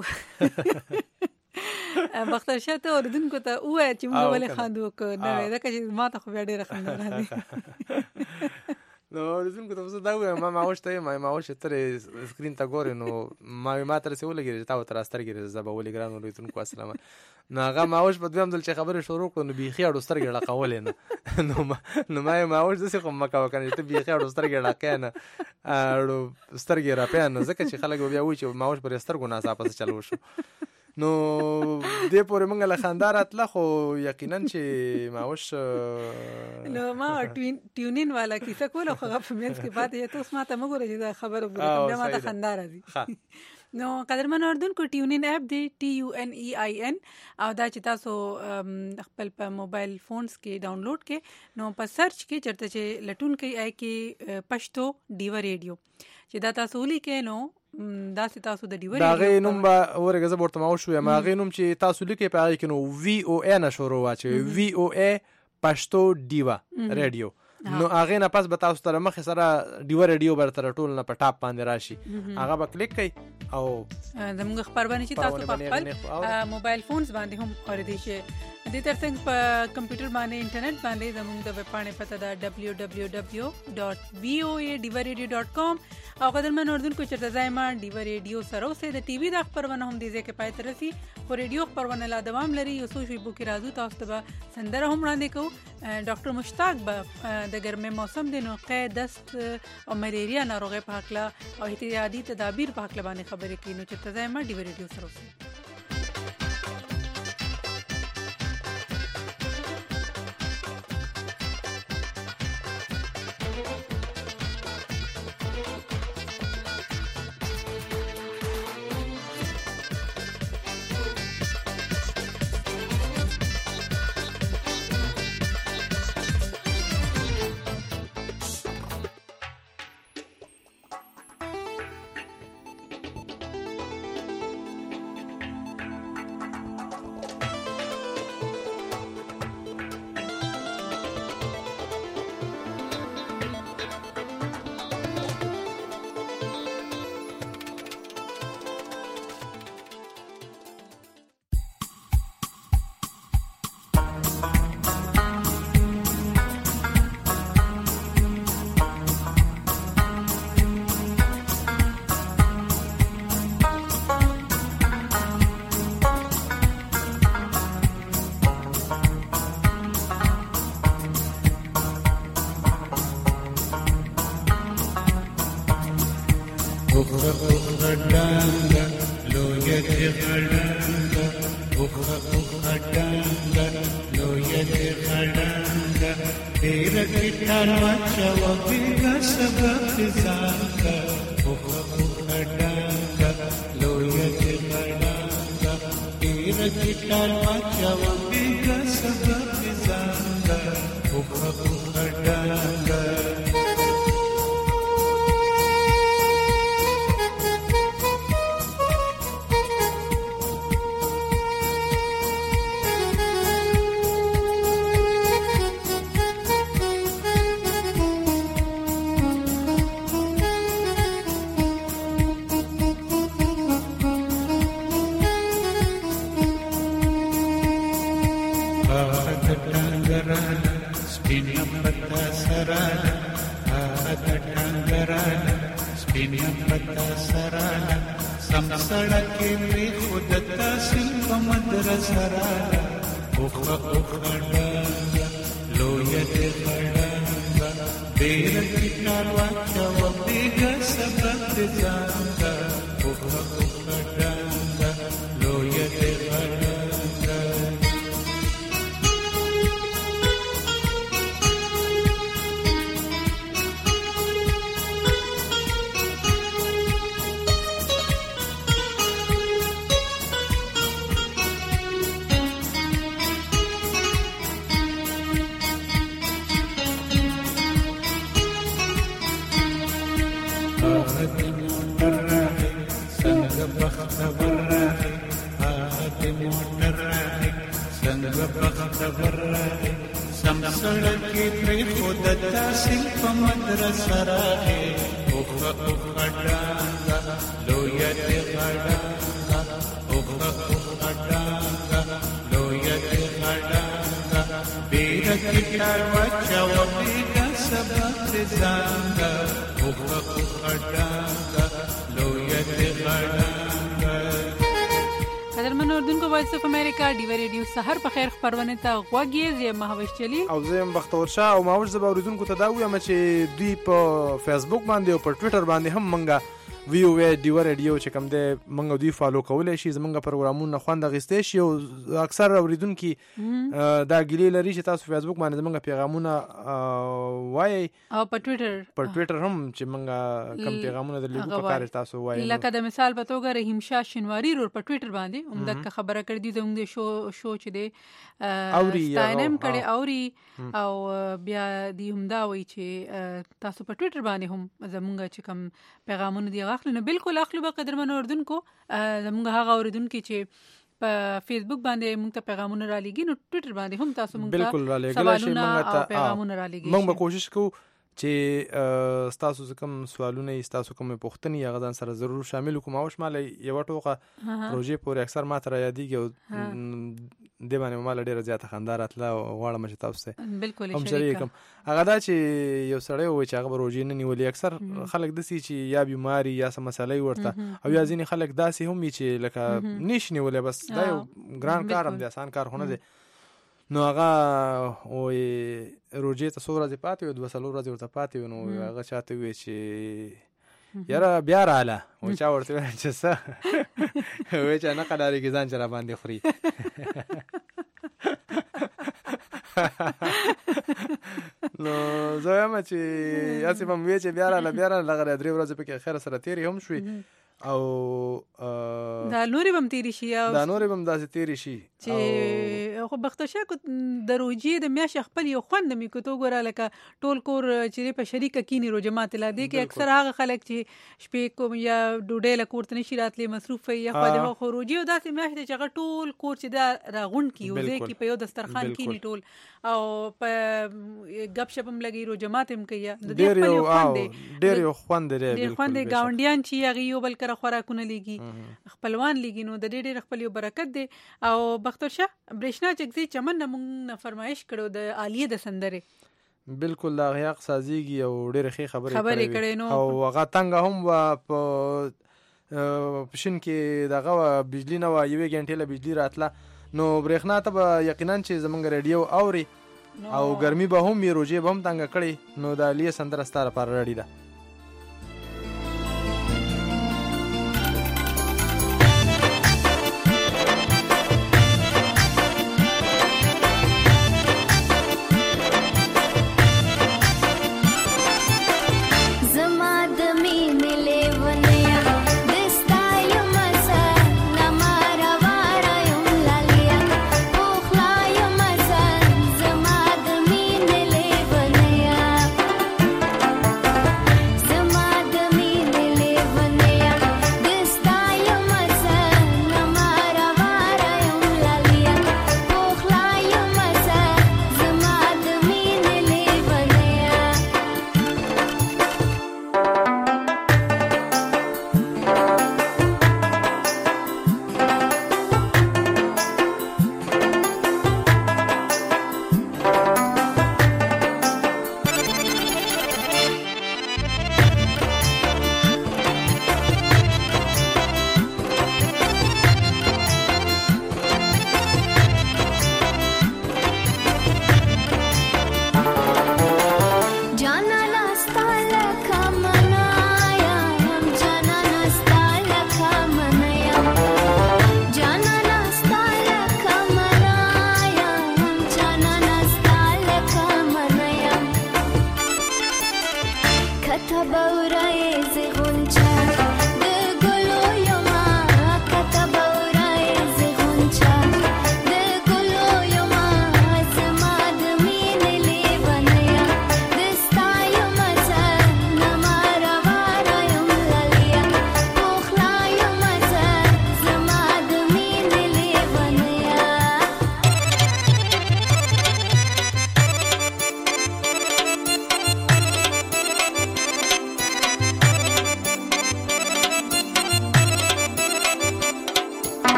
باخترشاه ته اورېدونکو ته ووایه چې موږ ولې خاندو که نه وی ځکه چې ما ته خو بیا ډېره خندا راځي نو اورېدونکو ته زه دا ووایم ما ماوش ته یم ماوش چې ته سکرین ته ګورې نو ما ما ته رسې ولګېږي چې تا ورته راسترګې زه به ولې ګران اورېدونکو السلام نو هغه ماوش په دویم ځل چې خبرې شروع کړو نو بیخي اړو سترګې ړقولې نه نو نو ما یې ماوش داسې خو مه کوه که نه چې ته بیخي اړو سترګې ړقې نه اړو سترګې راپې نه ځکه چې خلک به بیا وایي چې ماوش پر سترګو ناڅاپه څه چل وشو نو دې پورې موږ له خندا راتله خو یقینا چې ماوش نو ما ټیونین والا کیسه کوله خو هغه په منځ کې پاتې ته اوس ما ته مه ګوره چې دا خبره وګورې بیا ما ته خندا راځي نو قدرمن اورېدونکو ټیونین اپ دی ټي یو ان ای آی ان او دا چې تاسو خپل په موبایل فونز کې ډاونلوډ کې نو په سرچ کې چېرته چې لټونکی آی کې پښتو ډیوه ریډیو چې دا تاسو ولیکئ نو دا چې تاسو د ډیوه دا غي نوم به ورګه زه ورته ماوش ویم هغه نوم چې تاسو لیکئ په هغه کې نو وی او ای نه شروع واچوي وی او ای پښتو ډیوه ریډیو نو هغه نه پس به تاسو تر مخ سره ډیوه ریډیو بر تر ټول نه په ټاپ باندې راشي هغه به کلیک کړئ او زموږ خبرونه چې تاسو په خپل موبایل فونز باندې هم اوریدئ شئ د ترڅنګ په کمپیوټر باندې انټرنیټ باندې زموږ د ویب پاڼې پته ده دبلیو دبلیو دبلیو ډاټ وی او ای ډیوه ریډیو ډاټ کام او قدرمن اردوونکو چېرته ځای ما ډیوه ریډیو سره اوسئ د ټي وي دا خپرونه هم دې ځای کې پای ته رسي خو ریډیو خپرونه لا دوام لري یو څو شېبو کې راځو تاسو ته به سندره هم وړاندې کوو ډاکټر مشتاق به د ګرمۍ موسم د نوقې دست او ملیریا ناروغۍ په هکله او احتیاطي تدابیر په هکله باندې خبرې کوي نو چېرته ځای ما ډیوه ریډیو سره اوسئ اوخه اوخه ډنګه لویه دې غړنګه ډېره ګیټار واچوه بېګا سبب دې ځان که اوخه اوخه ډنګه لویه دې غړنګه ډېره ګیټار واچوه بېګا سبب دې ځان که اوخه اوخه ډنګه سړکې پرې خود تحصیل په مدرسه راله اوخه اوخه ډنګه لویه دې غړنګه ډېره ګیټار واچوه بېګا سبب دې ځان که اوخه اوخه ډنګه لویه دې غړنګه سم سړکې پرې خود تحصیل په مدرسه راغې اوخه اوخه ډنګه لویه دې غړنګه اوخه اوخه ډنګه لویه دې غړنګه ډېره ګیټار واچوه بېګا سبب دې ځان که اوخه اوخه ډنګه لویه دې غړنګه. قدرمن اردوونکو وایس اف امریکا ډیو ریډیو سحر په خیر خبرونه ته غوږی زه مهوش چلی او زه بختور شاه او مهوش زبا اردوونکو ته دا وایم چې دوی په فیسبوک باندې او په ټوئیټر باندې هم منګه وی او ای ډیو ریډیو چې کوم دی منګه دوی فالو کولای شي زمونږ پروګرامونه خوند غستې شي او اکثر اوریدونکو دا ګیلې لري چې تاسو فیسبوک باندې زمونږ پیغامونه وایي او په ټوئیټر په ټوئیټر هم چې منګه کوم پیغامونه درلګو په کار تاسو وایي لکه د مثال په توګه رحیم شاه شینواری رور په ټوئیټر باندې عمدہ خبره کړې دي زموږ شو شو چې دی اوري ستاینم کړي اوري او بیا دی همدا وایي چې تاسو په ټوئیټر باندې هم زموږ چې کوم پیغامونه دی اخلو نه بالکل اخلو به قدرمن اردوونکو زموږ هغه اوریدونکو چې په فیسبوک باندې موږ ته پیغامونه را لګي نو ټوئیټر باندې هم تاسو موږ ته سوالونه او پیغامونه را لګي موږ به کوشش کوو چې تاسو کوم سوالونه یې تاسو کوم پوښتنې هغه ځان سره ضرور شامل کوم او شمال یو ټوخه پروژې پورې اکثر ماته را یادېږي او د باندې مال ډیره زیاته خندارات لا غواړم چې تاسو ته بالکل شریک هغه دا چې یو سړی وي چې هغه پروژې نه نیولې اکثر خلک دسي چې یا بیماری یا سم مسالې ورته او یا ځینې خلک داسي هم چې لکه نش نیولې بس دا یو ګران کار هم دی آسان کار خونه دی نو هغه وې روجې ته څو ورځې پاتې و دوه څلور ورځې ورته پاتې و نو هغه چاته وی چې یاره بیا رااله و چا ورته ویل چې څه وی چې نه قدارېږي ځان چې را باندې خوري نو زه وایم چې هسې به م وی چې بیا رااله بیا رااله دغه درې ورځې پکې خیر سره تېرې هم شوې او دا نورې به م تېرې شي دا نورې به م داسې تېرې شي چې خو بختشه کو د روجې د میاشتې خپل یو خوند مې کو تو ګوره لکه ټول کور چې په شریکه کینی روجه ماته لا دی کې اکثر هغه خلک چې شپې کوم یا ډوډۍ له کور ته نشي راتلی مصروف وي یا خو د خو روجې او داسې میاشتې چې هغه ټول کور چې دا راغونډ کی او ځکه په یو دسترخوان کینی ټول او په غب شپ هم لګي روجه ماته هم کوي د دې خپل یو خوند ډېر یو خوند دی ډېر خوند دی گاونډیان چې هغه یو بل کر خوراکونه لګي خپلوان لګي نو د ډېر ډېر خپل یو برکت دی او بختشه برېښنا چکزي چمن موږ فرمایش کړو د عالیه د سندره بالکل دا غیاق سازيږي او ډېر ښه خبرې کړې نو او هغه څنګه هم په پښین کې دغه بجلی نه و یوې غنټې له بجلی راتله نو برېښنا ته به یقینا چې زمونږ ریډیو اوري او ګرمي به هم وي روجې به هم تنګ کړي نو د عالیه سندره ستاره پر رړی ده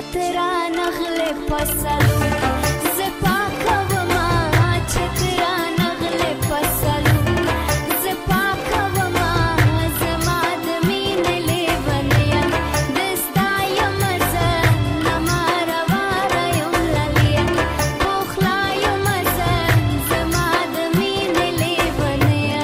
چترا نغله پسلو زپا کوما چترا نغله پسلو زپا کوما زما د مين لیونیا دستا یم زن نمار وار یم للیا پوخلا یم زن زما د مين لیونیا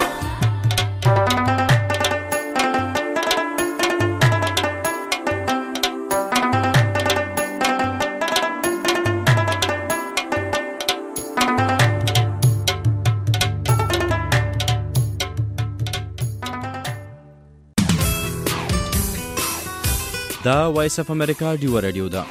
دا وایس اف امریکا ډیو رادیو ده.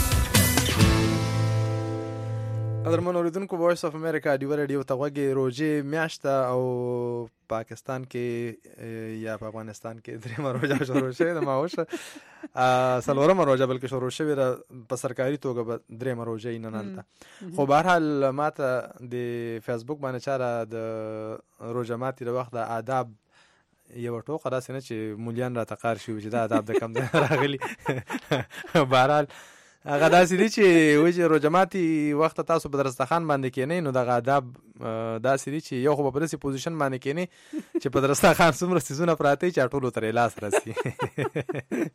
قدرمن اوریدونکو وایس اف امریکا ډیو رادیو ته غوږی روزه میاشت او پاکستان کې یا په افغانستان کې درې روزه شروع شوه د ماوشه سلورم روزه بلکې شروع شوه په سرکاري توګه درې روزه نه ننته خو بهر حال ماته د فیسبوک باندې چاره د روزه ماتي د وخت د آداب یو ټوکه داسې نه چې مولیان را تقار شي چې دا آداب د کم راغلي بهر حال هغه داسې دي چې وایي چې روزه ماتي وخت تاسو په دسترخوان باندې کېنئ نو دغه آداب داسې دي چې یو خو په داسې پوزیشن باندې کېنئ چې په دسترخوان څومره څیزونه پراته چې ټولو ترې لاس رسي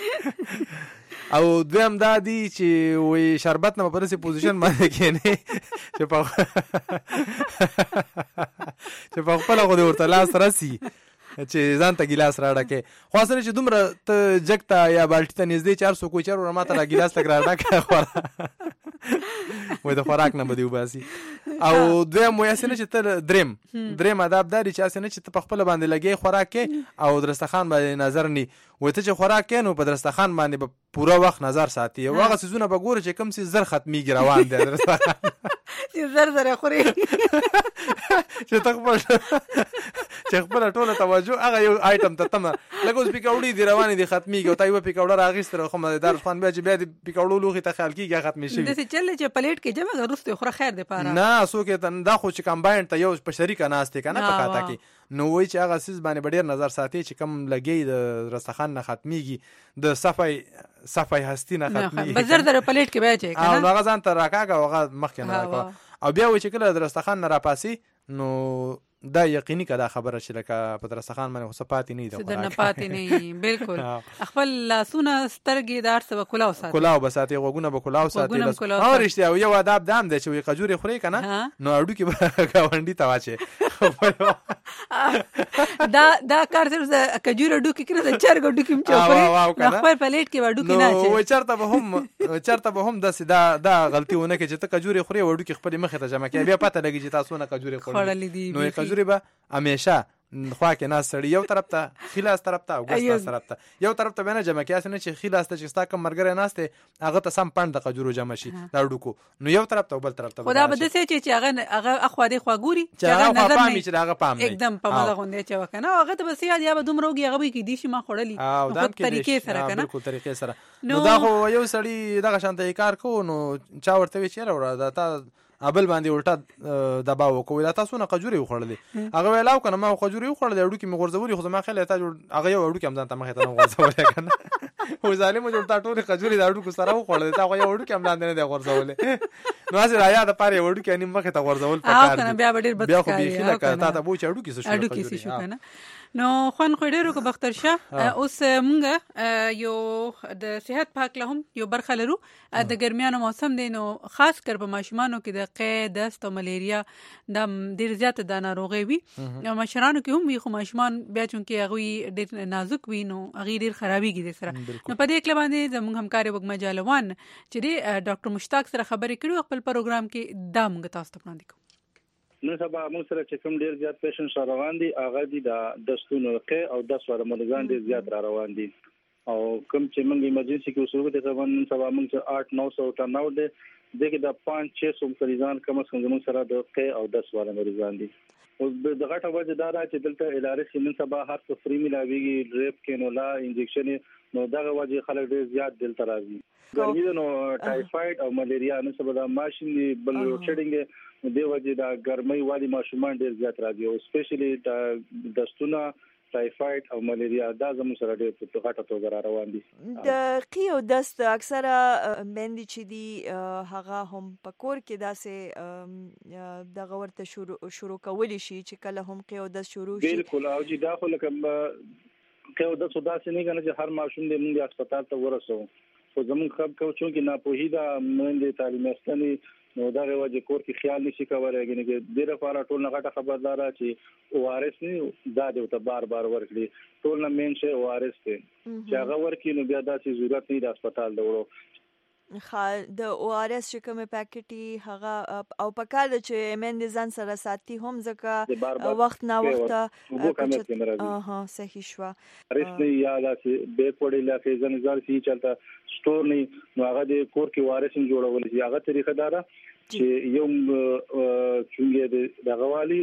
او دویم دا دی چې وایي شربت نه په داسې پوزیشن باندې کېنئ چې په خپله خو دې ورته لاس رسي چې ځان ته ګیلاس راډه کې خو اصل چې دومره ته جګ ته یا بالټي ته نږدې چار سو کوچر ور ماته را ګیلاس لګ راډه کې خورا وای د خوراک نه بده وباسي او دویم وای اسنه چې ته دریم دریم آداب داري چې اسنه چې ته په خپل باندې لګي خوراک کې او درستخان باندې نظر ني وای ته چې خوراک کې نو په درستخان باندې په پوره وخت نظر ساتي او هغه سيزونه به ګوره چې کم سي زر ختميږي روان دي درستخان چې زر زر خوري چې تخبل چې خپل ټوله توجه هغه یو آیټم ته تم لکه اوس پیکاوډي دی روانې دي ختميږي او تایو پیکاوډر اغیستره خو مزیدار خوان بیا چې بیا د پیکاوډو لوخي ته خیال کیږي ختمي شي د څه چل چې پلیټ کې جمع غرسته خو خیر دی پاره نه سو کې تن دا خو چې کمباین ته یو په شریکه ناشته کنه پکاته کې نو وای چې هغه سیس باندې ډیر نظر ساتي چې کم لګي د رستخان نه ختميږي د صفای صفای هستی نه ختميږي بزر در پلیټ کې بیا چې کنه هغه ځان ته راکاګه هغه مخکې نه راکا او بیا وای چې کله د رستخان نه راپاسي نو دا یقیني کدا خبره چې لکه په درستخان باندې خو پاتې نه دی د نه پاتې نه بالکل خپل لاسونه سترګې دار څه کلاو ساتي کلاو بساتي غوګونه به کلاو ساتي او رښتیا یو آداب دام دی چې وي قجوري خوري کنه نو اډو کې به گاونډي ته واچي دا دا کار سره قجور اډو کې کړه د چرګ اډو کې چوپري خپل پلیټ کې اډو کې نه چي نو چرته به هم چرته به هم د دا دا غلطیونه کې چې ته قجوري خوري اډو کې خپل مخ ته جمع کوي بیا پته لګي چې تاسو نه قجوري خوري نو قجوري به همیشه خوا کې ناس سړی یو طرف ته خلاص طرف ته او ګس طرف ته یو طرف ته نه جمع کیاس نه چې خلاص ته چې ستا کم مرګره ناشته هغه ته سم پاند د قجورو جمع شي دا ډوکو نو یو طرف ته بل طرف ته خدا به د څه چې هغه هغه اخوا دی خوا ګوري چې هغه نظر نه چې هغه پام نه एकदम په مله غونډه چې وکنه هغه ته بس یاد یا به دومره وګي هغه به کې دي شي ما خړلې او دا طریقې سره کنه بالکل طریقې سره نو دا خو یو سړی دغه شانته کار کو نو چا ورته وی چیرې ورا دا تا ابل باندې الټا دبا وکوي دا تاسو نه قجوري وخړلې هغه ویلاو کنه ما قجوري وخړلې اډو کې مغورځولي خو ما خیال ته هغه یو اډو کې هم ځان ته مخه ته غورځولې کنه و ظالم جو تا ټول قجوري دا اډو کو سره وخړلې تا هغه یو اډو کې هم ځان نه غورځولې نو ځه رایا د پاره اډو کې نیم مخه ته غورځول پکار دي بیا ډیر بد بیا خو به خله کا تا ته بو چې اډو کې څه اډو کې څه شو کنه نو خوان خډیرو کو بختر شاه اوس مونږه یو د صحت پاک له هم یو برخه لرو د ګرمیانو موسم دی نو خاص کر په ماشومانو کې د قید دست او ملیریا د ډیر زیات د ناروغي وي او مشرانو کې هم وي خو ماشومان بیا چونکې هغه ډیر نازک وي نو هغه ډیر خرابېږي سره نو په دې کې باندې زموږ همکاري وګما جالوان چې ډاکټر مشتاق سره خبرې کړو خپل پروګرام کې دا موږ تاسو ته وړاندې کوو نو سبا موږ سره چې کوم ډیر زیات پیشنټ سره روان دي هغه دي د دستونو کې او د سوار مرزان ډیر زیات را روان دي او کوم چې موږ ایمرجنسي کې وسوګو ته روان سبا موږ چې آठ نو سو ټرن اوټ دي دغه د پانچ شش سو مریضان کوم څنګه موږ سره د کې او د سوار مرزان دي او د غټه وجه دا چې دلته الارس نن سبا هر څه فری ملاويږي ډریپ کینولا انجکشن نو دغه وجه خلک ډیر زیات دلته راځي ګرمي نو ټایفاید او ملیریا نو سبا د ماشين بل چډینګ د وجه د ګرمۍ والی ماشومان ډیر زیات راځي او سپیشلی د دستونه ټایفاید او ملیریا دا زموږ سره ډېر په غټه توګه را روان دي. د قی او دست اکثره مندي چې دي هغه هم په کور کې داسې دغه ورته شروع شروع کولی شي چې کله هم قی او دست شروع شي. بالکل او چې دا خو لکه قی او دست داسې نه کنه چې هر ماشوم دې موږ هسپتال ته ورسو خو زموږ خب کو چې ناپوهي دا مندي تعلیم استنی نو دا وجه کور کې خیال نشي کولای چې ډیره لپاره ټول نه غټه خبردار چې او ار اس نه دا د ته بار بار ورکړي ټول نه مين شي او ار اس ته چې هغه ورکړي نو بیا دا چې ضرورت نه د هسپتال ته ورو خا د او ار اس چې کومه پاکټي هغه او پکار د چې مند ځان سره ساتي هم ځکه وخت نه وخت اه صحیح شو رسنی یاد چې به پړې لا کې ځن ځل سي چلتا سٹور نه نو هغه د کور کې وارث جوړول شي هغه طریقه دارا چې یو چونګې د غوالي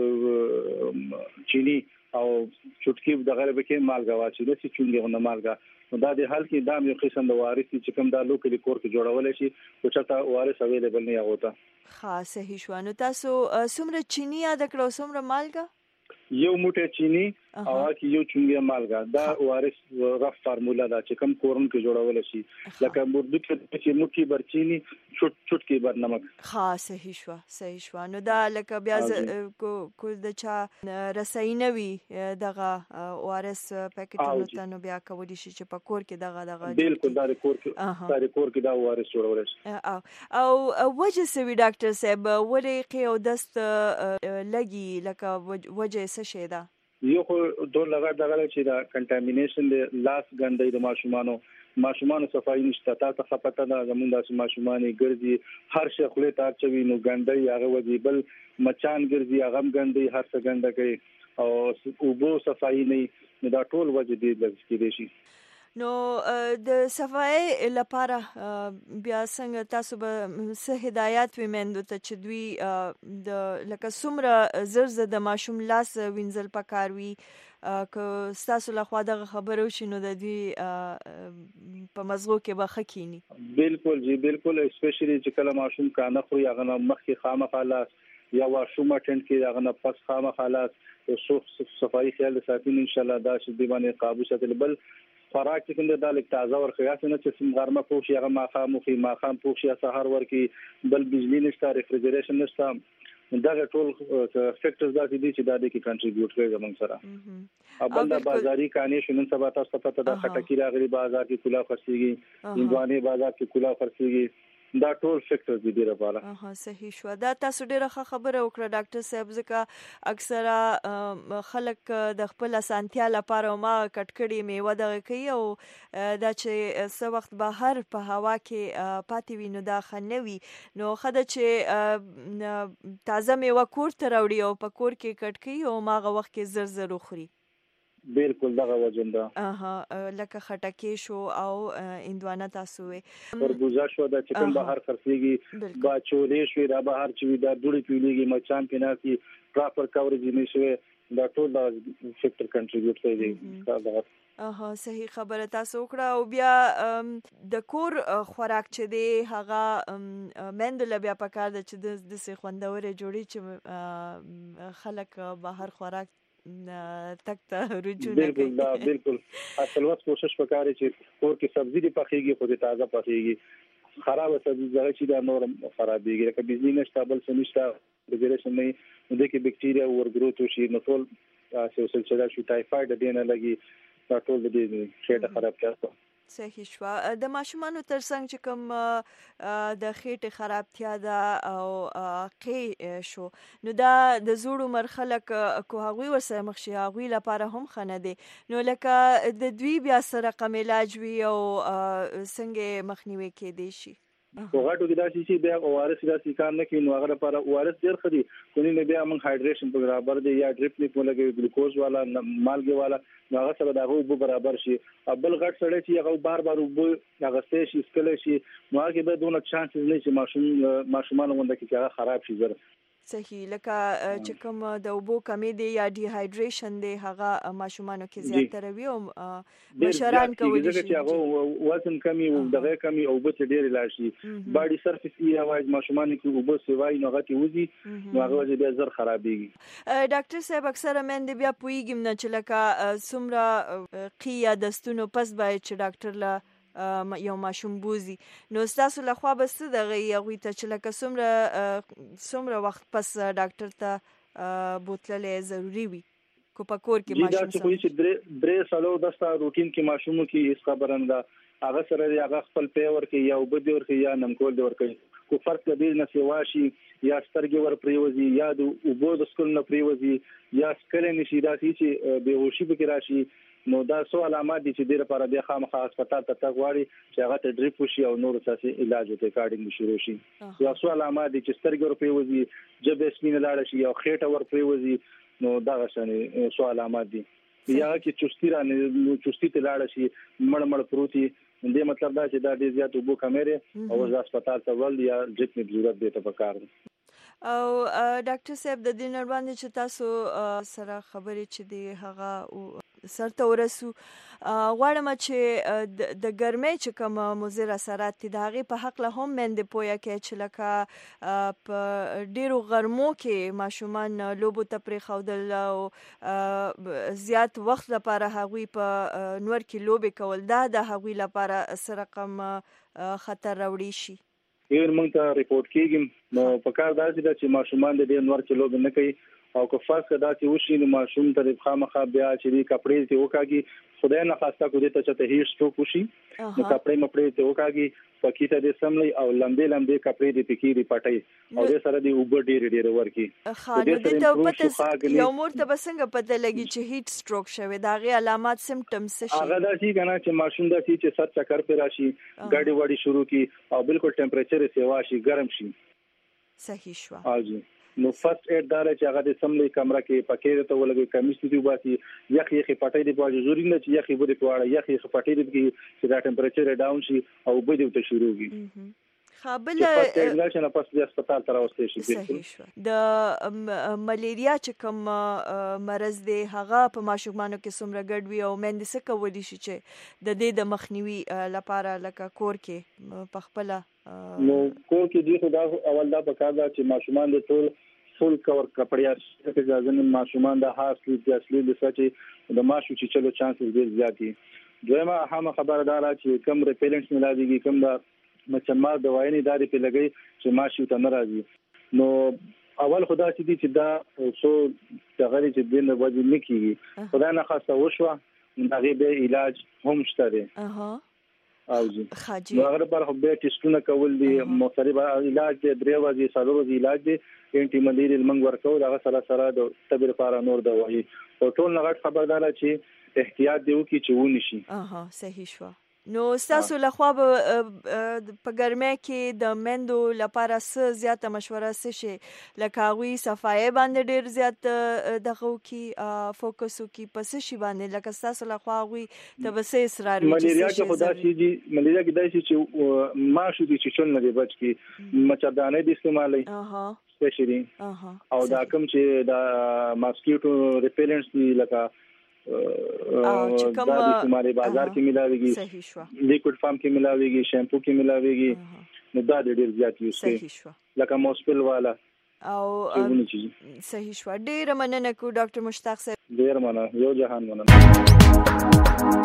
چيني او چټکی د غرب کې مالګه واچي د چونګې غو مالګه نو دا د حل کې دام یو قسم د وارث چې کوم د لوکلي کور کې جوړول شي او چې تا وارث اویلیبل نه هوتا. خاص صحیح شو. نو تاسو څومره چيني یاد کړو څومره مالګه؟ یو موټه چيني او کې یو چونګه مالګه دا وارث رف فارمولا دا چې کوم کورن کې جوړول شي لکه مرده کې چې موټي برچيني چټ چټ کې بر نمک. خاص صحیح شو صحیح شو. نو دا لکه بیا کو کو د چا رساینوي دغه وارث پاکټونو ته نو بیا کولی شي چې په کور کې دغه دغه بالکل دا کور کې دا کور کې دا وارث جوړول شي. او او وجه سوي ډاکټر صاحب ولې کې او دست لګي لکه وجه څه شي دا؟ یو خو ډول لګا دغه چې دا کنټامینیشن د لاس ګندۍ د ماشومانو ماشومانو صفایي نشته تاسو خپته دا زمونږ د ماشومانو ګرځي هر شي خپل تار چوي نو ګندۍ هغه وځي بل مچان ګرځي هغه ګندۍ هر څه ګنده کوي او وبو صفایي نه دا ټول وجه دي لږ کې شي. نو د صفای لپاره بیا څنګه تاسو به څه هدایت ومنډو ته چې دوی د لکه څومره زرزه د ماشوم لاس وینځل پکاروي که تاسو له خوا دغه خبرو شنو د دوی په مزغو کې به خکینی؟ بالکل جی بالکل اسپیشلی چې کله ماشوم کانه خو یا غنه مخې خامخا لاس یا واشوم اټند کې یا غنه پس خامخا لاس او صفای خیال ساتین ان شاء الله دا چې دی باندې قابو ساتل بل خوراک چې کوم د لیک تازه ورخیاس نه چې سم غرمه پوښي هغه ماخام مخې ماخام پوښي سحر ورکی بل بجلی نشته ریفریجریشن نشته دا ټول فیکټرز دا دي چې دا د کې کنټریبیوټ کوي زموږ سره. او بل د بازاري کانې شنن سبا تاسو پته د خټکی راغلي بازار کې کلا خرڅيږي انځواني بازار کې کلا خرڅيږي دا ټول فیکټرز دي ډیره بالا. اه صحیح شو. دا تاسو ډیره ښه خبره وکړه ډاکټر صاحب ځکه اکثره خلک د خپل اسانتیا لپاره ما کټکړی میوه دغه کوي او دا چې څه وخت بهر په هوا کې پاتې وي نو دا خنوي نو خدای چې تازه میوه کور ته راوړي او په کور کې کټکي او ماغه وخت کې زر زر خوري. بالکل دغه وجنده اها لکه خټکی شو او اندوانه تاسو وي خربوزه شو د چکن بهر خرڅيږي با چولې شو را بهر چې دا ډوړي پیلېږي مچان پیناسي پراپر کورېج نشوي دا ټول د فیکټر کنټریبیوټ کوي دا اها صحیح خبره تاسو وکړه. او بیا د کور خوراک چې دی هغه مندل بیا پکار د چې د سې خوندورې جوړي چې خلک بهر خوراک تک ته رجوع نه کوي. بالکل بالکل اصل وخت کوشش وکړي چې کور کې سبزی دی پخېږي خو دې تازه پخېږي خراب سبزی زغه چې دا نور خرابېږي لکه بجلی نشته بل څه نشته ریجریشن نه نو د کې بکټیریا ورګروت شي نو ټول سوسل چې دا شي ټایفاید دی نه لګي دا ټول دې خېټه خراب کړه. صحیح شو. د ماشومانو ترڅنګ چې کوم د خېټې خرابتیا ده او قی شو نو دا د زوړ عمر خلک کو هغوی ورسره مخ شي هغوی لپاره هم خنه دي نو لکه د دوی بیا سره کوم علاج وي او څنګه مخنیوي کېدی شي؟ خو غاټو کې دا چې بیا اوارس دا سکان نه کینو هغه لپاره اوارس ډیر خدي کونی نه بیا موږ هایډریشن په برابر دی یا ډریپ لیک ولګي ګلوکوز والا مالګي والا هغه سره دا وو برابر شي. ابل غټ سره چې هغه بار بار وو هغه سې شي سکل شي نو هغه به دونه چانسز نه چې ماشوم ماشومان وند کې هغه خراب شي زر صحیح لکه چې کوم د اوبو کمی دی یا ډي هایډریشن دی هغه ماشومانو کې زیاتره وي او مشران کولی شي چې هغه وزن کمی او دغه کمی او بچ ډیر لاشي باډي سرفیس یې وايي ماشومان کې اوبو سیوای نه غتي وځي نو هغه وجه بیا زر خرابېږي. ډاکټر صاحب اکثره مند بیا پویګم نه چې لکه سمره قیا دستونو پس باید چې ډاکټر لا یو ماشوم بوزي نو تاسو له خوا بس دغه یوې ته چې لکه څومره څومره وخت پس ډاکټر ته بوتللې ضروری وي کو په کور کې ماشوم سره چې درې درې سالو دستا روټین کې ماشوم کې هیڅ خبرنده هغه سره هغه خپل پیور کې یا وبد ور کې یا نمکول ور کوي کو فرق دې نه سیواشي یا سترګې ور پریوزي یا د وبو د سکول نه پریوزي یا سکل نشي داسي چې بهوشي به راشي نو دا سو علامات دي چې ډیره لپاره د خامخا هسپتال ته تګ غواړي چې هغه ته ډریپ وشي او نور اساسي علاج وکړي کارډینګ شروع شي یا سو علامات دي چې سترګې ور پریوزي جبه سپینه لاړ شي او خېټه ور پریوزي نو دا غشنه سو علامات دي یا چې چستی را نه چستی ته لاړ شي مړ مړ پروتي دې مطلب دا چې دا ډیر زیات وبو کمره او ځ هسپتال ته ول یا ډریپ نه ضرورت دی ته پکار دي. او ډاکټر صاحب د دې نړ باندې چې تاسو سره خبرې چې دی هغه سرته ورسو غواړم چې د ګرمۍ چې کوم مضر اثرات دي د هغې په هکله هم مندې پوهه کړي چې لکه په ډېرو غرمو کې ماشومان لوبو ته پرېښودل او زیات وخت لپاره هغوی په نور کې لوبې کول دا د هغوی لپاره څه رقم خطر راوړي شي. یو موږ ته ریپورت کېږي نو په کار دا چې ماشومان د دې نور کې لوبې نه کوي او که فرض کدا چې وشي نو ماشوم ته خامخا بیا چې دی کپړې ته وکاږي خدای نه خواسته کو دې ته چې هیڅ سټروک وشي نو کپړې مپړې ته وکاږي پکې ته دې سملي او لمبې لمبې کپړې دې پکې دی پټي او دې سره دې وګ ډېر ډېر ورکی خاله دې ته پته یو مور ته بسنګ پته لګي چې هیټ سټروک شوی دا غي علامات سیمټمز څه شي هغه دا شي کنه چې ماشوم دا شي چې سر چکر پر راشي ګاډي وړي شروع کی او بالکل ټمپریچر یې سیوا شي ګرم شي. صحیح شو. اجي نو فرست ایډ دار چې هغه د سملي کمره کې پکې ته ولګي کمیس دی واسي یخ یخ پټې دی په ضروري نه چې یخ بده پواړه یخ یخ پټې دی چې دا ټمپریچر ډاون شي او بده ته شروع وي خابل انګلیشن پس د هسپتال ته راوستي شي. صحیح شو. د ملیریا چې کوم مرض دی هغه په ماشومانو کې څومره ګډ وي او مېندې څه کولی شي چې د دې د مخنیوي لپاره لکه کور کې په خپل نو کور کې دی خدا اول دا پکار دا چې ماشومان د ټول فول کور کپړیا چې ځازن ماشومان د هاست د اصلي د سچې د ماشو چې چلو چانسز ډیر زیات دي. دویمه اهمه خبردار چې کم ریپیلنټس ملازمي کم دا مچمار دوايي داري په لګي چې ماشي ته ناراضي نو اول خدا چې دي چې دا سو دغه چې دین وځي نکېږي خدای نه خاصه وشوه دغه به علاج هم شته دي. اها او جی نو هغه پر خو به ټیسټونه کول دي مختلف علاج دي درې ورځې څلور ورځې علاج دي انټي ملیریل منګ ورکو دا سره سره د تبر لپاره نور دوايي او ټول نغټ خبردار چې احتیاط دی وکي چې ونی شي. اها صحیح شو. نو تاسو له خوا په ګرمۍ کې د مندو لپاره څه زیاته مشوره څه شي لکه غوي صفایي باندې ډیر زیات دغه کی فوکس کی پس شي باندې لکه تاسو له خوا غوي ته بس اصرار وکړي. ملیریا کې خدا شي دي ملیریا کې دای شي چې ماشو دي چې چل نه دی بچ کی مچدانې د استعمالي اها سپیشلی او دا کوم چې دا ماسکیټو ریپیلنټس دي لکه او چې کوم د کوماري بازار کې ملاويږي صحیح شو لیکوډ فارم کې ملاويږي شیمپو کې ملاويږي نو دا ډېر زیات یوز کوي صحیح شو لکه موسپل والا او صحیح شو. ډېر مننه کو ډاکټر مشتاق صاحب. ډېر مننه یو جهان مننه.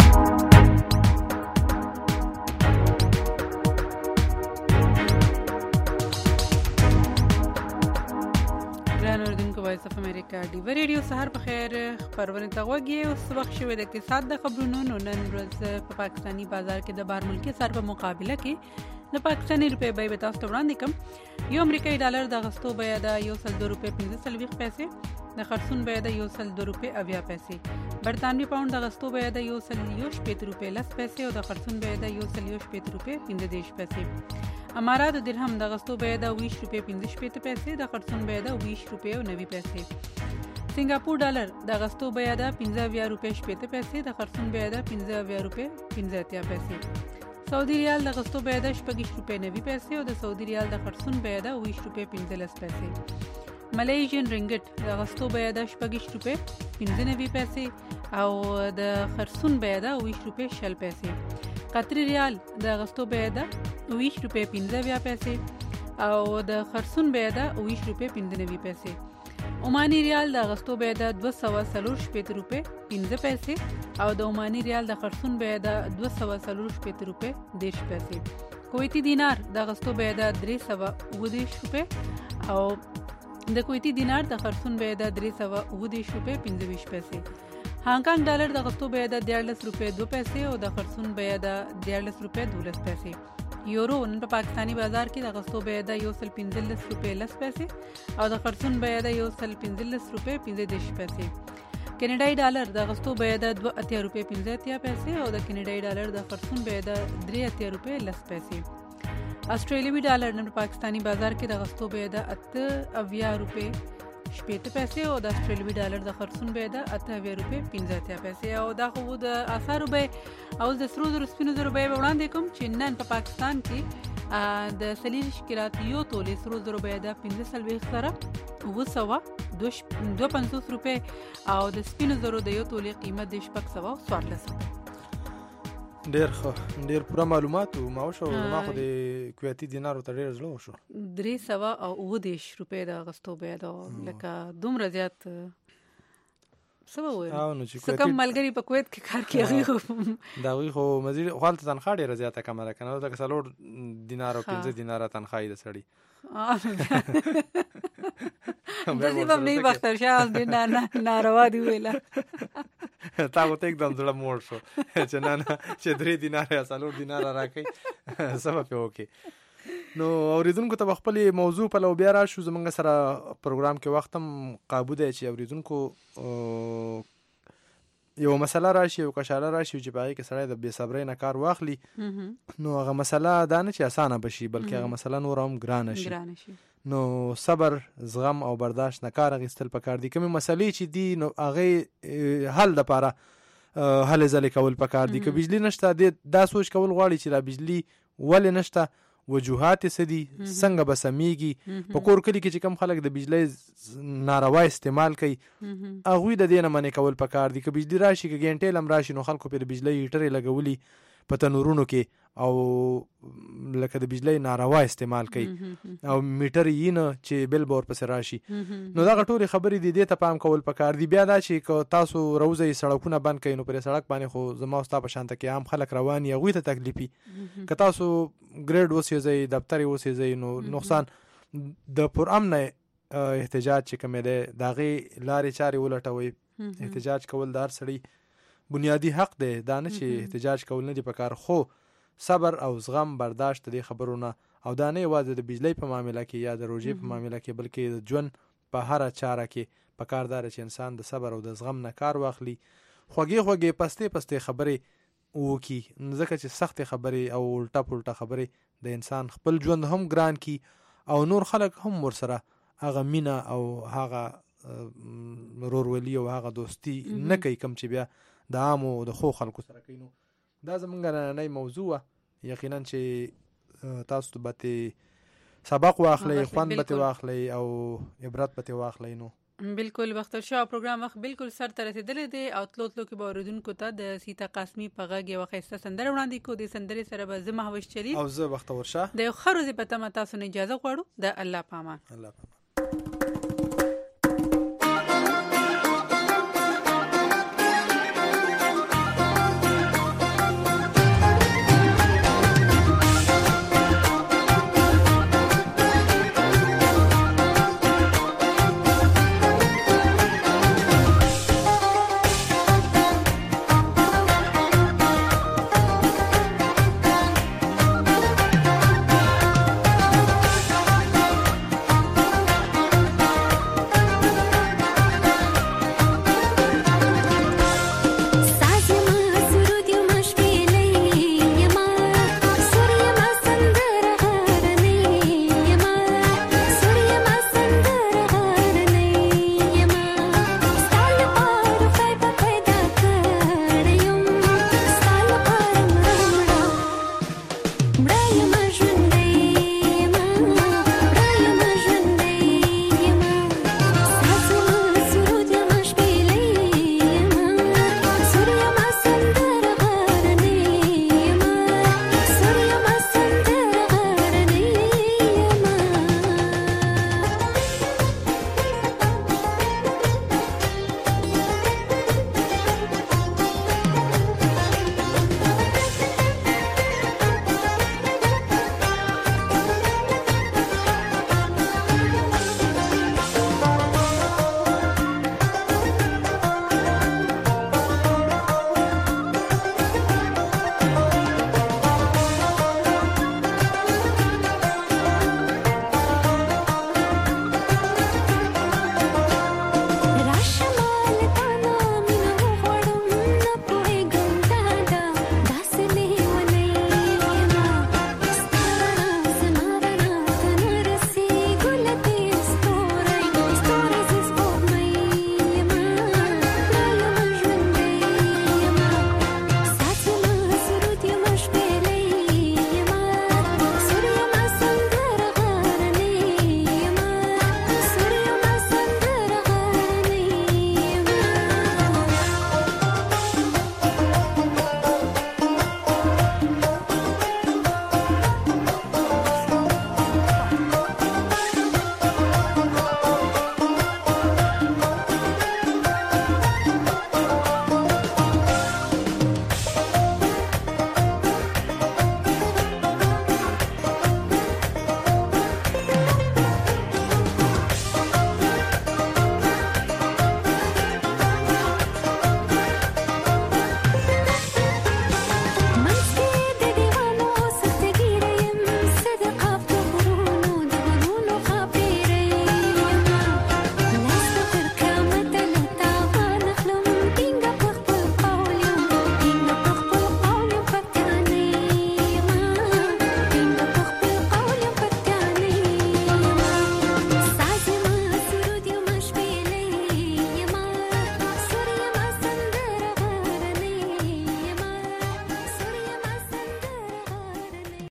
وایس اف امریکا ډیو ریډیو سهار په خیر خبرونه ته وګورئ اوس وخت شوی د اقتصاد د خبرونو نن ورځ په پاکستانی بازار کې د بهر ملکی سر په مقابله کې د پاکستانی روپے بیه به تاسو ته وړاندې کوم. یو امریکایي ډالر د اغستو بیه د یو سل دو روپے پنځه سلويخ پیسې د خرڅون بیه د یو سل دو روپے اویا پیسې. برتانوي پاوند د اغستو بیه د یو سل یو شپږ روپے لس پیسې او د خرڅون بیه د یو سل یو شپږ روپے پنځه دیش پیسې. امارات درهم د اغستو بیه د ویش روپے پنځه شپږ پیسې د خرڅون بیه د ویش روپے او نوي پیسې. سنگاپور ډالر د اغستو بیه د پنځه اویا روپے شپږ پیسې د خرڅون بیه د پنځه اویا روپے پنځه اتیا پیسې. سعودي ریال د اغستو بیه د شپږ روپے نوي پیسې او د سعودي ریال د خرڅون بیه د ویش روپے پنځه لس پیسې. ملیشین رنګټ د اغستو بیه ده شپږ روپۍ پنځه نوي پیسې او د خرسون بیه ده اووه روپۍ شل پیسې. قطري ریال د اغستو بیه ده اووه روپۍ پنځه اویا پیسې او د خرسون بیه ده اووه روپۍ پنځه نوي پیسې. عماني ریال د اغستو بیه ده دوه سوه څلور شپېته روپۍ پنځه پیسې او د عماني ریال د خرسون بیه ده دوه سوه څلور شپېته روپۍ دېرش پیسې. کویتي دینار د اغستو بیه ده درې سوه اووه دېرش روپۍ او د کویتي دینار د خرسون بیه ده درې سوه اووه دېرش روپۍ پنځه ویشت پیسې. هانګکانګ ډالر د اغستو بیه ده دیارلس روپۍ دوه پیسې او د خرسون بیه ده دیارلس روپۍ دولس پیسې. یورو نن په پاکستاني بازار کې د اغستو بیه ده یو سل پنځلس روپۍ لس پیسې او د خرسون بیه ده یو سل پنځلس روپۍ پنځه دېرش پیسې. کینیډایي ډالر د اغستو بیه ده دوه اتیا روپۍ پنځه اتیا پیسې او د کینیډایي ډالر د خرسون بیه ده درې اتیا روپۍ لس پیسې. استرالیوي ډالر نن په پاکستاني بازار کې د اغستو بیه ده اته اویا روپۍ شپېته پیسې او د استرالیوي ډالر د خرسون بیه ده اته اویا روپۍ پنځه اتیا پیسې. او دا خو د اثارو بیې او د سرو زرو سپینو زرو بیې به وړاندې کوم چې نن په پاکستان کې د څلېرویشت کیرات یو تولې سرو زرو بیه ده پنځه څلوېښت زره اووه سوه دوه پنځوس روپۍ او د سپینو زرو د یو تولې قیمت د شپږ سوه څوارلس روپۍ. ډېر ښه ډېر پوره معلومات ما وشو. ما خو د کویتي دینارو ته ډېر زړه وشو. درې سوه او اووه دېرش روپۍ د اغستو بیه ده لکه دومره زیات څه به وویل څه کم ملګري په کویت کې کار کوي هغوی خو د هغوی خو مزید خو هلته تنخوا ډېره زیاته کمه ده که نه لکه څلور دیناره پنځه دیناره تنخوا یې د سړي داسې به هم نه وي بخترشاه ناروا دي ویله تا خو ته एकदम زړه موړ شو چې نه نه چې درې دیناره یا څلور دیناره راکوي څه به پرې وکړي. نو اوریدونکو ته به خپلې موضوع پلو بیا راشو. زموږ سره پروګرام کې وخت هم قابو دی چې اوریدونکو یو مسله راشي یو کشاله راشي چې په هغې کې سړی د بې صبرۍ نه کار واخلي نو هغه مسله دا نه چې اسانه به شي بلکې هغه مسله نور هم ګرانه شي. نو صبر زغم او برداشت نه کار اخیستل پکار دي. کومې مسلې چې دي نو هغې حل دپاره هلې ځلې کول پکار دي. که بجلي نشته دا سوچ کول غواړي چې دا بجلي ولې نشته وجوهات څه دي څنګه به سمیږي. په کور کلي کې چې کم خلک د بجلۍ ناروا استعمال کوي هغوی د دې نه منې کول پکار دي. که بجلي راشي که ګینټیل هم راشي نو خلکو پرې د بجلۍ هیټرې لګولي په تنورونو کې او لکه د بجلۍ ناروا استعمال کوي او میټر یې نه چې بل به ورپسې راشي. نو دغه ټولې خبرې دي دې ته پام کول پکار دي. بیا دا چې که تاسو روزئ سړکونه بند کوئ نو پرې سړک باندې خو زما او ستا په شانته کې عام خلک روان وي هغوی ته تکلیف وي. که تاسو ګریډ وسېځئ دفتر یې وسېځئ نو نقصان د پرامنه احتجاج چې کومې دی د هغې لارې چارې ولټوئ. احتجاج کول د هر سړي بنیادی حق دی. دا نه چې احتجاج کول نه دي پکار خو صبر او زغم برداشت دې خبرو نه او دا نه یوازې د بجلۍ په معامله کې یا د روژې په معامله کې بلکې د ژوند په هره چاره کې پکار دا چې انسان د صبر او د زغم نه کار واخلي. خوږې خوږې پستې پستې خبرې وکړي ځکه چې سختې خبرې او الټه پلټه خبرې د انسان خپل ژوند هم ګران کړي او نور خلک هم ورسره هغه مینه او هغه رورولي او هغه دوستي نه کوي کوم چې بیا د عامو د خو خلکو سره کوي. نو دا زمونږ نننۍ موضوع وه. یقینا چې تاسو به ترې سبق واخلئ خوند به ترې واخلئ او عبرت به ترې واخلئ. نو بالکل بخترشاه پروګرام وخت بالکل سر ته رسېدلی دی او تلو تلو کې به اورېدونکو ته د سیتا قاسمي په غږ یوه ښایسته سندره وړاندې کړو. دې سندرې سره به زه مهوش چلیل او زه بختور شاه د یو ښه ورځې په تمه تاسو نه اجازه غواړو. د الله په امان. الله په امان. Brian